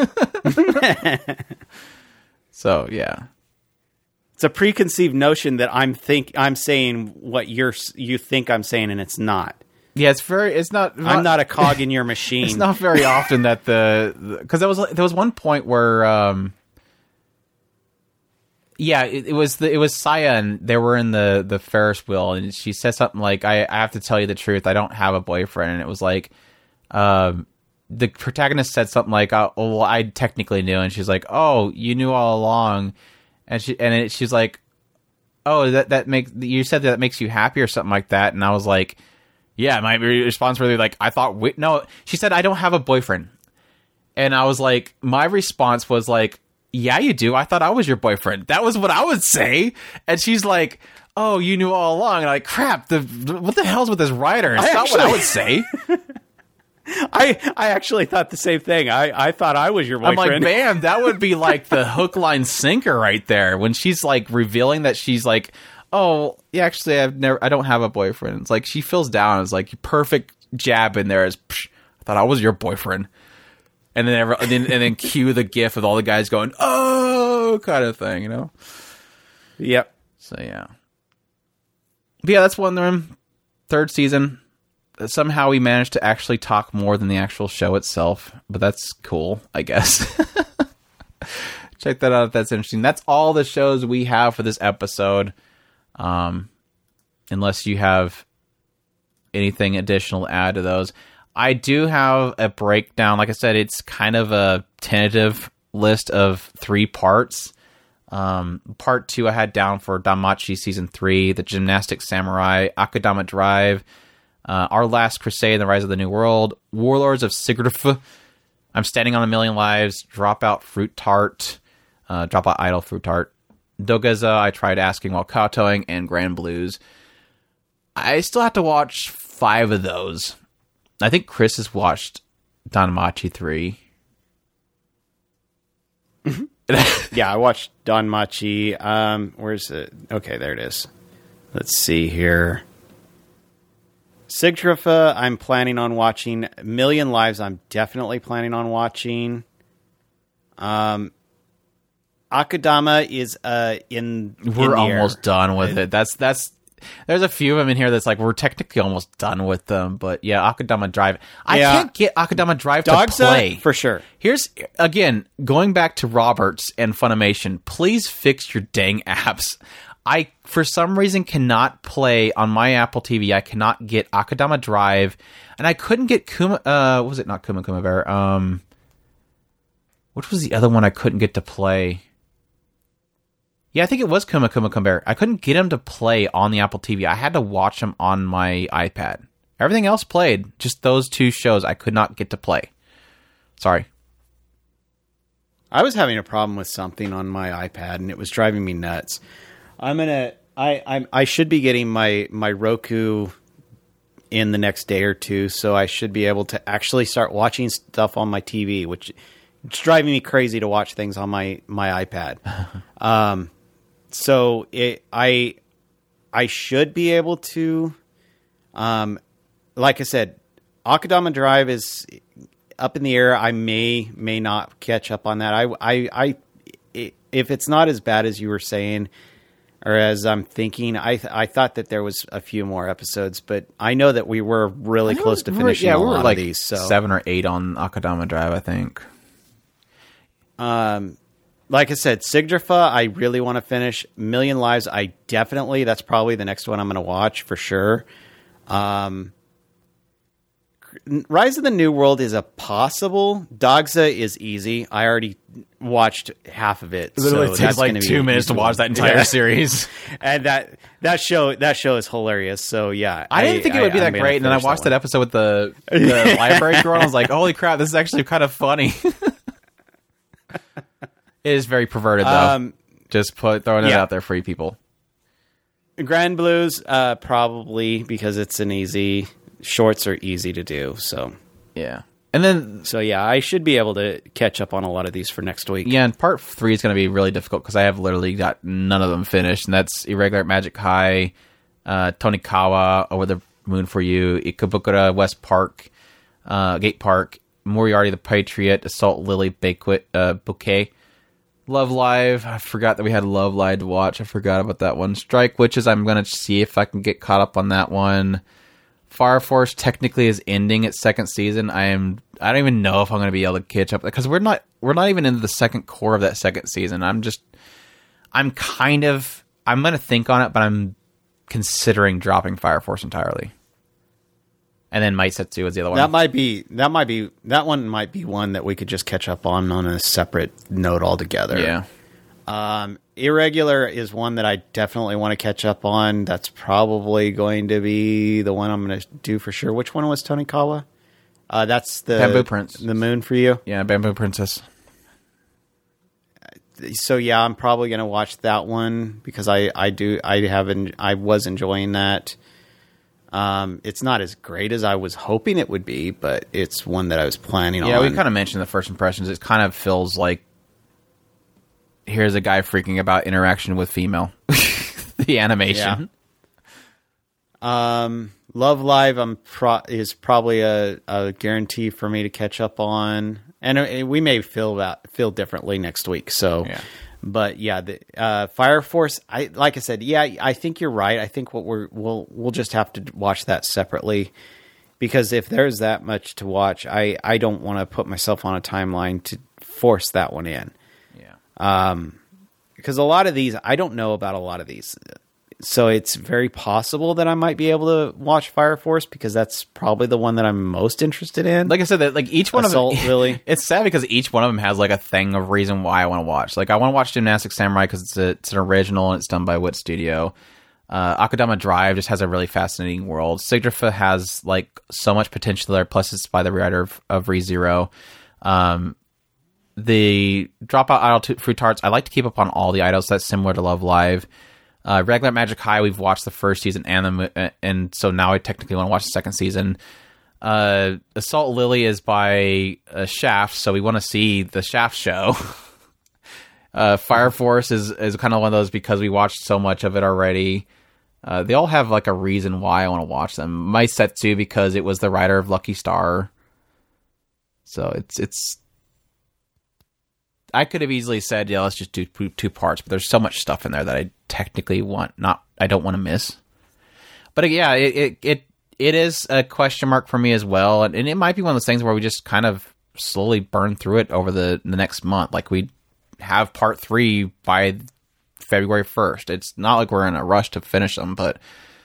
So yeah, it's a preconceived notion that I'm think I'm saying what you're you think I'm saying, and it's not. Yeah, it's very. It's not. not I'm not a cog in your machine. It's not very often that the because there was there was one point where. Um, Yeah, it, it was the, it was Saya, and they were in the, the Ferris wheel, and she said something like, I, I have to tell you the truth, I don't have a boyfriend. And it was like, um, the protagonist said something like, oh, well, I technically knew. And she's like, oh, you knew all along. And she and it, she's like, oh, that that makes you said that, that makes you happy or something like that. And I was like, yeah, my response really like, I thought, wait, no, she said, I don't have a boyfriend. And I was like, my response was like, yeah, you do. I thought I was your boyfriend. That was what I would say. And she's like, oh, you knew all along. And I'm like, crap, the what the hell's with this writer? It's I not actually, what I would say. I I actually thought the same thing. I, I thought I was your boyfriend. I'm like, man, that would be like the hook, line, sinker right there. When she's like revealing that she's like, oh, yeah, actually, I've never, I don't have a boyfriend. It's like she feels down. It's like perfect jab in there. Is I thought I was your boyfriend. And then, and then, and then cue the gif of all the guys going, oh, kind of thing, you know? Yep. So, yeah. But yeah, that's One Room. Third season. Somehow we managed to actually talk more than the actual show itself. But that's cool, I guess. Check that out if that's interesting. That's all the shows we have for this episode. Um, unless you have anything additional to add to those. I do have a breakdown. Like I said, it's kind of a tentative list of three parts. Um, part two I had down for Danmachi Season three, The Gymnastic Samurai, Akudama Drive, uh, Our Last Crusade, The Rise of the New World, Warlords of Sigurdf, I'm Standing on a Million Lives, Dropout Fruit Tart, uh, Dropout Idol Fruit Tart, Dogeza, I Tried Asking While Kowtowing, and Grand Blues. I still have to watch five of those. I think Chris has watched Danmachi three. Yeah, I watched Danmachi. Um, where's it? Okay, there it is. Let's see here. Sigtrafa, I'm planning on watching. Million Lives, I'm definitely planning on watching. Um, Akudama is uh in. We're in almost air. done with it. That's that's. There's a few of them in here that's like we're technically almost done with them, but yeah, Akudama Drive. I Yeah. can't get Akudama Drive Dogsa, to play for sure. Here's again going back to Roberts and Funimation. Please fix your dang apps. I for some reason cannot play on my Apple T V. I cannot get Akudama Drive, and I couldn't get Kuma. Uh, what was it not Kuma Kuma Bear? Um, which was the other one I couldn't get to play? Yeah, I think it was Kuma Kuma Kuma Bear. I couldn't get him to play on the Apple T V. I had to watch him on my iPad. Everything else played. Just those two shows I could not get to play. Sorry. I was having a problem with something on my iPad, and it was driving me nuts. I'm gonna. I I'm, I should be getting my my Roku in the next day or two, so I should be able to actually start watching stuff on my T V, which it's driving me crazy to watch things on my my iPad. um, so it I I should be able to. Um, like I said, Akudama Drive is up in the air. I may may not catch up on that. I I, I if it's not as bad as you were saying. Or as I'm thinking, I th- I thought that there was a few more episodes, but I know that we were really close to finishing yeah, a we were lot like of these. So, seven or eight on Akudama Drive, I think. um, like I said, Sigdrafa, I really want to finish. Million Lives, I definitely. That's probably the next one I'm going to watch for sure. Um, Rise of the New World is a possible. Dogza is easy. I already watched half of it. It literally so takes that's like gonna two be minutes to easy. watch that entire Yeah. series. And that that show that show is hilarious. So yeah, I didn't think it would be I, that I'm gonna great, and then I finish watched that, one. episode with the, the library girl, and I was like, holy crap, this is actually kind of funny. It is very perverted, though. Um, Just put throwing it yeah. out there for you people. Grand Blues, uh, probably because it's an easy. Shorts are easy to do. So Yeah. And then, so yeah, I should be able to catch up on a lot of these for next week. yeah, and part three is going to be really difficult because I have literally got none of them finished, and that's Irregular Magic High, uh, Tonikawa, Over the Moon for You, Ikebukuro, West Park, uh, Gate Park, Moriarty the Patriot, Assault Lily, Banquet, uh, Bouquet, Love Live. I forgot that we had Love Live to watch. I forgot about that one. Strike Witches, I'm going to see if I can get caught up on that one. Fire Force technically is ending its second season. I am. I don't even know if I'm going to be able to catch up because we're not. We're not even into the second core of that second season. I'm just. I'm kind of. I'm going to think on it, but I'm considering dropping Fire Force entirely. And then Might Setsu is the other one. That might be that might be that one might be one that we could just catch up on on a separate note altogether. Yeah. Um, Irregular is one that I definitely want to catch up on. That's probably going to be the one I'm going to do for sure. Which one was Tonikawa? Uh, that's the Bamboo Prince. The Moon for You. Yeah, Bamboo Princess. So yeah, I'm probably going to watch that one because I, I do I haven't I was enjoying that. Um, it's not as great as I was hoping it would be, but it's one that I was planning Yeah, on. we kind of mentioned the first impressions. It kind of feels like here's a guy freaking about interaction with female. The animation. Yeah. Um, Love Live I'm pro- is probably a, a guarantee for me to catch up on. And uh, we may feel that feel differently next week. So, Yeah. but yeah, the uh, Fire Force. I like I said, yeah, I think you're right. I think what we're we'll we'll just have to watch that separately because if there's that much to watch, I I don't want to put myself on a timeline to force that one in. Yeah. Um, because a lot of these, I don't know about a lot of these. So it's very possible that I might be able to watch Fire Force because that's probably the one that I'm most interested in. Like I said, that like each one Assault, of them, really. It's sad because each one of them has like a thing of reason why I want to watch. Like I want to watch Gymnastic Samurai because it's a, it's an original and it's done by Wit Studio. Uh, Akudama Drive just has a really fascinating world. Sigdrafa has like so much potential there. Plus, it's by the writer of, of ReZero. Um, the Dropout Idol t- Fruit Tarts. I like to keep up on all the idols. That's similar to Love Live. Uh, Regular Magic High, we've watched the first season, and the, and so now I technically want to watch the second season. Uh, Assault Lily is by uh, Shaft, so we want to see the Shaft show. Uh, Fire Force is, is kind of one of those because we watched so much of it already. Uh, they all have like a reason why I want to watch them. My Setsu because it was the writer of Lucky Star. So it's it's. I could have easily said, yeah, let's just do two, two parts, but there's so much stuff in there that I technically want not. I don't want to miss. But yeah, it it it, it is a question mark for me as well, and, and it might be one of those things where we just kind of slowly burn through it over the, the next month. Like we have part three by February first. It's not like we're in a rush to finish them, but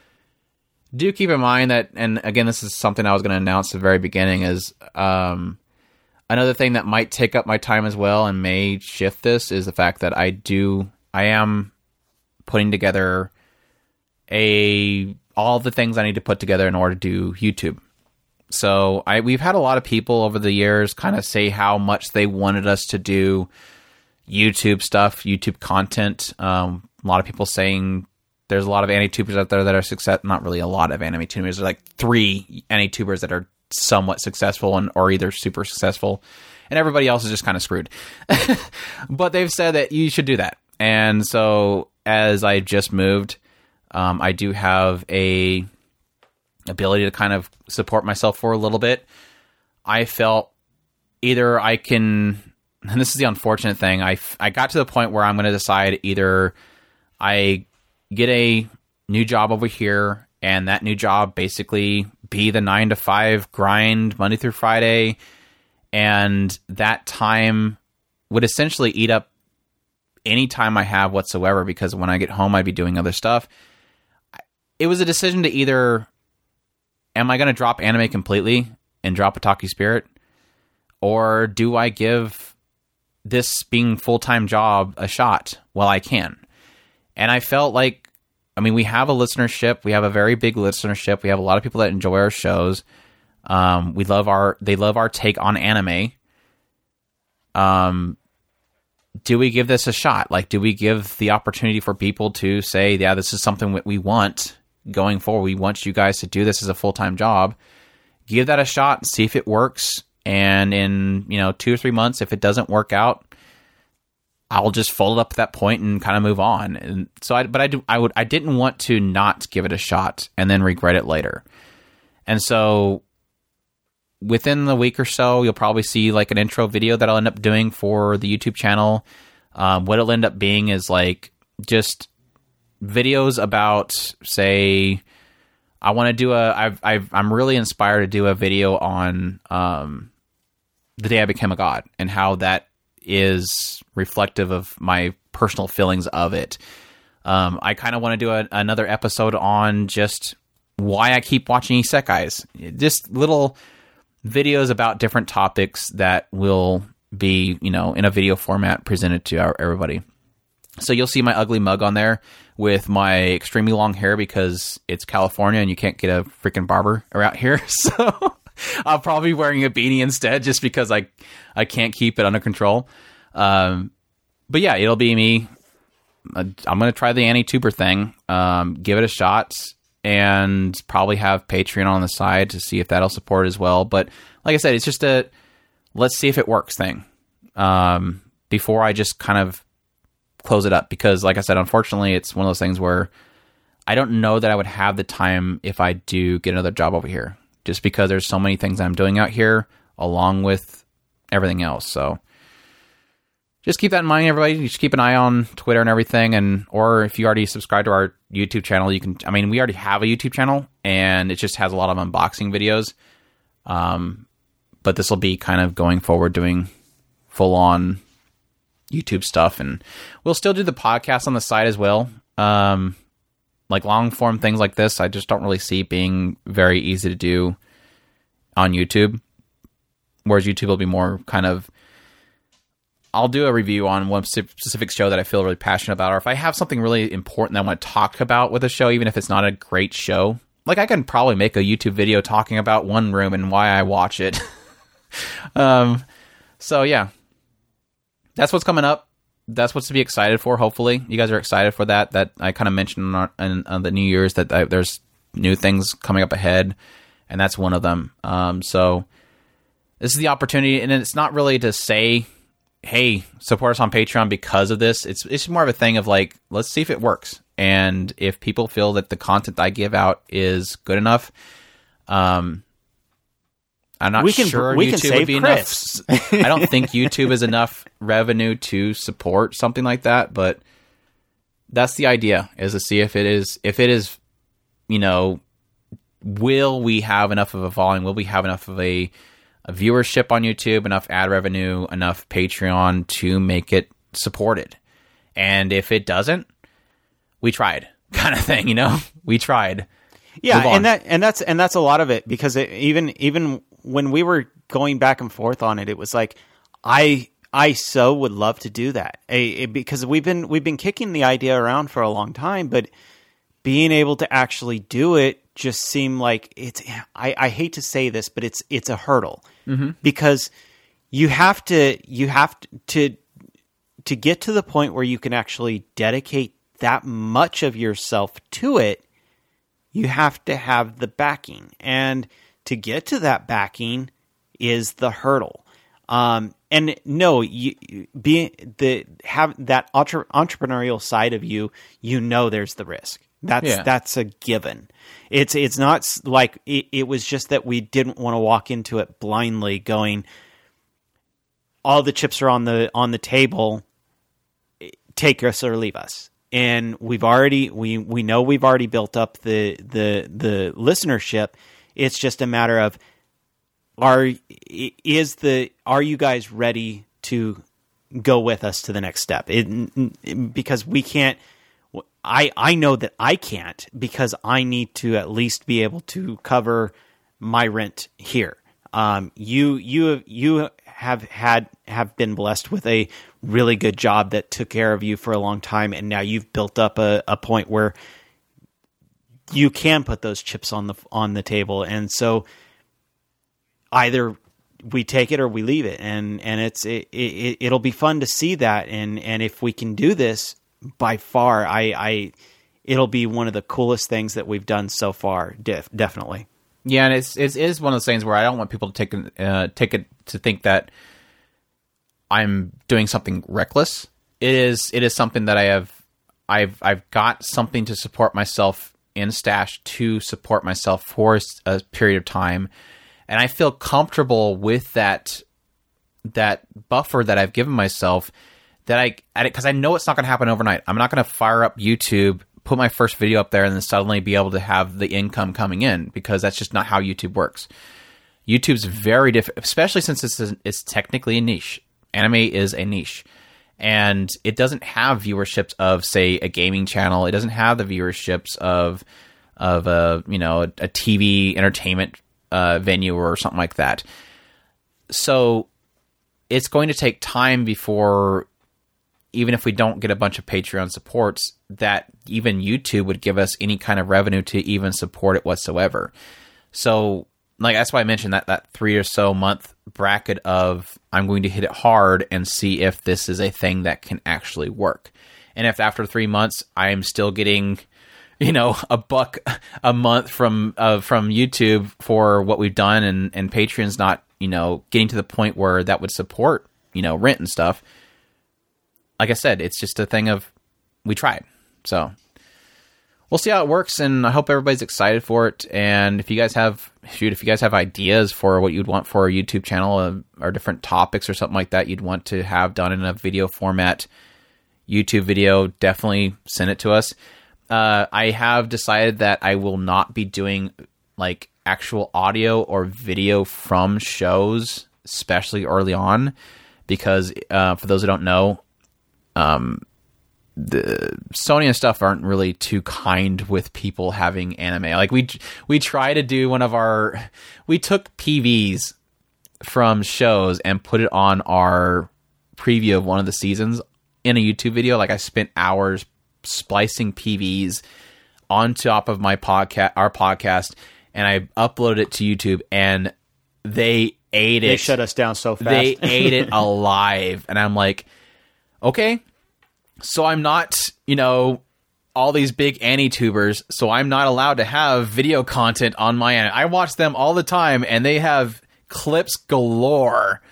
do keep in mind that, and again, this is something I was going to announce at the very beginning, is um, another thing that might take up my time as well and may shift this is the fact that I do, I am putting together a, all the things I need to put together in order to do YouTube. So I, we've had a lot of people over the years kind of say how much they wanted us to do YouTube stuff, YouTube content. Um, a lot of people saying there's a lot of AniTubers out there that are success. Not really a lot of AniTubers. There's like three AniTubers that are somewhat successful and or either super successful, and everybody else is just kind of screwed. But they've said that you should do that. And so as I just moved, um, I do have a ability to kind of support myself for a little bit. I felt either I can. And this is the unfortunate thing. I, I got to the point where I'm going to decide either I get a new job over here and that new job basically be the nine to five grind Monday through Friday. And that time would essentially eat up any time I have whatsoever, because when I get home, I'd be doing other stuff. It was a decision to either, am I going to drop anime completely and drop Otaku Spirit? Or do I give this being full-time job a shot while I can? And I felt like, I mean, we have a listenership. We have a very big listenership. We have a lot of people that enjoy our shows. Um, we love our, they love our take on anime. Um, do we give this a shot? Like, do we give the opportunity for people to say, yeah, this is something that we want going forward. We want you guys to do this as a full-time job. Give that a shot and see if it works. And in, you know, two or three months, if it doesn't work out, I'll just fold it up at that point and kind of move on. And so, I, but I do, I would, I didn't want to not give it a shot and then regret it later. And so, within the week or so, you'll probably see like an intro video that I'll end up doing for the YouTube channel. Um, what it'll end up being is like just videos about, say, I want to do a. I've, I've, I'm really inspired to do a video on um, the day I became a god and how that is reflective of my personal feelings of it. Um, I kind of want to do a, another episode on just why I keep watching isekais. Just little videos about different topics that will be, you know, in a video format presented to our, everybody. So you'll see my ugly mug on there with my extremely long hair because it's California and you can't get a freaking barber around here. So I'll probably be wearing a beanie instead just because I I can't keep it under control. Um, but yeah, it'll be me. I'm going to try the AniTuber thing, um, give it a shot, and probably have Patreon on the side to see if that'll support as well. But like I said, it's just a let's see if it works thing um, before I just kind of close it up, because like I said, unfortunately it's one of those things where I don't know that I would have the time if I do get another job over here, just because there's so many things I'm doing out here along with everything else. So just keep that in mind, everybody. You should keep an eye on Twitter and everything, and or if you already subscribe to our YouTube channel, you can, I mean, we already have a YouTube channel and it just has a lot of unboxing videos, um, but this will be kind of going forward doing full on YouTube stuff, and we'll still do the podcast on the side as well. Um, like long form things like this, I just don't really see being very easy to do on YouTube. Whereas YouTube will be more kind of, I'll do a review on one specific show that I feel really passionate about, or if I have something really important that I want to talk about with a show, even if it's not a great show, like I can probably make a YouTube video talking about One Room and why I watch it. um, so yeah. That's what's coming up. That's what's to be excited for, hopefully. You guys are excited for that. That I kind of mentioned on, our, on, on the New Year's that I, there's new things coming up ahead, and that's one of them. Um, so this is the opportunity, and it's not really to say hey, support us on Patreon because of this. It's it's more of a thing of like, let's see if it works. And if people feel that the content I give out is good enough, um, I'm not we can, sure we YouTube can save would be Chris. enough. I don't think YouTube is enough revenue to support something like that, but that's the idea, is to see if it is, if it is, you know, will we have enough of a volume? Will we have enough of a, a viewership on YouTube, enough ad revenue, enough Patreon to make it supported? And if it doesn't, we tried, kind of thing, you know? We tried. Yeah, and that and that's and that's a lot of it, because it, even even when we were going back and forth on it, it was like I I so would love to do that, a, it, because we've been we've been kicking the idea around for a long time, but being able to actually do it just seemed like it's. I, I hate to say this, but it's it's a hurdle, mm-hmm. because you have to you have to, to to get to the point where you can actually dedicate that much of yourself to it. You have to have the backing, and to get to that backing is the hurdle. Um, and no, you, you be the have that entre- entrepreneurial side of you. You know, there's the risk. That's yeah. that's a given. It's it's not like it, it was just that we didn't want to walk into it blindly, going, all the chips are on the on the table. Take us or leave us. And we've already we, we know we've already built up the, the the listenership. It's just a matter of are is the are you guys ready to go with us to the next step? It, because we can't. I I know that I can't, because I need to at least be able to cover my rent here. Um, you you you have had have been blessed with a really good job that took care of you for a long time, and now you've built up a, a point where you can put those chips on the on the table. And so either we take it or we leave it, and and it's it, it it'll be fun to see that. And and if we can do this, by far, I I it'll be one of the coolest things that we've done so far. Def, definitely. Yeah, and it's it is one of those things where I don't want people to take uh, take it to think that I'm doing something reckless. It is it is something that I have I've I've got something to support myself in Stash, to support myself for a period of time, and I feel comfortable with that that buffer that I've given myself. That I because I know it's not going to happen overnight. I'm not going to fire up YouTube, put my first video up there, and then suddenly be able to have the income coming in, because that's just not how YouTube works. YouTube's very different, especially since it's it's technically a niche. Anime is a niche, and it doesn't have viewerships of, say, a gaming channel. It doesn't have the viewerships of of a you know a, a T V entertainment uh, venue or something like that. So it's going to take time before, even if we don't get a bunch of Patreon supports, that even YouTube would give us any kind of revenue to even support it whatsoever. So, like, that's why I mentioned that that three or so month bracket of I'm going to hit it hard and see if this is a thing that can actually work. And if after three months I am still getting, you know, a buck a month from uh, from YouTube for what we've done, and, and Patreon's not, you know, getting to the point where that would support, you know, rent and stuff. Like I said, it's just a thing of we tried. So we'll see how it works, and I hope everybody's excited for it. And if you guys have, shoot, if you guys have ideas for what you'd want for a YouTube channel, uh, or different topics or something like that you'd want to have done in a video format, YouTube video, definitely send it to us. Uh, I have decided that I will not be doing like actual audio or video from shows, especially early on, because uh, for those who don't know, um, the Sony and stuff aren't really too kind with people having anime. Like we we try to do one of our, we took P Vs from shows and put it on our preview of one of the seasons in a YouTube video. Like I spent hours splicing P Vs on top of my podcast, our podcast, and I uploaded it to YouTube, and they ate it. They shut us down so fast. They ate it alive, and I'm like, okay, so I'm not, you know, all these big Anitubers, so I'm not allowed to have video content on my end. I watch them all the time, and they have clips galore.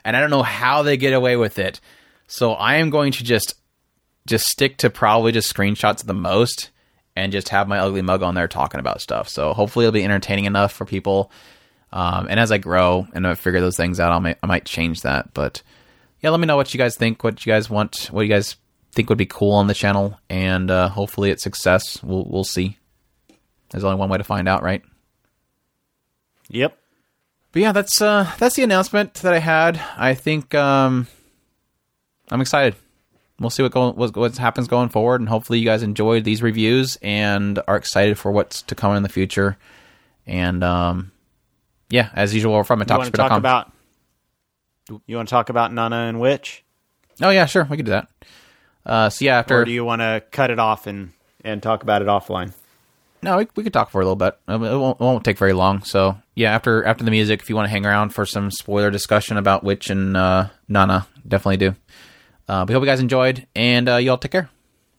and I don't know how they get away with it. So I am going to just just stick to probably just screenshots the most, and just have my ugly mug on there talking about stuff. So hopefully it'll be entertaining enough for people. Um, and as I grow and I figure those things out, I might, I might change that. But yeah, let me know what you guys think, what you guys want, what you guys think would be cool on the channel, and uh, hopefully it's success. We'll we'll see. There's only one way to find out, right? Yep. But yeah, that's uh, that's the announcement that I had. I think um, I'm excited. We'll see what, go, what what happens going forward, and hopefully you guys enjoyed these reviews and are excited for what's to come in the future. And um, yeah, as usual, from you want to talk about you want to talk about Nana and Witch? Oh yeah, sure, we could do that. Uh, so yeah, after or do you want to cut it off and, and talk about it offline? No, we, we could talk for a little bit. It won't, it won't take very long. So yeah, after after the music, if you want to hang around for some spoiler discussion about Witch and uh, Nana, definitely do. Uh, we hope you guys enjoyed, and uh, y'all take care.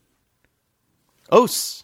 Os.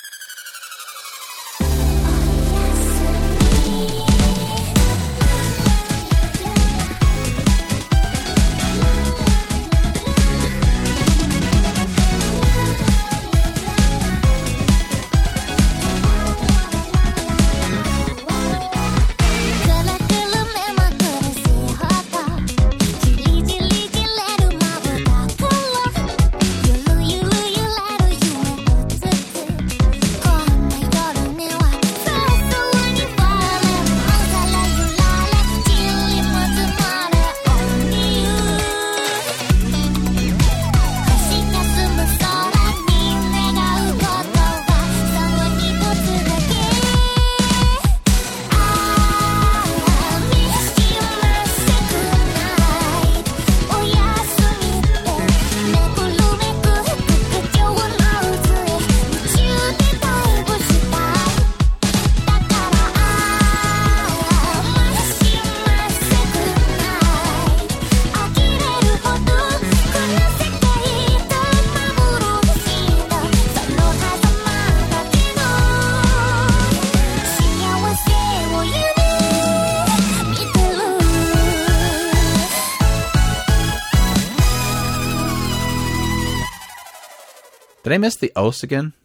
Did I miss the os again?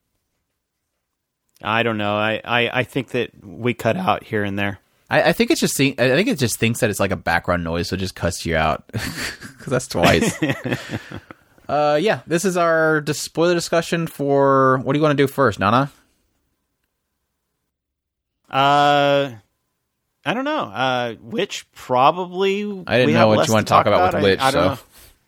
I don't know. I, I, I think that we cut out here and there. I, I think it's just think, I think it just thinks that it's like a background noise, so it just cuts you out because that's twice. uh, yeah, this is our dis- spoiler discussion for. What do you want to do first, Nana? Uh, I don't know. Uh, Witch probably. I didn't know what you want to talk about, about with Witch. I, I don't so. know.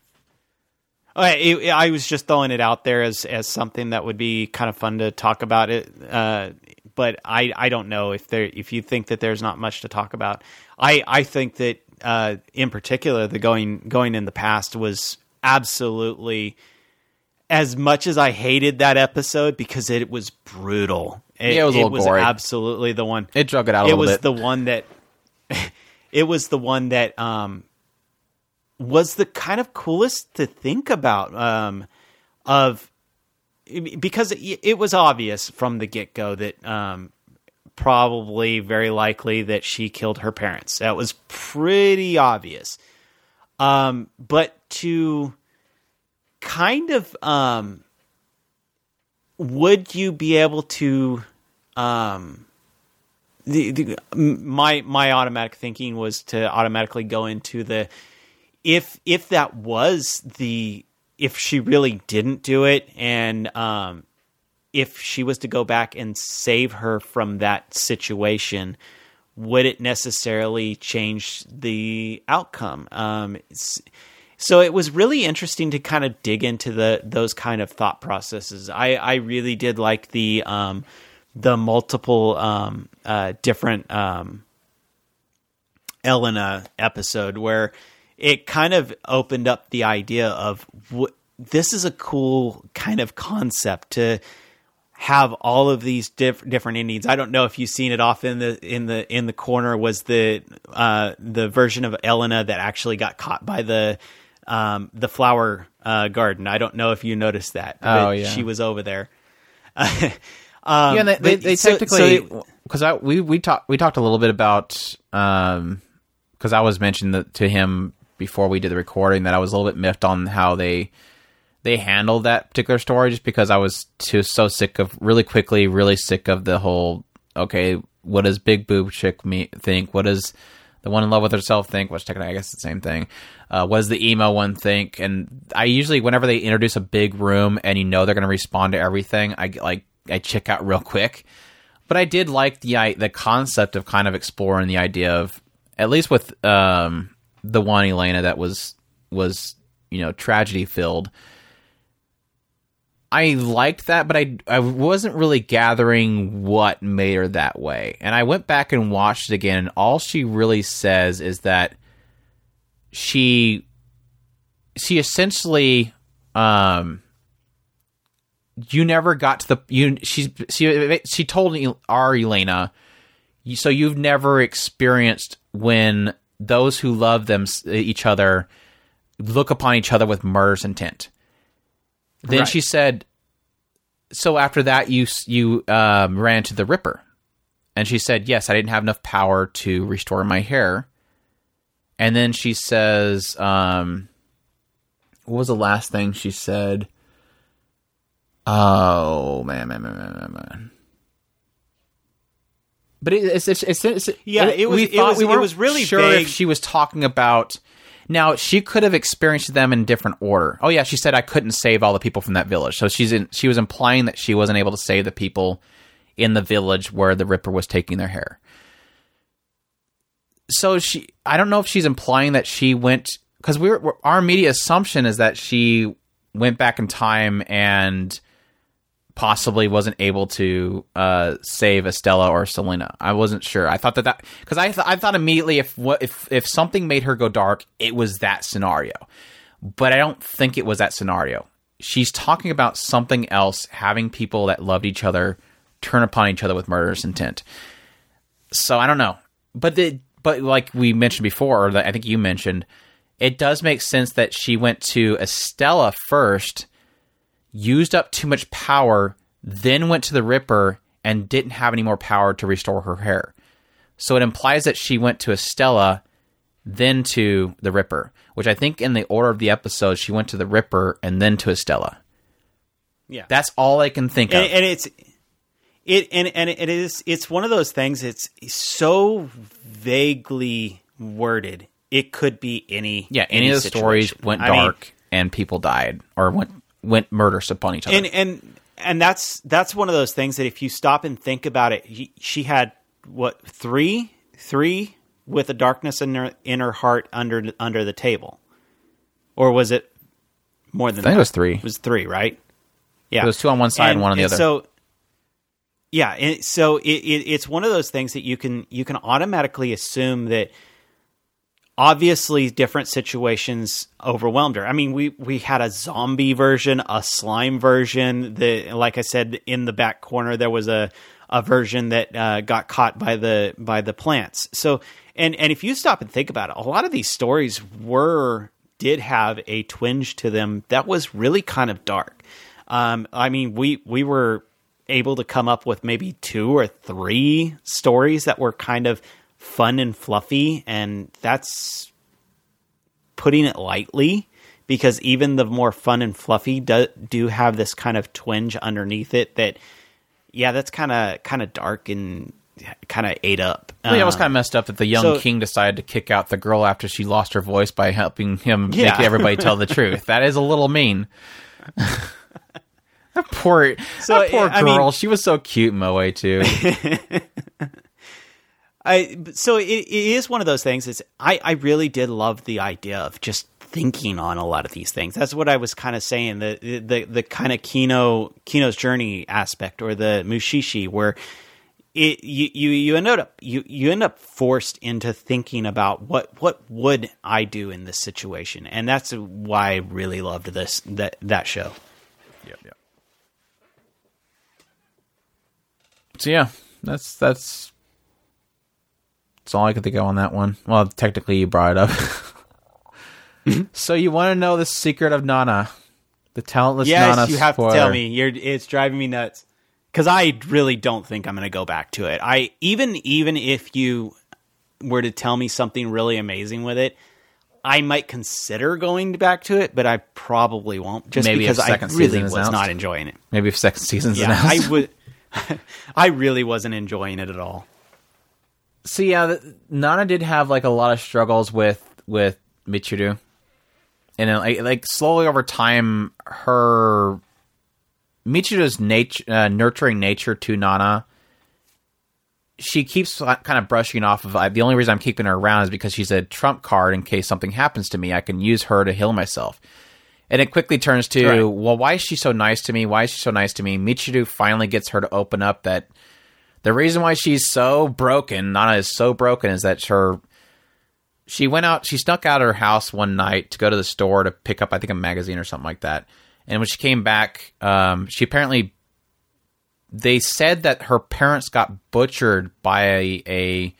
Okay, I was just throwing it out there as, as something that would be kind of fun to talk about it, uh, but I, I don't know if there if you think that there's not much to talk about. I, I think that uh, in particular the going going in the past was absolutely, as much as I hated that episode because it was brutal. It, yeah, it was a little it was gory. Absolutely the one. It drug it out a it little bit. It was the one that. It was the one that. Um, was the kind of coolest to think about, um, of because it, it was obvious from the get-go that um, probably very likely that she killed her parents. That was pretty obvious. Um, but to kind of, um, would you be able to, um, the, the my my automatic thinking was to automatically go into the, If if that was the if she really didn't do it, and um, if she was to go back and save her from that situation, would it necessarily change the outcome? Um, so it was really interesting to kind of dig into the those kind of thought processes. I, I really did like the um, the multiple um, uh, different um, Elena episode where it kind of opened up the idea of w- this is a cool kind of concept to have all of these diff- different endings. I don't know if you've seen it off in the in the in the corner was the uh, the version of Elena that actually got caught by the um, the flower uh, garden. I don't know if you noticed that. Oh yeah, she was over there. um, yeah, they, they, they so, technically because so we we talked we talked a little bit about. Um, Because I was mentioning that to him before we did the recording that I was a little bit miffed on how they they handled that particular story, just because I was too so sick of really quickly, really sick of the whole, okay, what does big boob chick me think? What does the one in love with herself think? Which technically I guess it's the same thing. Uh, what does the emo one think? And I usually, whenever they introduce a big room and you know they're going to respond to everything, I like I check out real quick. But I did like the the concept of kind of exploring the idea of, at least with um, the one Elena that was was you know tragedy filled. I liked that, but I I wasn't really gathering what made her that way. And I went back and watched it again, and all she really says is that she she essentially um you never got to the you she's she she told our Elena, so you've never experienced when those who love them each other look upon each other with murderous intent. Then right. She said, so after that, you you um, ran to the Ripper. And she said, yes, I didn't have enough power to restore my hair. And then she says, um, what was the last thing she said? Oh, man, man, man, man, man, man. But it, it's, it's, it's, it's... Yeah, it, it was, we it thought was, we it was really sure vague. If she was talking about... Now, she could have experienced them in different order. Oh, yeah, she said I couldn't save all the people from that village. So she's in, she was implying that she wasn't able to save the people in the village where the Ripper was taking their hair. So she, I don't know if she's implying that she went... Because we were, our immediate assumption is that she went back in time and possibly wasn't able to uh, save Estella or Selena. I wasn't sure. I thought that that because I th- I thought immediately if what if if something made her go dark, it was that scenario. But I don't think it was that scenario. She's talking about something else, having people that loved each other turn upon each other with murderous intent. So I don't know. But the but like we mentioned before, or that I think you mentioned, it does make sense that she went to Estella first, used up too much power, then went to the Ripper and didn't have any more power to restore her hair. So it implies that she went to Estella, then to the Ripper, which I think in the order of the episode, she went to the Ripper and then to Estella. Yeah. That's all I can think and, of. And it's it and, and it is it's one of those things, it's so vaguely worded. It could be any Yeah, any, any of the situation. Stories went dark I mean, and people died or went went murderous upon each other. And and and that's that's one of those things that if you stop and think about it, he, she had what three three with a darkness in her in her heart under under the table, or was it more than I think that? It was three. It was three, right? Yeah, it was two on one side and, and one on the and other. So yeah, and so it, it, it's one of those things that you can you can automatically assume that. Obviously, different situations overwhelmed her. I mean, we, we had a zombie version, a slime version. The like I said, in the back corner there was a, a version that uh, got caught by the by the plants. So, and and if you stop and think about it, a lot of these stories were did have a twinge to them that was really kind of dark. Um, I mean, we we were able to come up with maybe two or three stories that were kind of fun and fluffy, and that's putting it lightly, because even the more fun and fluffy do, do have this kind of twinge underneath it that, yeah, that's kind of kind of dark and kind of ate up. Well, yeah, it was kind of messed up that the young so, king decided to kick out the girl after she lost her voice by helping him yeah. make everybody tell the truth. That is a little mean. that poor, so, that poor I girl. mean, she was so cute in Moe too. I so it, it is one of those things. Is I, I really did love the idea of just thinking on a lot of these things. That's what I was kind of saying. The the the kind of Kino Kino's journey aspect, or the Mushishi, where it you, you, you end up you, you end up forced into thinking about what what would I do in this situation, and that's why I really loved this that that show. Yeah, yeah. So yeah, that's that's. That's all I could think of on that one. Well, technically, you brought it up. So you want to know the secret of Nana, the talentless yes, Nana? Yes, you have spoiler. to tell me. You're, it's driving me nuts, because I really don't think I'm going to go back to it. I even even if you were to tell me something really amazing with it, I might consider going back to it, but I probably won't, just Maybe if because I second really season is was announced. not enjoying it. Maybe if second season's Yeah, announced. I would. I really wasn't enjoying it at all. So yeah, the, Nana did have like a lot of struggles with with Michiru, and then, like, like slowly over time, her Michiru's nature, uh, nurturing nature to Nana, she keeps kind of brushing off of. Uh, the only reason I'm keeping her around is because she's a trump card in case something happens to me. I can use her to heal myself. And it quickly turns to, Right. well, why is she so nice to me? Why is she so nice to me? Michiru finally gets her to open up that the reason why she's so broken, Nana is so broken, is that her she went out, she snuck out of her house one night to go to the store to pick up, I think, a magazine or something like that. And when she came back, um, she apparently, they said that her parents got butchered by a a,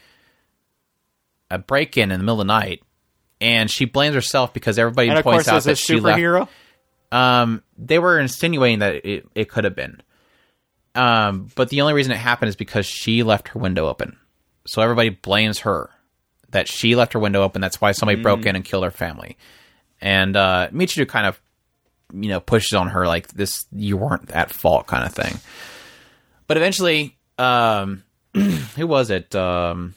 a break-in in the middle of the night. And she blames herself because everybody And of points course, out as a that she left. superhero, Um, they were insinuating that it, it could have been. Um, but the only reason it happened is because she left her window open. So everybody blames her that she left her window open. That's why somebody mm. broke in and killed her family. And uh, Michiru kind of, you know, pushes on her like this, you weren't at fault kind of thing. But eventually, um, who was it? Um,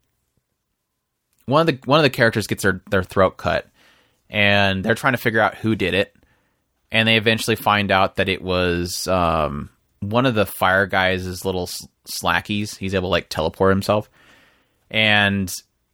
one of the one of the characters gets their, their throat cut, and they're trying to figure out who did it. And they eventually find out that it was um, one of the fire guys' little slackies. He's able to like teleport himself, and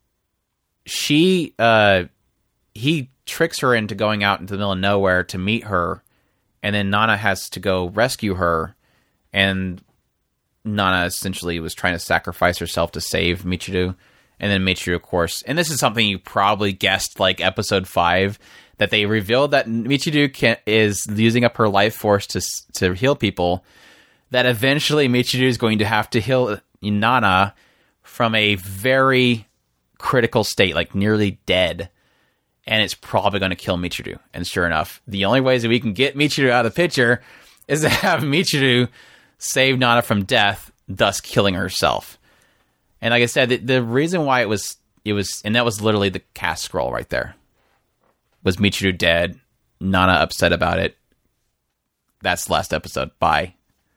she uh, he tricks her into going out into the middle of nowhere to meet her, and then Nana has to go rescue her, and Nana essentially was trying to sacrifice herself to save Michiru. And then Michiru, of course, and this is something you probably guessed, like episode five, that they revealed that Michiru can, is using up her life force to to heal people. That eventually Michiru is going to have to heal Nana from a very critical state, like nearly dead, and it's probably going to kill Michiru. And sure enough, the only ways that we can get Michiru out of the picture is to have Michiru save Nana from death, thus killing herself. And like I said, the, the reason why it was, it was, and that was literally the cast scroll right there, was Michiru dead, Nana upset about it. That's the last episode. Bye.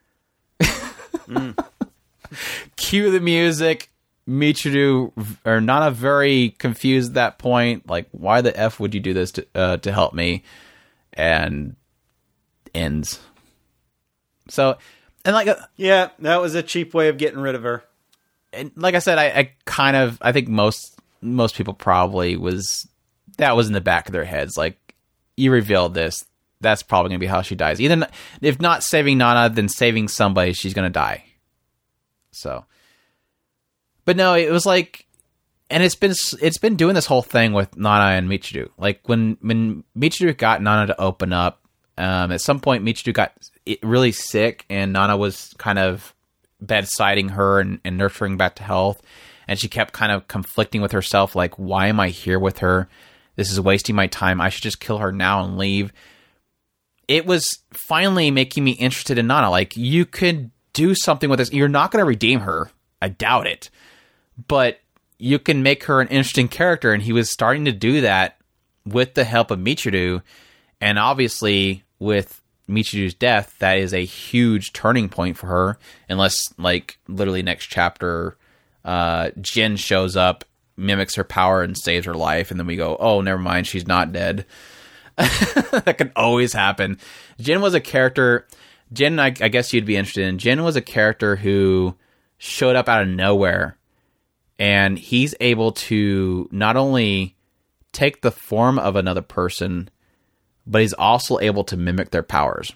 mm. Cue the music. Michiru, or Nana, very confused at that point. Like, why the F would you do this to, uh, to help me? And ends. So, and like, a, yeah, that was a cheap way of getting rid of her. And like I said, I, I kind of, I think most most people probably was, that was in the back of their heads. Like, you revealed this, that's probably going to be how she dies. Either, if not saving Nana, then saving somebody, she's going to die. So, but no, it was like, and it's been it's been doing this whole thing with Nana and Michiru. Like, when when Michiru got Nana to open up, um, at some point Michiru got really sick, and Nana was kind of bedsiding her and, and nurturing back to health, and she kept kind of conflicting with herself, like, why am I here with her? This is wasting my time. I should just kill her now and leave. It was finally making me interested in Nana. Like, you could do something with this. You're not going to redeem her. I doubt it. But you can make her an interesting character, and he was starting to do that with the help of Michiru, and obviously with Michiru's death, that is a huge turning point for her, unless, like, literally next chapter, uh, Jin shows up, mimics her power, and saves her life, and then we go, oh, never mind, she's not dead. That could always happen. Jin was a character, Jin, I, I guess you'd be interested in, Jin was a character who showed up out of nowhere, and he's able to not only take the form of another person, but he's also able to mimic their powers.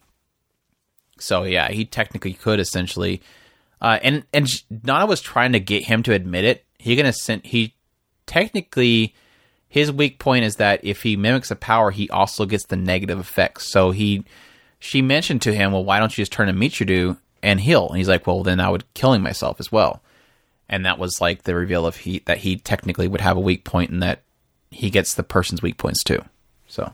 So yeah, he technically could essentially, uh, and and Nana was trying to get him to admit it. He gonna send he technically his weak point is that if he mimics a power, he also gets the negative effects. So he she mentioned to him, well, why don't you just turn to Michiru and heal? And he's like, well, then I would killing myself as well. And that was like the reveal of he that he technically would have a weak point, and that he gets the person's weak points too. So.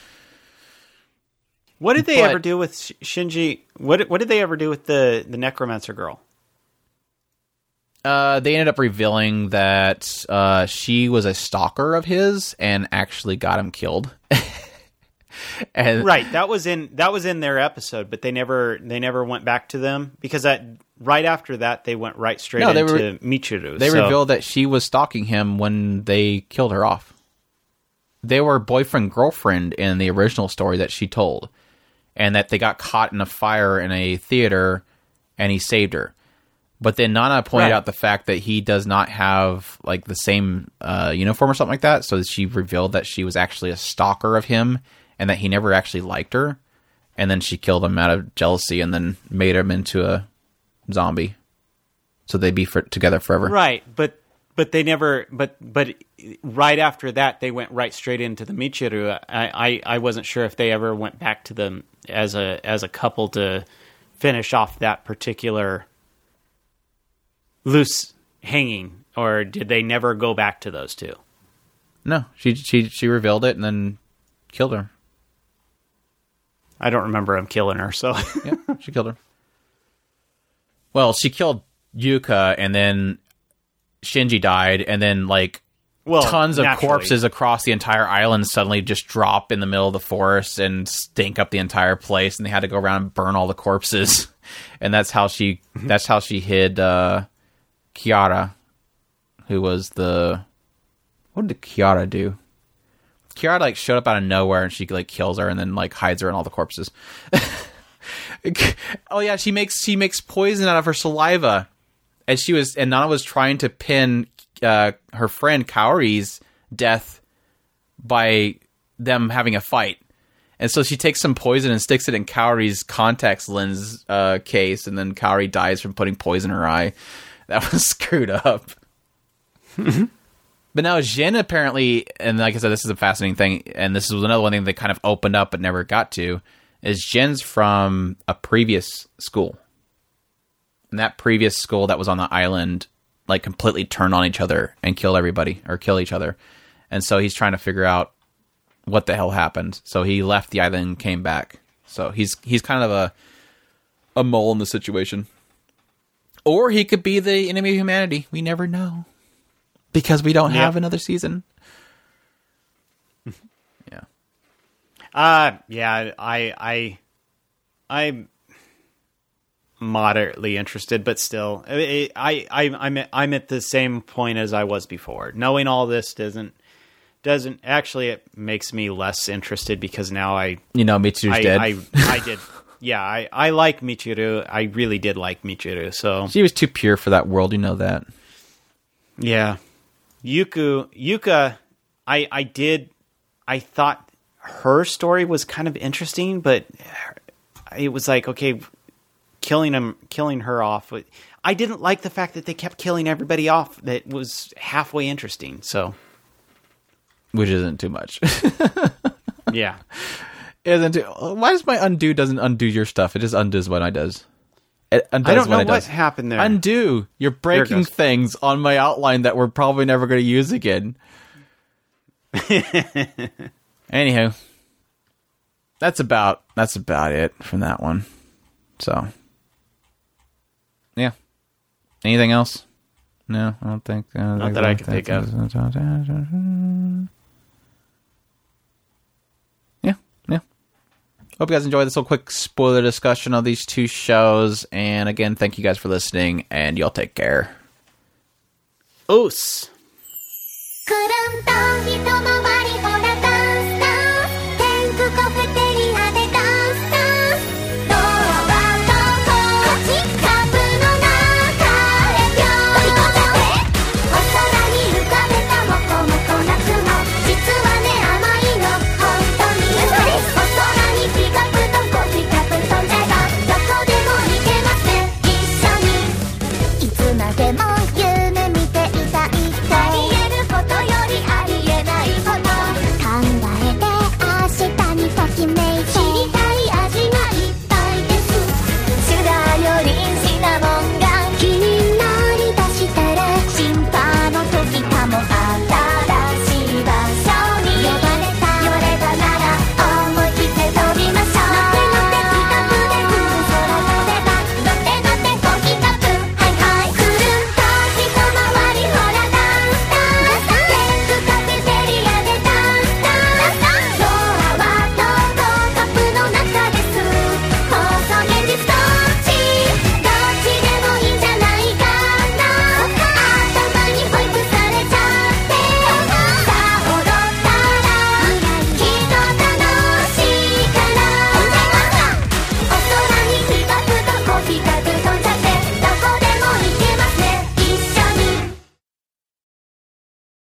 What did they but, ever do with Shinji? What What did they ever do with the, the necromancer girl? Uh, they ended up revealing that uh, she was a stalker of his and actually got him killed. and Right, that was in that was in their episode, but they never they never went back to them because that right after that they went right straight No, they into were- Michiru. They so. revealed that she was stalking him when they killed her off. They were boyfriend-girlfriend in the original story that she told, and that they got caught in a fire in a theater, and he saved her. But then Nana pointed Right. out the fact that he does not have like the same uh, uniform or something like that, so she revealed that she was actually a stalker of him, and that he never actually liked her, and then she killed him out of jealousy, and then made him into a zombie, so they'd be for, together forever. Right, but but they never. But but right after that, they went right straight into the Michiru. I, I, I wasn't sure if they ever went back to them as a as a couple to finish off that particular loose hanging, or did they never go back to those two? No, she she she revealed it and then killed her. I don't remember him killing her. So Yeah, she killed her. Well, she killed Yuka, and then Shinji died, and then like well, tons of naturally. corpses across the entire island suddenly just drop in the middle of the forest and stink up the entire place, and they had to go around and burn all the corpses. And that's how she that's how she hid uh, Kiara, who was the what did Kiara do? Kiara like showed up out of nowhere and she like kills her and then like hides her in all the corpses. Oh yeah, she makes she makes poison out of her saliva, and she was and Nana was trying to pin uh, her friend Kaori's death by them having a fight, and so she takes some poison and sticks it in Kaori's contact lens uh, case, and then Kaori dies from putting poison in her eye. That was screwed up. But now Jin apparently, and like I said, this is a fascinating thing, and this is another one thing they kind of opened up but never got to, is Jin's from a previous school. And that previous school that was on the island, like, completely turned on each other and killed everybody, or kill each other. And so he's trying to figure out what the hell happened. So he left the island and came back. So he's he's kind of a a mole in the situation. Or he could be the enemy of humanity. We never know. Because we don't Yep. have another season. Yeah. Uh yeah, I I I'm moderately interested, but still, I, I I I'm at, I'm at the same point as I was before. Knowing all this doesn't doesn't actually it makes me less interested because now I You know, Michiru's I, dead. I I did yeah I I like Michiru. I really did like Michiru. So She was too pure for that world, you know that. yeah, Yuku Yuka, I I did I thought her story was kind of interesting, but it was like, okay, killing him, killing her off. I didn't like the fact that they kept killing everybody off. That was halfway interesting. So, Which isn't too much. yeah, isn't too, why does my undo doesn't undo your stuff? It just undoes what I does. It undoes I don't know what, it what does. happened there. Undo. You're breaking goes. things on my outline that we're probably never going to use again. Anywho, that's about that's about it from that one. So, yeah. Anything else? No, I don't think. Uh, Not that I can think of. Yeah, yeah. Hope you guys enjoyed this little quick spoiler discussion of these two shows. And again, thank you guys for listening, and y'all take care. Oos. くるんと一回り